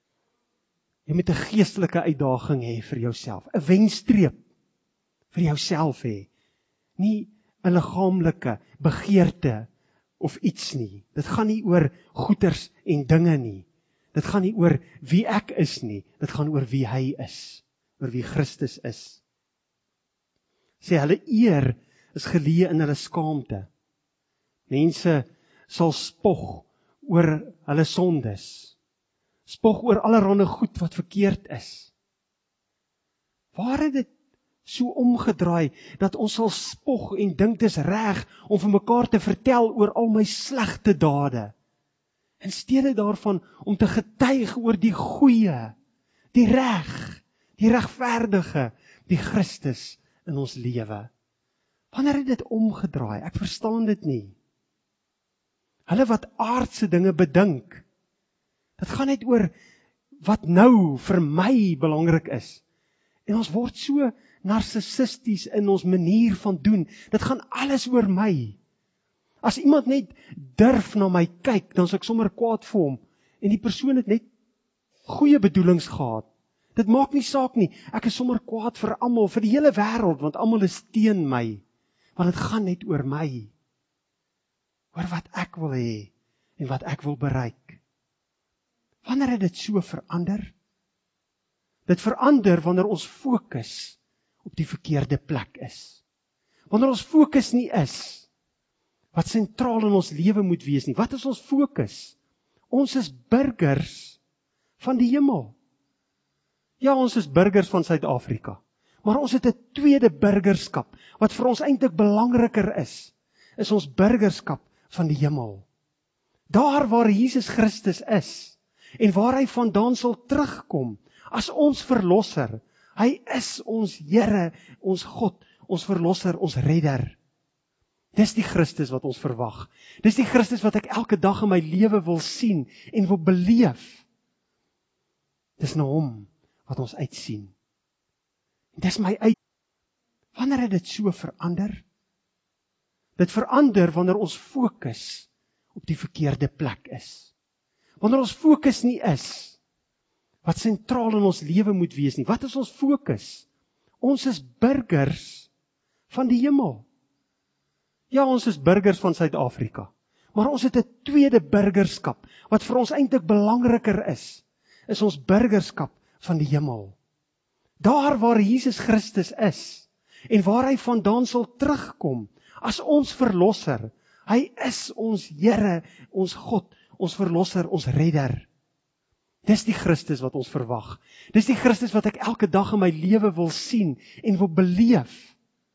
Jy moet 'n geestelike uitdaging hê vir jouself, 'n wenstreep vir jouself hê. Nie 'n liggaamlike begeerte of iets nie. Dit gaan nie oor goeders en dinge nie. Dit gaan nie oor wie ek is nie. Dit gaan oor wie hy is, oor wie Christus is. Sê hulle eer is geleë in hulle skaamte. Mense sal spog oor hulle sondes. Spog oor allerhande goed wat verkeerd is. Waar het dit so omgedraai, dat ons sal spog en dink dis reg om vir mekaar te vertel oor al my slegte dade, in steede daarvan om te getuig oor die goeie, die reg, die regverdige, die Christus in ons lewe. Wanneer het dit omgedraai? Ek verstaan dit nie. Hulle wat aardse dinge bedink, dit gaan net oor wat nou vir my belangrik is. En ons word so narcissisties in ons manier van doen. Dit gaan alles oor my. As iemand net durf na my kyk, dan is ek sommer kwaad vir hom. En die persoon het net goeie bedoelings gehad. Dit maak nie saak nie. Ek is sommer kwaad vir almal, vir die hele wêreld, want almal is teen my. Want dit gaan net oor my. Oor wat ek wil hê en wat ek wil bereik. Wanneer het dit so verander? Dit verander wanneer ons fokus op die verkeerde plek is. Wanneer ons fokus nie is wat sentraal in ons lewe moet wees nie. Wat is ons fokus? Ons is burgers van die hemel. Ja, ons is burgers van Suid-Afrika, maar ons het 'n tweede burgerskap, wat vir ons eintlik belangriker is, is ons burgerskap van die hemel. Daar waar Jesus Christus is, en waar hy vandaan sal terugkom, as ons verlosser. Hy is ons Here, ons God, ons verlosser, ons redder. Dis die Christus wat ons verwag. Dis die Christus wat ek elke dag in my lewe wil sien en wil beleef. Dis na hom wat ons uitsien. Dis my uit. Wanneer het dit so verander? Dit verander wanneer ons fokus op die verkeerde plek is. Wanneer ons fokus nie is wat sentraal in ons lewe moet wees nie. Wat is ons fokus? Ons is burgers van die hemel. Ja, ons is burgers van Suid-Afrika, maar ons het 'n tweede burgerskap, wat vir ons eintlik belangriker is, is ons burgerskap van die hemel. Daar waar Jesus Christus is, en waar hy vandaan sal terugkom, as ons verlosser. Hy is ons Here, ons God, ons verlosser, ons redder. Dis die Christus wat ons verwag. Dis die Christus wat ek elke dag in my lewe wil sien en wil beleef.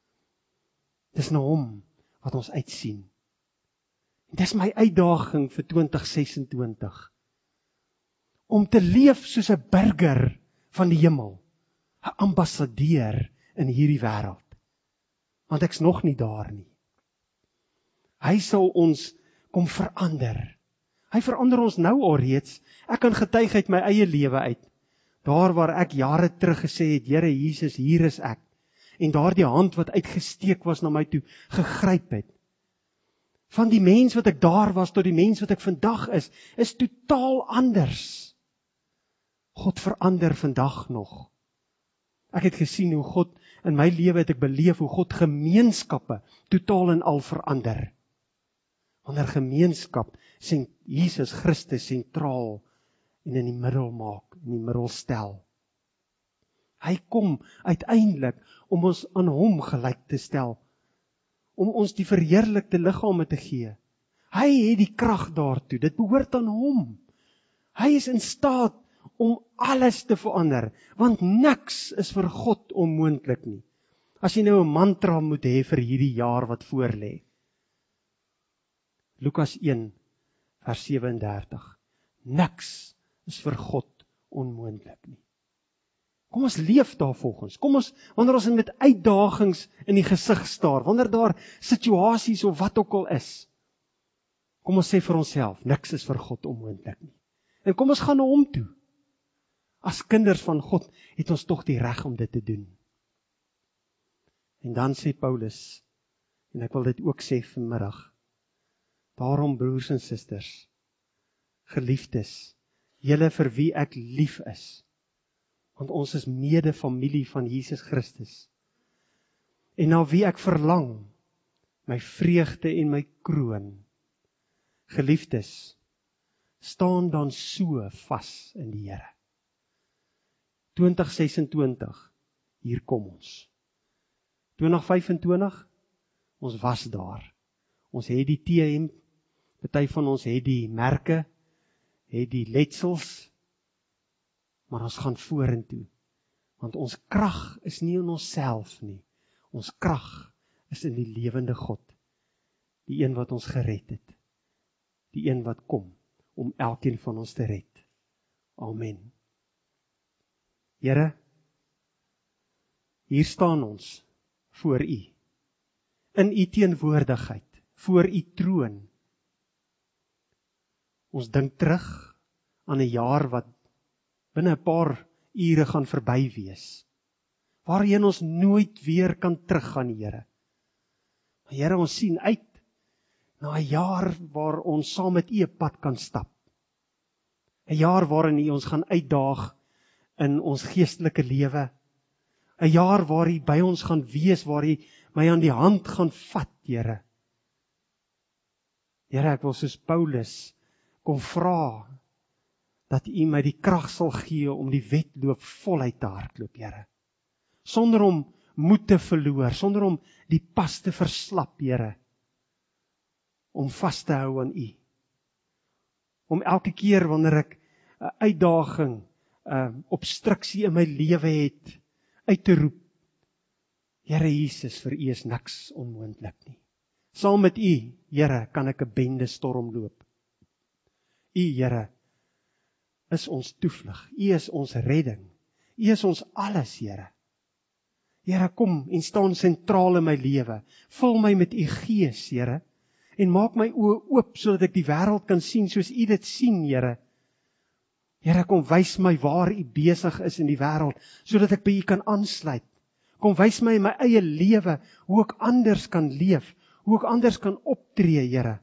Dis na hom wat ons uitsien. Dis my uitdaging vir twintig sesentwintig. Om te leef soos 'n burger van die hemel. 'n Ambassadeur in hierdie wêreld. Want ek's nog nie daar nie. Hy sal ons kom verander. Hy verander ons nou alreeds. Ek kan getuig uit my eie lewe uit. Daar waar ek jare terug gesê het, Here Jesus, hier is ek. En daardie hand wat uitgesteek was na my toe, gegryp het. Van die mens wat ek daar was, tot die mens wat ek vandag is, is totaal anders. God verander vandag nog. Ek het gesien hoe God, in my lewe het ek beleef, hoe God gemeenskappe totaal en al verander. Wanneer gemeenskap sien Jesus Christus sentraal en in die middel maak, in die middel stel. Hy kom uiteindelik om ons aan hom gelyk te stel, om ons die verheerlikte liggame te gee. Hy het die krag daartoe, dit behoort aan hom. Hy is in staat om alles te verander, want niks is vir God onmoontlik nie. As jy nou 'n mantra moet hê vir hierdie jaar wat voorlê. Lukas een, vers sewe en dertig. Niks is vir God onmoontlik nie. Kom ons leef daarvolgens. Kom ons, wanneer ons met uitdagings in die gesig staar, wanneer daar situasies of wat ook al is, kom ons sê vir onsself, niks is vir God onmoontlik nie. En kom ons gaan na hom toe. As kinders van God het ons tog die reg om dit te doen. En dan sê Paulus, en ek wil dit ook sê vanmiddag, daarom broers en susters, geliefdes, julle vir wie ek lief is, want ons is mede familie van Jesus Christus, en na wie ek verlang, my vreugde en my kroon. Geliefdes, staan dan so vas in die Here. twintig sesentwintig, hier kom ons. twintig vyfentwintig, ons was daar. Ons het die T M, party van ons het die merke, het die letsels, maar ons gaan vorentoe. Want ons krag is nie in onsself nie. Ons krag is in die lewende God. Die een wat ons gered het. Die een wat kom om elkeen van ons te red. Amen. Here, hier staan ons voor U. In U teenwoordigheid, voor U troon. Ons dink terug aan 'n jaar wat binne 'n paar ure gaan verby wees, waarheen ons nooit weer kan teruggaan, Here. Maar Here, ons sien uit na 'n jaar waar ons saam met U 'n pad kan stap. 'n Jaar waarin U ons gaan uitdaag in ons geestelike lewe. 'n Jaar waar U by ons gaan wees, waar U my aan die hand gaan vat, Here. Here, ek wil soos Paulus kom vra dat U my die krag sal gee om die wedloop voluit te hardloop, Here. Sonder om moed te verloor, sonder om die pas te verslap, Here. om vas te hou aan U. Om elke keer wanneer ek 'n uitdaging, 'n obstruksie in my lewe het, uit te roep, Here Jesus, vir U is niks onmoontlik nie. Saam met U, Here, kan ek 'n bende storm loop. U, Here, is ons toevlug. U is ons redding. U is ons alles, Here. Here, kom en staan sentraal in my lewe. Vul my met U Gees, Here, en maak my oë oop sodat ek die wêreld kan sien soos U dit sien, Here. Here, kom wys my waar U besig is in die wêreld, sodat ek by U kan aansluit. Kom wys my in my eie lewe hoe ek anders kan leef, hoe ek anders kan optree, Here.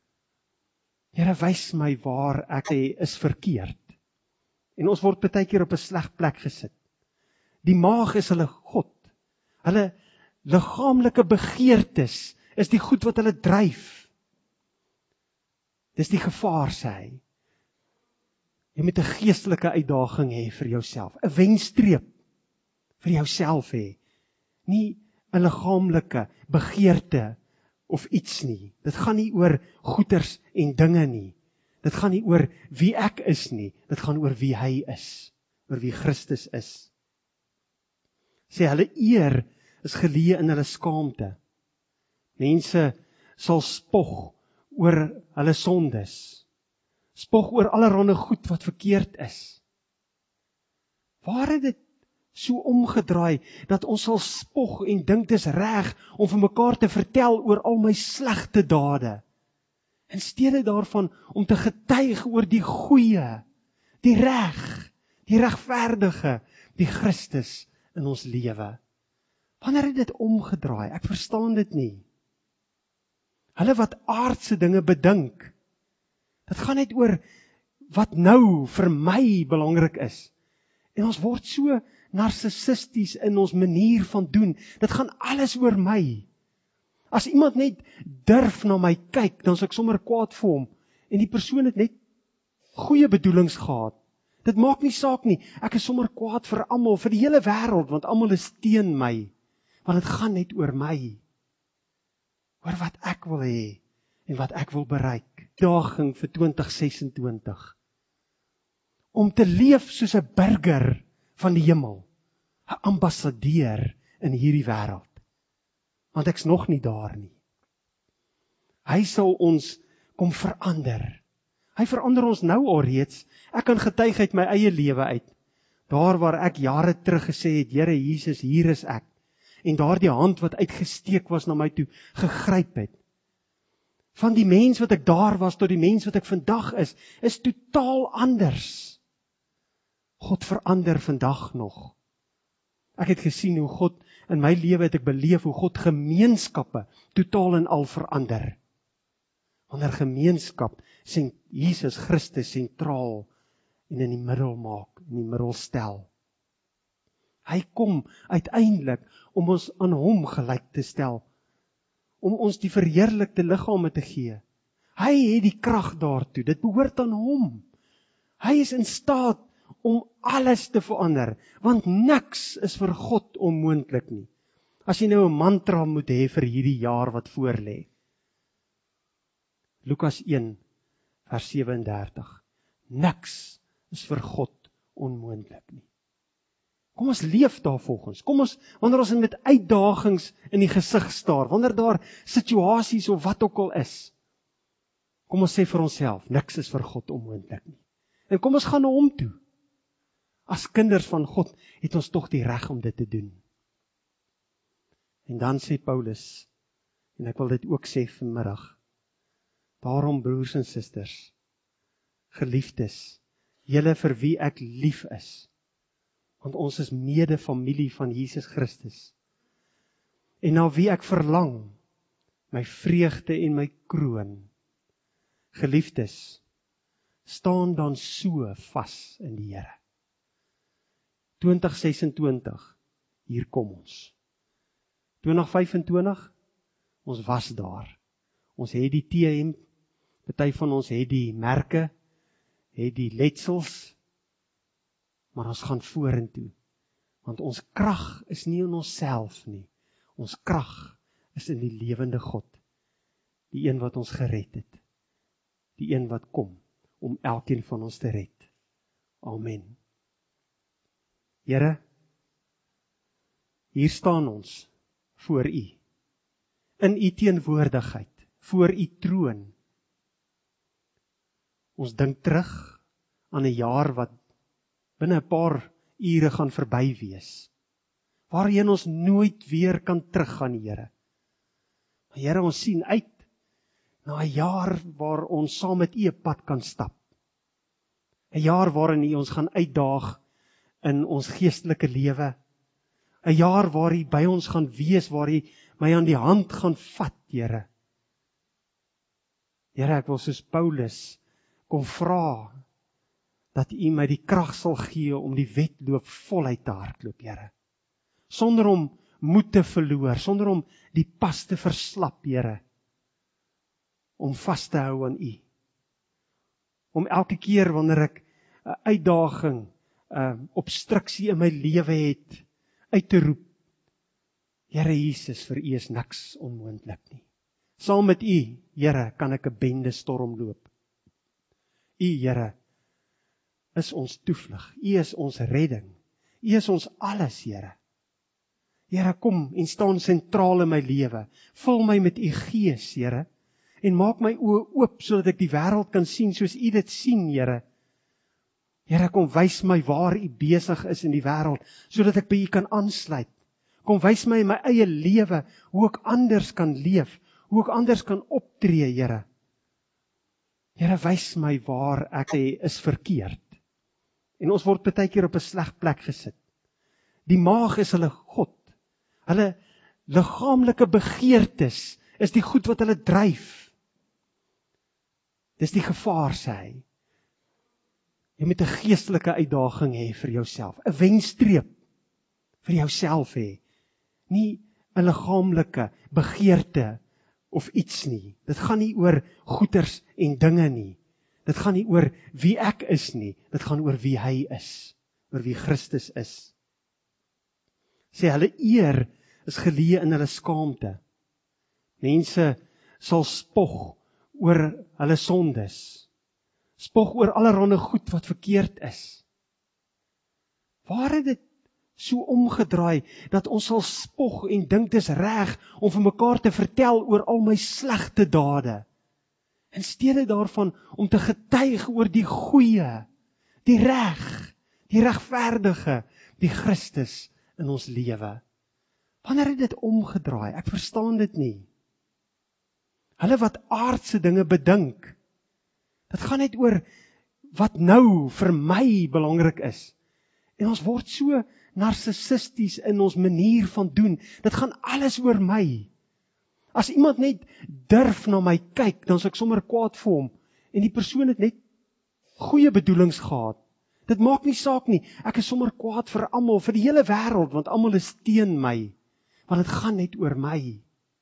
Here, wys my waar ek is verkeerd. En ons word baie keer op 'n sleg plek gesit. Die maag is hulle God. Hulle liggaamlike begeertes is die goed wat hulle dryf. Dis die gevaar, sê hy. Jy moet 'n geestelike uitdaging hê vir jouself, 'n wenstreep vir jouself hê. Nie 'n liggaamlike begeerte of iets nie. Dit gaan nie oor goeders en dinge nie. Dit gaan nie oor wie ek is nie. Dit gaan oor wie hy is, oor wie Christus is. Sê hulle eer is geleë in hulle skaamte. Mense sal spog oor hulle sondes. Spog oor allerhande goed wat verkeerd is. Waar het dit so omgedraai, dat ons sal spog en dink dis reg om vir mekaar te vertel oor al my slegte dade, in steede daarvan om te getuig oor die goeie, die reg, die regverdige, die Christus in ons lewe. Wanneer het dit omgedraai? Ek verstaan dit nie. Hulle wat aardse dinge bedink, dit gaan net oor wat nou vir my belangrik is. En ons word so narcissisties in ons manier van doen. Dit gaan alles oor my. As iemand net durf na my kyk, dan sal ek sommer kwaad vir hom. En die persoon het net goeie bedoelings gehad. Dit maak nie saak nie. Ek is sommer kwaad vir almal, vir die hele wêreld, want almal is teen my. Want dit gaan net oor my. Oor wat ek wil hê en wat ek wil bereik. Daging vir twintig sesentwintig. Om te leef soos 'n burger van die hemel, 'n ambassadeur in hierdie wêreld. Want ek's nog nie daar nie. Hy sal ons kom verander. Hy verander ons nou alreeds. Ek kan getuig uit my eie lewe uit. Daar waar ek jare terug gesê het, Here Jesus, hier is ek. En daardie hand wat uitgesteek was na my toe, gegryp het. Van die mens wat ek daar was, tot die mens wat ek vandag is, is totaal anders. God verander vandag nog. Ek het gesien hoe God, in my lewe het ek beleef hoe God gemeenskappe totaal en al verander. Wanneer gemeenskap sien Jesus Christus sentraal en in die middel maak, in die middel stel. Hy kom uiteindelik om ons aan hom gelyk te stel, om ons die verheerlikte liggame te gee. Hy het die krag daartoe, dit behoort aan hom. Hy is in staat om alles te verander, want niks is vir God onmoontlik nie. As jy nou 'n mantra moet hê vir hierdie jaar wat voorlê. Lukas een vers sewe en dertig. Niks is vir God onmoontlik nie. Kom ons leef daarvolgens. Kom ons, wanneer ons met uitdagings in die gesig staar, wanneer daar situasies of wat ook al is, kom ons sê vir onsself, niks is vir God onmoontlik nie. En kom ons gaan na hom toe. As kinders van God het ons tog die reg om dit te doen. En dan sê Paulus, en ek wil dit ook sê vanmiddag, daarom broers en susters, geliefdes, julle vir wie ek lief is, want ons is mede familie van Jesus Christus, en na wie ek verlang, my vreugde en my kroon. Geliefdes, staan dan so vas in die Here. twintig sesentwintig, hier kom ons. twintig vyfentwintig, ons was daar. Ons het die T-hemp, party van ons het die merke, het die letsels, maar ons gaan vorentoe. Want ons krag is nie in onsself nie. Ons krag is in die lewende God. die een wat ons gered het, die een wat kom om elkeen van ons te red. Amen. Here, hier staan ons voor U, in U teenwoordigheid, voor U troon. Ons dink terug aan 'n jaar wat binne 'n paar ure gaan verby wees, waarheen ons nooit weer kan teruggaan, Here. Maar Here, ons sien uit na 'n jaar waar ons saam met U 'n pad kan stap. 'n Jaar waarin U ons gaan uitdaag in ons geestelike lewe. 'n Jaar waar U by ons gaan wees, waar U my aan die hand gaan vat, Here. Here, ek wil soos Paulus kom vra dat U my die krag sal gee om die wedloop voluit te hardloop, Here. Sonder om moed te verloor, sonder om die pas te verslap, Here. Om vas te hou aan U. Om elke keer wanneer ek 'n uitdaging, 'n obstruksie in my lewe het, uit te roep, Here Jesus, vir U is niks onmoontlik nie. Saam met U, Here, kan ek 'n bende storm loop. U, Here, is ons toevlug. U is ons redding. U is ons alles, Here. Here, kom en staan sentraal in my lewe. Vul my met U Gees, Here, en maak my oë oop sodat ek die wêreld kan sien soos U dit sien, Here. Here, kom wys my waar U besig is in die wêreld, sodat ek by U kan aansluit. Kom wys my in my eie lewe hoe ek anders kan leef, hoe ek anders kan optree, Here. Here, wys my waar ek is verkeerd. En ons word baie keer op 'n sleg plek gesit. Die maag is hulle God. Hulle liggaamlike begeertes is die goed wat hulle dryf. Dis die gevaar, sê hy. Jy moet 'n geestelike uitdaging hê vir jouself, 'n wenstreep vir jouself hê. Nie 'n liggaamlike begeerte of iets nie. Dit gaan nie oor goeders en dinge nie. Dit gaan nie oor wie ek is nie. Dit gaan oor wie hy is, oor wie Christus is. Sê hulle eer is geleë in hulle skaamte. Mense sal spog oor hulle sondes. Spog oor allerhande goed wat verkeerd is. Waar het dit so omgedraai dat ons sal spog en dink dis reg om vir mekaar te vertel oor al my slegte dade? In steede daarvan om te getuig oor die goeie, die reg, die regverdige, die Christus in ons lewe. Wanneer het dit omgedraai? Ek verstaan dit nie. Hulle wat aardse dinge bedink, dit gaan net oor wat nou vir my belangrik is. En ons word so narcissisties in ons manier van doen. Dit gaan alles oor my. As iemand net durf na my kyk, dan is ek sommer kwaad vir hom. En die persoon het net goeie bedoelings gehad. Dit maak nie saak nie. Ek is sommer kwaad vir almal, vir die hele wêreld, want almal is teen my. Want dit gaan net oor my.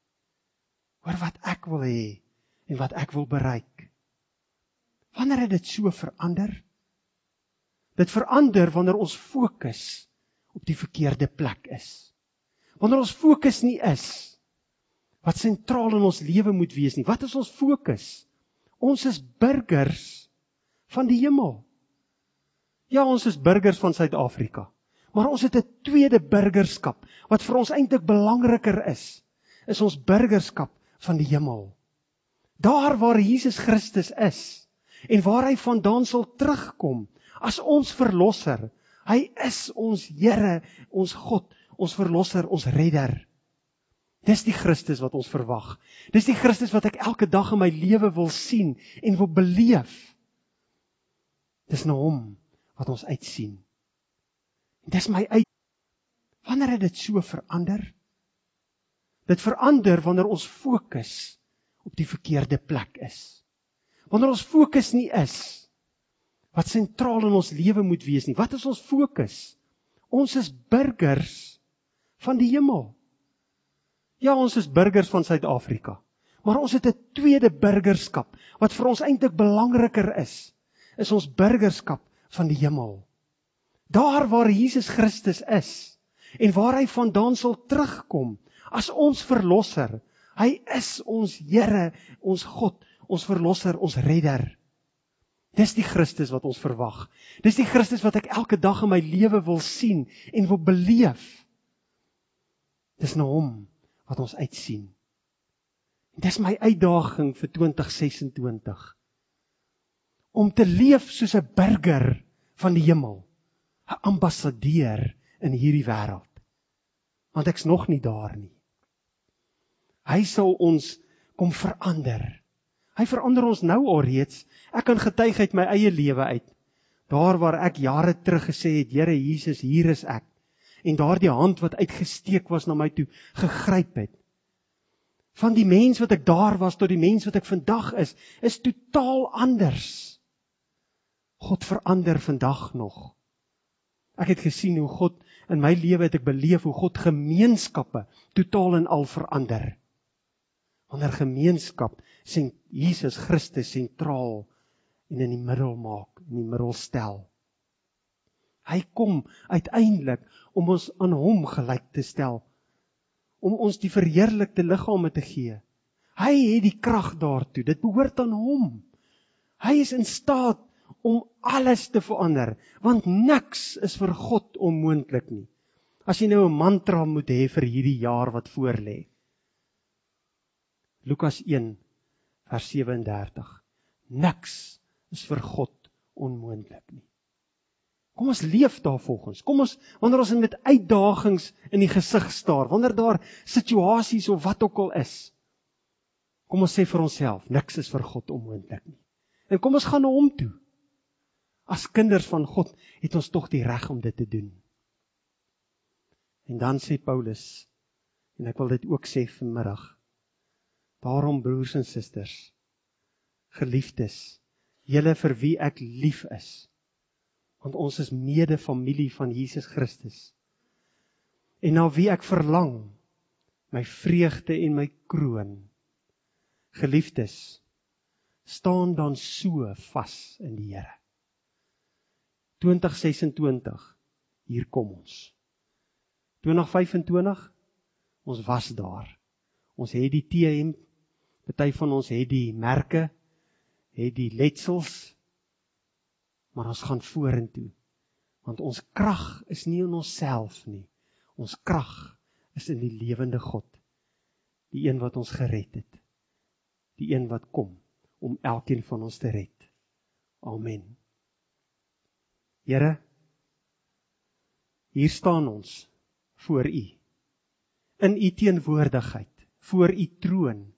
Oor wat ek wil hê en wat ek wil bereik. Wanneer het dit so verander? Dit verander wanneer ons fokus op die verkeerde plek is. Wanneer ons fokus nie is wat sentraal in ons lewe moet wees nie. Wat is ons fokus? Ons is burgers van die hemel. Ja, ons is burgers van Suid-Afrika, maar ons het 'n tweede burgerskap wat vir ons eintlik belangriker is, is ons burgerskap van die hemel. Daar waar Jesus Christus is en waar hy vandaan sal terugkom as ons verlosser. Hy is ons Here, ons God, ons verlosser, ons redder. Dis die Christus wat ons verwag. Dis die Christus wat ek elke dag in my lewe wil sien en wil beleef. Dis na hom wat ons uitsien. Dis my uit. Wanneer het dit so verander? Dit verander wanneer ons fokus op die verkeerde plek is. Wanneer ons fokus nie is wat sentraal in ons lewe moet wees nie. Wat is ons fokus? Ons is burgers van die hemel. Ja, ons is burgers van Suid-Afrika, maar ons het 'n tweede burgerskap wat vir ons eintlik belangriker is, is ons burgerskap van die hemel. Daar waar Jesus Christus is en waar hy vandaan sal terugkom as ons verlosser. Hy is ons Here, ons God, ons verlosser, ons redder. Dis die Christus wat ons verwag. Dis die Christus wat ek elke dag in my lewe wil sien en wil beleef. Dis na hom wat ons uitsien. Dis my uitdaging vir twintig sesentwintig. Om te leef soos 'n burger van die hemel, 'n ambassadeur in hierdie wêreld. Want ek's nog nie daar nie. Hy sal ons kom verander. Hy verander ons nou alreeds. Ek kan getuig uit my eie lewe uit. Daar waar ek jare terug gesê het, Here Jesus, hier is ek. En daardie hand wat uitgesteek was na my toe, gegryp het. Van die mens wat ek daar was, tot die mens wat ek vandag is, is totaal anders. God verander vandag nog. Ek het gesien hoe God, in my lewe het ek beleef, hoe God gemeenskappe totaal en al verander. Wanneer gemeenskap, sien Jesus Christus sentraal en in die middel maak, in die middel stel. Hy kom uiteindelik om ons aan hom gelyk te stel, om ons die verheerlikte liggame te gee. Hy het die krag daartoe, dit behoort aan hom. Hy is in staat om alles te verander, want niks is vir God onmoontlik nie. As jy nou 'n mantra moet hê vir hierdie jaar wat voorlê. Lukas een vers sewe en dertig. Niks is vir God onmoontlik nie. Kom ons leef daarvolgens. Kom ons, wanneer ons met uitdagings in die gesig staar, wanneer daar situasies of wat ook al is, kom ons sê vir onsself, niks is vir God onmoontlik nie. En kom ons gaan na hom toe. As kinders van God het ons tog die reg om dit te doen. En dan sê Paulus, en ek wil dit ook sê vanmiddag, daarom broers en susters, geliefdes, julle vir wie ek lief is, want ons is mede familie van Jesus Christus, en na wie ek verlang, my vreugde en my kroon. Geliefdes, staan dan so vas in die Here. twintig sesentwintig, hier kom ons. twintig vyfentwintig, ons was daar. Ons het die T M, party van ons het die merke, het die letsels, maar ons gaan vorentoe. Want ons krag is nie in onsself nie. Ons krag is in die lewende God. Die een wat ons gered het. Die een wat kom om elkeen van ons te red. Amen. Here, hier staan ons voor U, in U teenwoordigheid, voor U troon.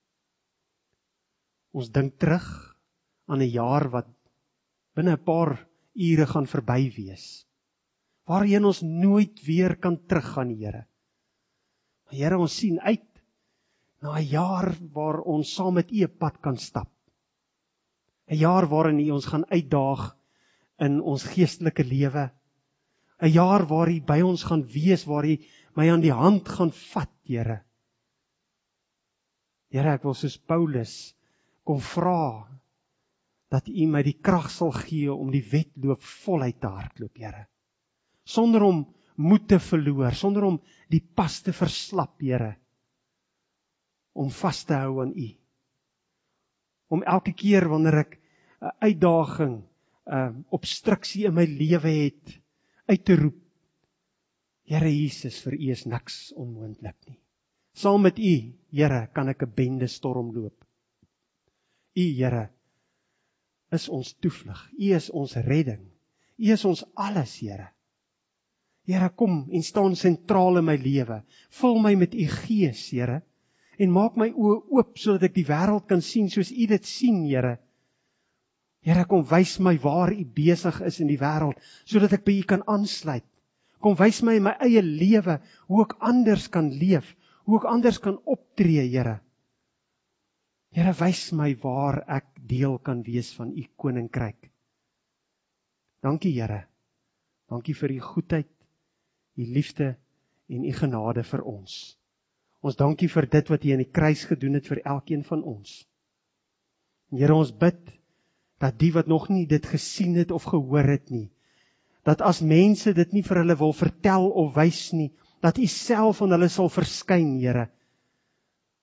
Ons dink terug aan 'n jaar wat binne 'n paar ure gaan verby wees, waarheen ons nooit weer kan teruggaan, Here. Maar Here, ons sien uit na 'n jaar waar ons saam met U 'n pad kan stap. 'n Jaar waarin U ons gaan uitdaag in ons geestelike lewe. 'n Jaar waar U by ons gaan wees, waar U my aan die hand gaan vat, Here. Here, ek wil soos Paulus kom vra dat U my die krag sal gee om die wedloop voluit te hardloop, Here. Sonder om moed te verloor, sonder om die pas te verslap, Here. Om vas te hou aan U. Om elke keer wanneer ek 'n uitdaging, 'n obstruksie in my lewe het, uit te roep, Here Jesus, vir U is niks onmoontlik nie. Saam met U, Here, kan ek 'n bende storm loop. U, Here, is ons toevlug. U is ons redding. U is ons alles, Here. Here, kom en staan sentraal in my lewe. Vul my met U Gees, Here, en maak my oë oop sodat ek die wêreld kan sien soos U dit sien, Here. Here, kom wys my waar U besig is in die wêreld, sodat ek by U kan aansluit. Kom wys my in my eie lewe hoe ek anders kan leef, hoe ek anders kan optree, Here. Here, wys my waar ek deel kan wees van U koninkryk. Dankie, Here. Dankie vir U goedheid, U liefde en U genade vir ons. Ons dankie vir dit wat U aan die kruis gedoen het vir elkeen van ons. Here, ons bid dat die wat nog nie dit gesien het of gehoor het nie, dat as mense dit nie vir hulle wil vertel of wys nie, dat U self aan hulle sal verskyn, Here.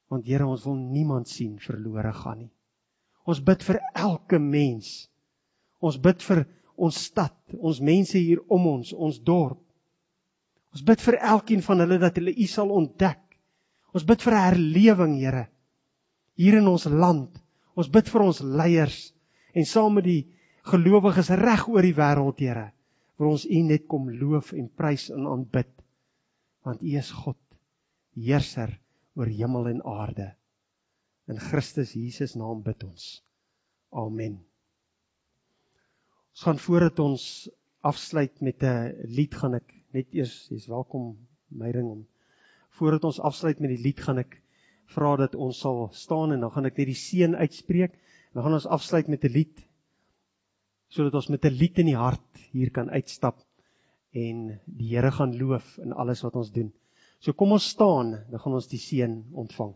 Want Here, ons wil niemand sien verlore gaan nie. Ons bid vir elke mens. Ons bid vir ons stad, ons mense hier om ons, ons dorp. Ons bid vir elkeen van hulle dat hulle U sal ontdek. Ons bid vir 'n herlewing, Here, hier in ons land. Ons bid vir ons leiers en saam met die gelowiges reg oor die wêreld, Here, waar ons U net kom loof en prys en aanbid. Want U is God, heerser oor hemel en aarde. In Christus Jesus naam bid ons. Amen. Ons gaan voordat ons afsluit met 'n lied, gaan ek net eers, jy's welkom, Meyring, om voordat ons afsluit met die lied, gaan ek vra dat ons sal staan en dan gaan ek net die seën uitspreek. Dan gaan ons afsluit met 'n lied, sodat ons met 'n lied in die hart hier kan uitstap en die Here gaan loof in alles wat ons doen. So kom ons staan, dan gaan ons die seën ontvang.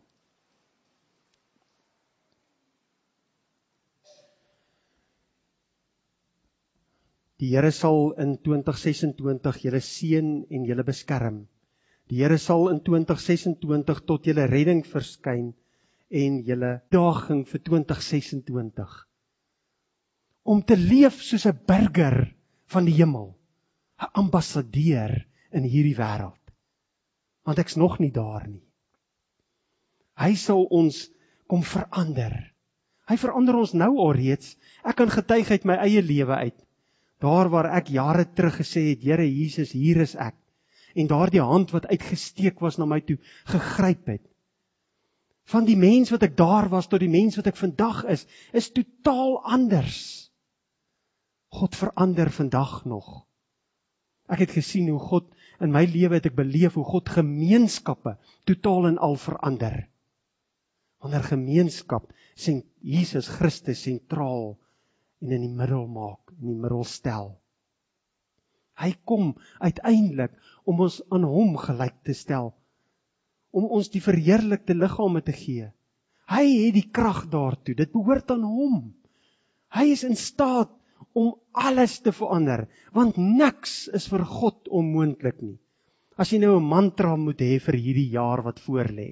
Die Here sal in twintig sesentwintig julle seën en julle beskerm. Die Here sal in twintig sesentwintig tot julle redding verskyn en julle daging vir twintig sesentwintig. Om te leef soos 'n burger van die hemel, 'n ambassadeur in hierdie wêreld. Want ek's nog nie daar nie. Hy sal ons kom verander. Hy verander ons nou alreeds. Ek kan getuig uit my eie lewe uit. Daar waar ek jare terug gesê het, Here Jesus, hier is ek. En daardie hand wat uitgesteek was na my toe, gegryp het. Van die mens wat ek daar was, tot die mens wat ek vandag is, is totaal anders. God verander vandag nog. Ek het gesien hoe God, in my lewe het ek beleef, hoe God gemeenskappe totaal en al verander. Wanneer gemeenskap, sien Jesus Christus sentraal en in die middel maak, in die middel stel. Hy kom uiteindelik om ons aan hom gelyk te stel, om ons die verheerlikte liggame te gee. Hy het die krag daartoe, dit behoort aan hom. Hy is in staat om alles te verander, want niks is vir God onmoontlik nie. As jy nou 'n mantra moet hê vir hierdie jaar wat voorlê.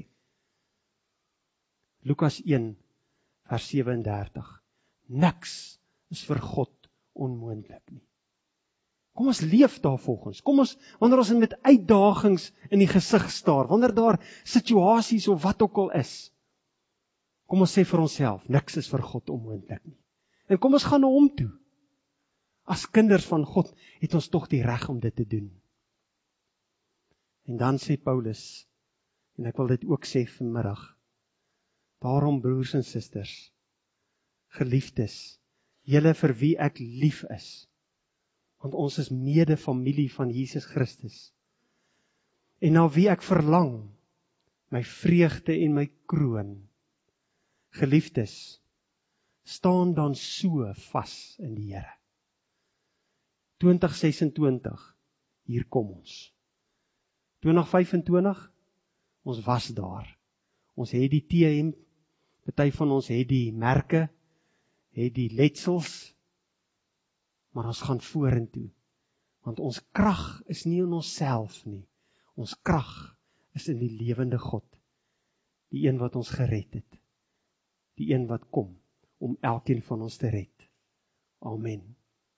Lukas een vers sewe en dertig. Niks is vir God onmoontlik nie. Kom ons leef daarvolgens. Kom ons, wanneer ons met uitdagings in die gesig staar, wanneer daar situasies of wat ook al is, kom ons sê vir onsself, niks is vir God onmoontlik nie. En kom ons gaan na hom toe. As kinders van God het ons tog die reg om dit te doen. En dan sê Paulus, en ek wil dit ook sê vanmiddag, daarom broers en susters, geliefdes, julle vir wie ek lief is, want ons is mede-familie van Jesus Christus, en na wie ek verlang, my vreugde en my kroon. Geliefdes, staan dan so vas in die Here. twintig sesentwintig, hier kom ons. twintig vyfentwintig, ons was daar. Ons het die T-hemp, party van ons het die merke, het die letsels, maar ons gaan vorentoe. Want ons krag is nie in onsself nie. Ons krag is in die lewende God. Die een wat ons gered het. Die een wat kom om elkeen van ons te red. Amen.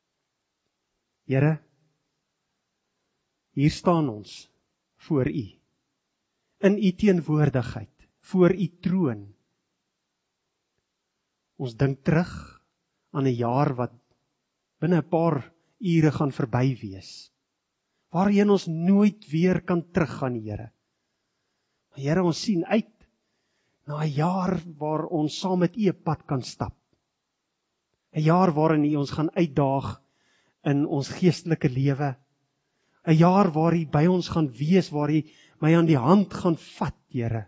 Here, hier staan ons voor U, in U teenwoordigheid, voor U troon. Ons dink terug aan 'n jaar wat binne 'n paar ure gaan verby wees, waarheen ons nooit weer kan teruggaan, Here. Maar Here, ons sien uit na 'n jaar waar ons saam met U 'n pad kan stap. 'n Jaar waarin U ons gaan uitdaag in ons geestelike lewe. 'n Jaar waar U by ons gaan wees, waar U my aan die hand gaan vat, Here.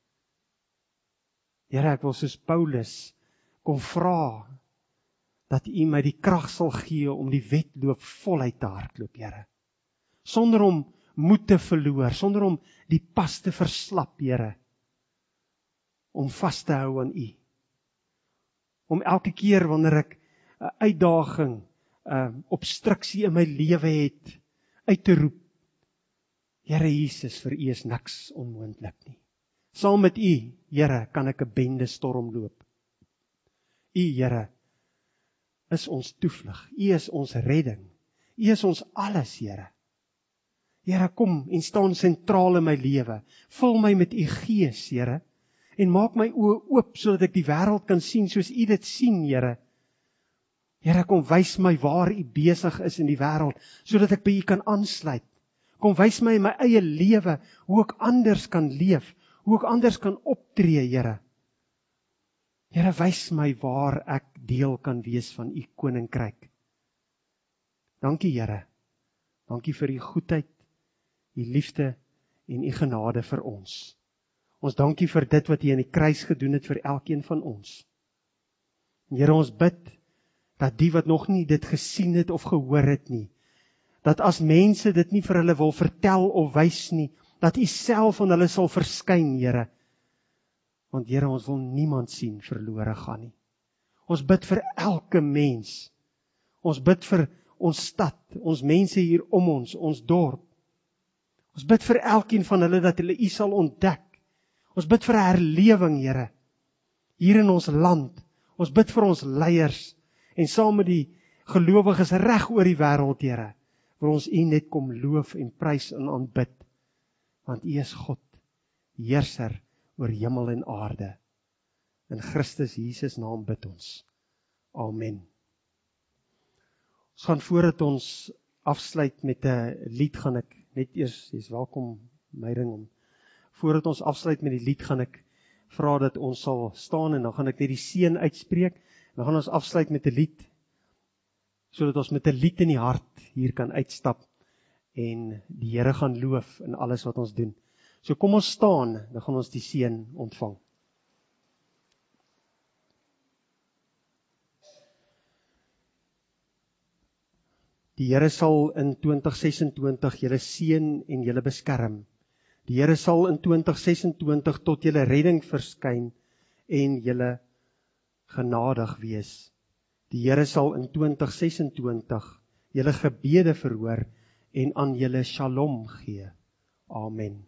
Here, ek wil soos Paulus kom vra dat U my die krag sal gee om die wedloop voluit te hardloop, Here. Sonder om moed te verloor, sonder om die pas te verslap, Here. Om vas te hou aan U. Om elke keer wanneer ek 'n uitdaging, 'n obstruksie in my lewe het, uit te roep, Here Jesus, vir U is niks onmoontlik nie. Saam met U, Here, kan ek 'n bende storm loop. U, Here, is ons toevlug. U is ons redding. U is ons alles, Here. Here, kom en staan sentraal in my lewe. Vul my met U Gees, Here, en maak my oë oop sodat ek die wêreld kan sien soos U dit sien, Here. Here, kom wys my waar U besig is in die wêreld, sodat ek by U kan aansluit. Kom wys my in my eie lewe hoe ek anders kan leef, hoe ek anders kan optree, Here. Here, wys my waar ek deel kan wees van U koninkryk. Dankie, Here. Dankie vir U goedheid, U liefde en U genade vir ons. Ons dankie vir dit wat U aan die kruis gedoen het vir elkeen van ons. En Here, ons bid dat die wat nog nie dit gesien het of gehoor het nie, dat as mense dit nie vir hulle wil vertel of wys nie, dat U self aan hulle sal verskyn, Here. Want Here, ons wil niemand sien verlore gaan nie. Ons bid vir elke mens. Ons bid vir ons stad, ons mense hier om ons, ons dorp. Ons bid vir elkeen van hulle dat hulle U sal ontdek. Ons bid vir 'n herlewing, Here, hier in ons land. Ons bid vir ons leiers en saam met die gelowiges reg oor die wêreld, Here, waar ons U net kom loof en prys en aanbid. Want U is God, heerser oor hemel en aarde. In Christus Jesus naam bid ons. Amen. Ons gaan voordat ons afsluit met 'n lied, gaan ek net eers, jy's welkom, Meyring, om voordat ons afsluit met die lied, gaan ek vra dat ons sal staan en dan gaan ek net die seën uitspreek. En dan gaan ons afsluit met 'n lied, sodat ons met 'n lied in die hart hier kan uitstap en die Here gaan loof in alles wat ons doen. So kom ons staan, dan gaan ons die seën ontvang. Die Here sal in twintig sesentwintig julle seën en julle beskerm. Die Here sal in twintig sesentwintig tot julle redding verskyn en julle genadig wees. Die Here sal in twintig sesentwintig julle gebede verhoor en aan julle shalom gee. Amen.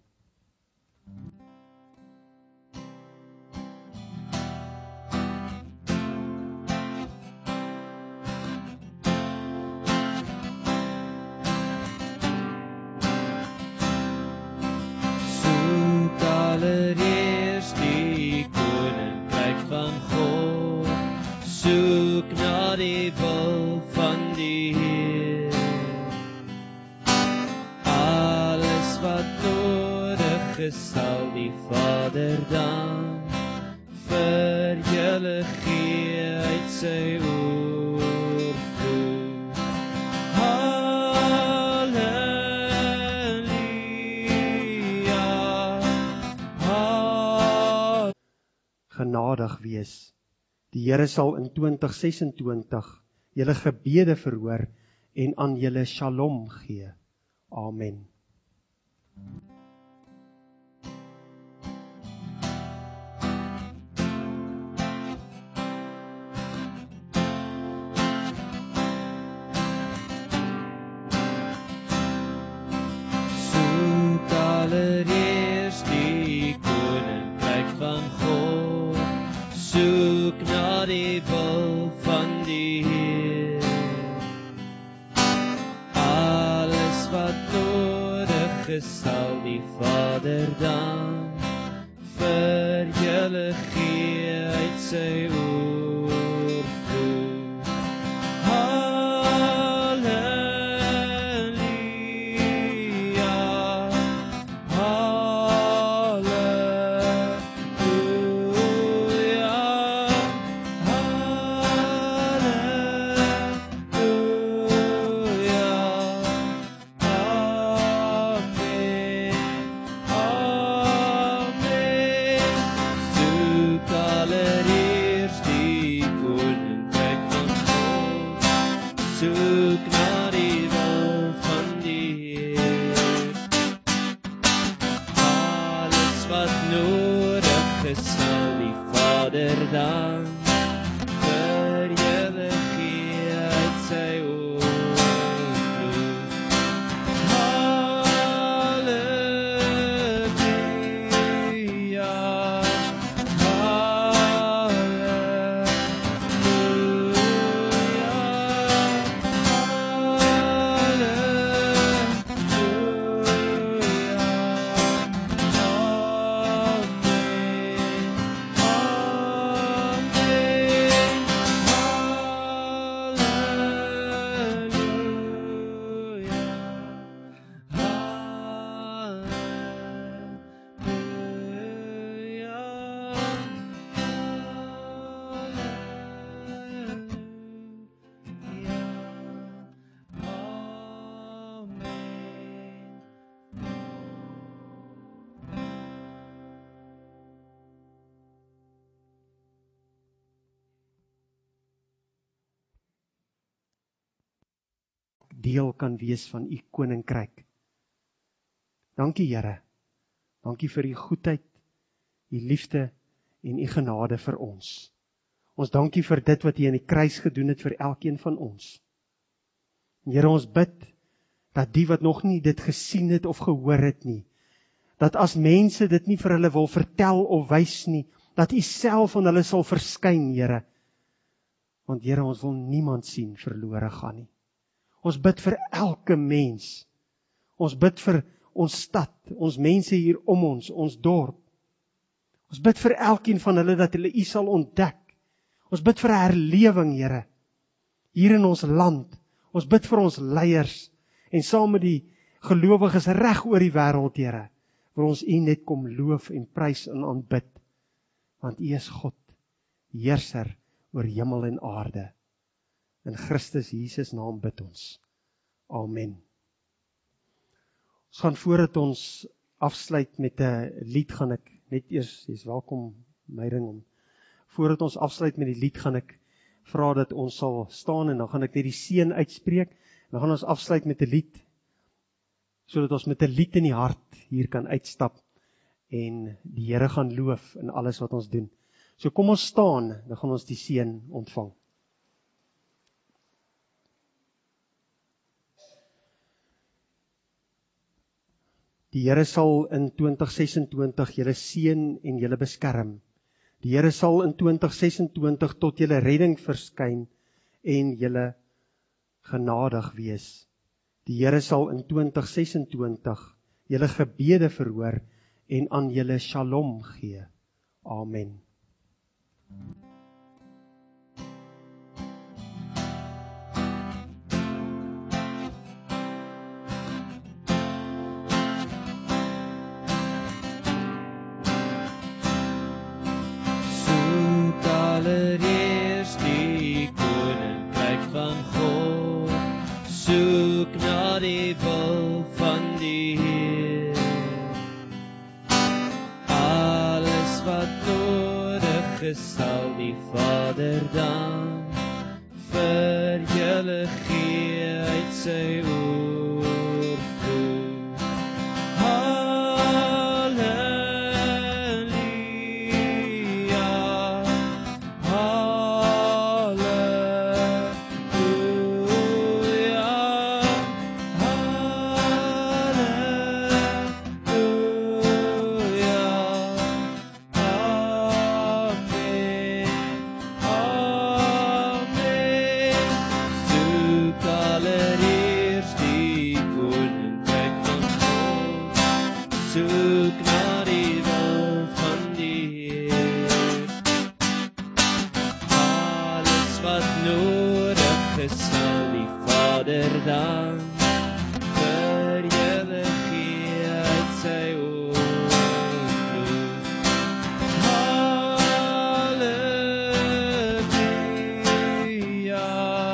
Soek allereerst die koninkryk van God, soek na die wil van die Heer. Alles wat nodig is, sal die Vader dan vir julle gee uit sy oorvloed. Halleluja, halleluja. Genadig wees. Die Here sal in twintig sesentwintig julle gebede verhoor en aan julle shalom gee. Amen. Soek allereerst die koninkryk van God, soek na die wil van die Heer. Alles wat nodig is, sal die Vader dan vir julle gee uit sy oorvloed. Halleluja, halleluja, halleluja, amen, amen. Soek allereerst die koninkryk van God, soek na die wil van die Heer. Alles wat nodig is, sal die Vader dan vir julle gee uit sy oorvloed. Halleluja, deel kan wees van u koninkryk. Dankie Here, dankie vir u goedheid, u liefde en u genade vir ons. Ons dankie vir dit wat u aan die kruis gedoen het vir elkeen van ons. En Here, ons bid dat die wat nog nie dit gesien het of gehoor het nie, dat as mense dit nie vir hulle wil vertel of wys nie, dat u self aan hulle sal verskyn, Here. Want Here, ons wil niemand sien verlore gaan nie. Ons bid vir elke mens. Ons bid vir ons stad, ons mense hier om ons, ons dorp. Ons bid vir elkeen van hulle dat hulle u sal ontdek. Ons bid vir 'n herlewing, Here, hier in ons land. Ons bid vir ons leiers en saam met die gelowiges reg oor die wêreld, Here, wil ons u net kom loof en prys en aanbid. Want u is God, heerser oor hemel en aarde. In Christus Jesus naam bid ons. Amen. Ons gaan voordat ons afsluit met 'n lied, gaan ek net eers, jy's welkom, Meyring, om voordat ons afsluit met die lied, gaan ek vra dat ons sal staan en dan gaan ek net die seën uitspreek. Dan gaan ons afsluit met 'n lied, sodat ons met 'n lied in die hart hier kan uitstap en die Here gaan loof in alles wat ons doen. So kom ons staan, dan gaan ons die seën ontvang. Die Here sal in twintig sesentwintig julle seën en julle beskerm. Die Here sal in twintig sesentwintig tot julle redding verskyn en julle genadig wees. Die Here sal in twintig sesentwintig julle gebede verhoor en aan julle shalom gee. Amen. Soek allereerst die koninkryk van God, soek na die wil van die Heer. Alles wat nodig is, sal die Vader dan vir julle gee uit sy oorvloed. Halleluja, halleluja, halleluja, amen, amen. Soek allereerst die koninkryk van God, soek na die wil van die Heer. Alles wat nodig is, sal die Vader dan vir julle gee uit sy oorvloed. Halleluja,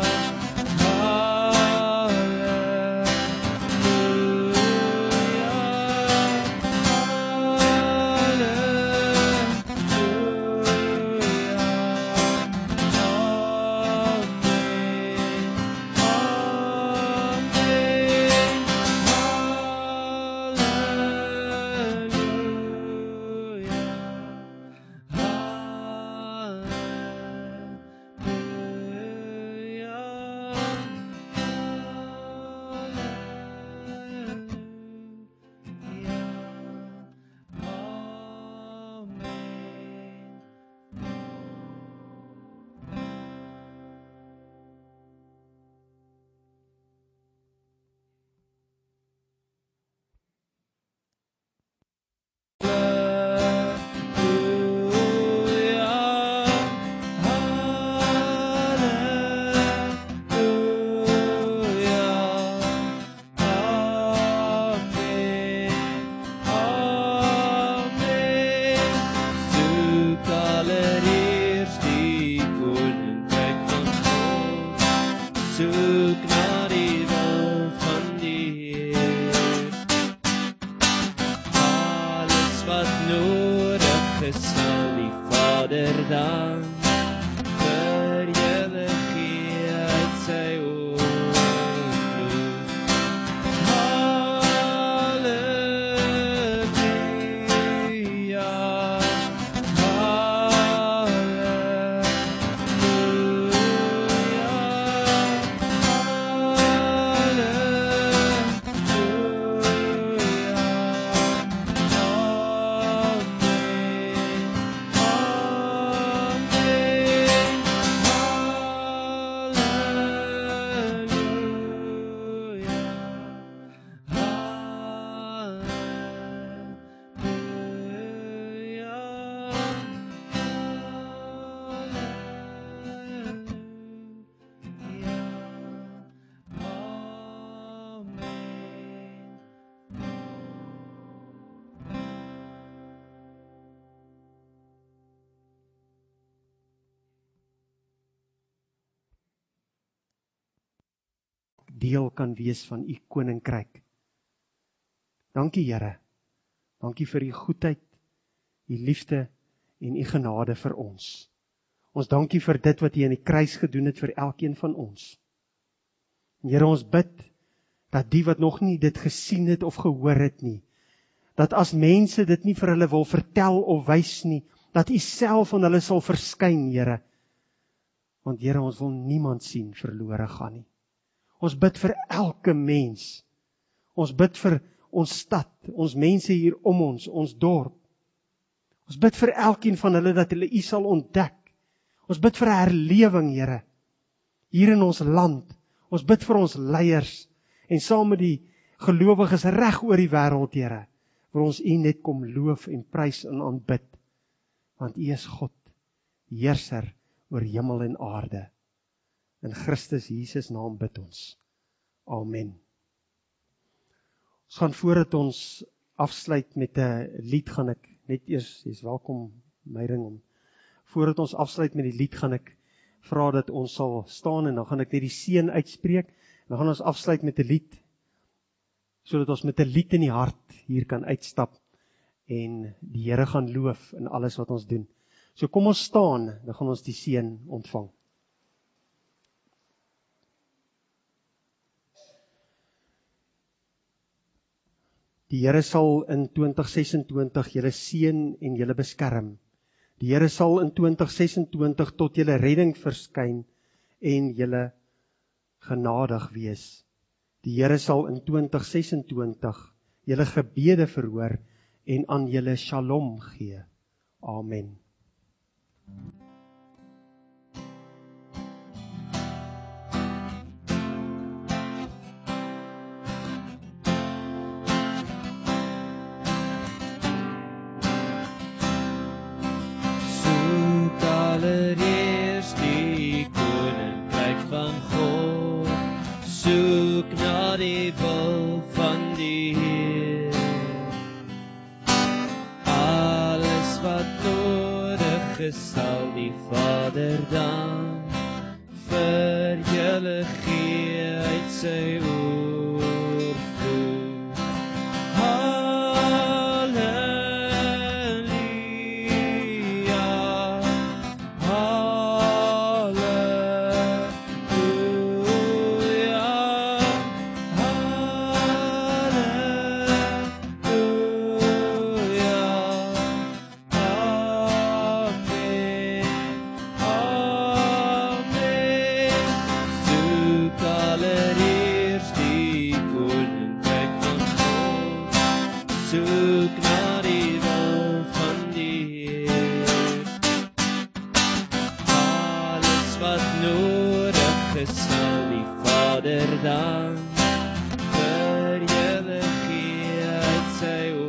soek na die wil van die Heer. Alles wat nodig is, sal die Vader dan vir julle gee uit sy oorvloed. deel kan wees van u koninkryk. Dankie Here, dankie vir u goedheid, u liefde en u genade vir ons. Ons dankie vir dit wat u aan die kruis gedoen het vir elkeen van ons. Here, ons bid dat die wat nog nie dit gesien het of gehoor het nie, dat as mense dit nie vir hulle wil vertel of wys nie, dat u self aan hulle sal verskyn, Here. Want Here, ons wil niemand sien verlore gaan nie. Ons bid vir elke mens. Ons bid vir ons stad, ons mense hier om ons, ons dorp. Ons bid vir elkeen van hulle dat hulle u sal ontdek. Ons bid vir 'n herlewing, Here, hier in ons land. Ons bid vir ons leiers en saam met die gelowiges reg oor die wêreld, Here, wil ons u net kom loof en prys en aanbid. Want u is God, heerser oor hemel en aarde. In Christus Jesus naam bid ons. Amen. Ons gaan voordat ons afsluit met 'n lied, gaan ek net eers, jy's welkom, Meyring, om voordat ons afsluit met die lied, gaan ek vra dat ons sal staan en dan gaan ek net die seën uitspreek. Dan gaan ons afsluit met 'n lied, sodat ons met 'n lied in die hart hier kan uitstap en die Here gaan loof in alles wat ons doen. So kom ons staan, dan gaan ons die seën ontvang. Die Here sal in twintig sesentwintig julle seën en julle beskerm. Die Here sal in twintig sesentwintig tot julle redding verskyn en julle genadig wees. Die Here sal in twintig sesentwintig julle gebede verhoor en aan julle shalom gee. Amen. Soek allereerst die koninkryk van God, soek na die wil van die Heer. Alles wat nodig is, sal die Vader dan vir julle gee uit sy oorvloed. Halleluja, halleluja, halleluja, amen, amen. Soek allereerst die koninkryk van God, soek na die wil van die Heer. Alles wat nodig is, sal die Vader dan vir julle gee uit sy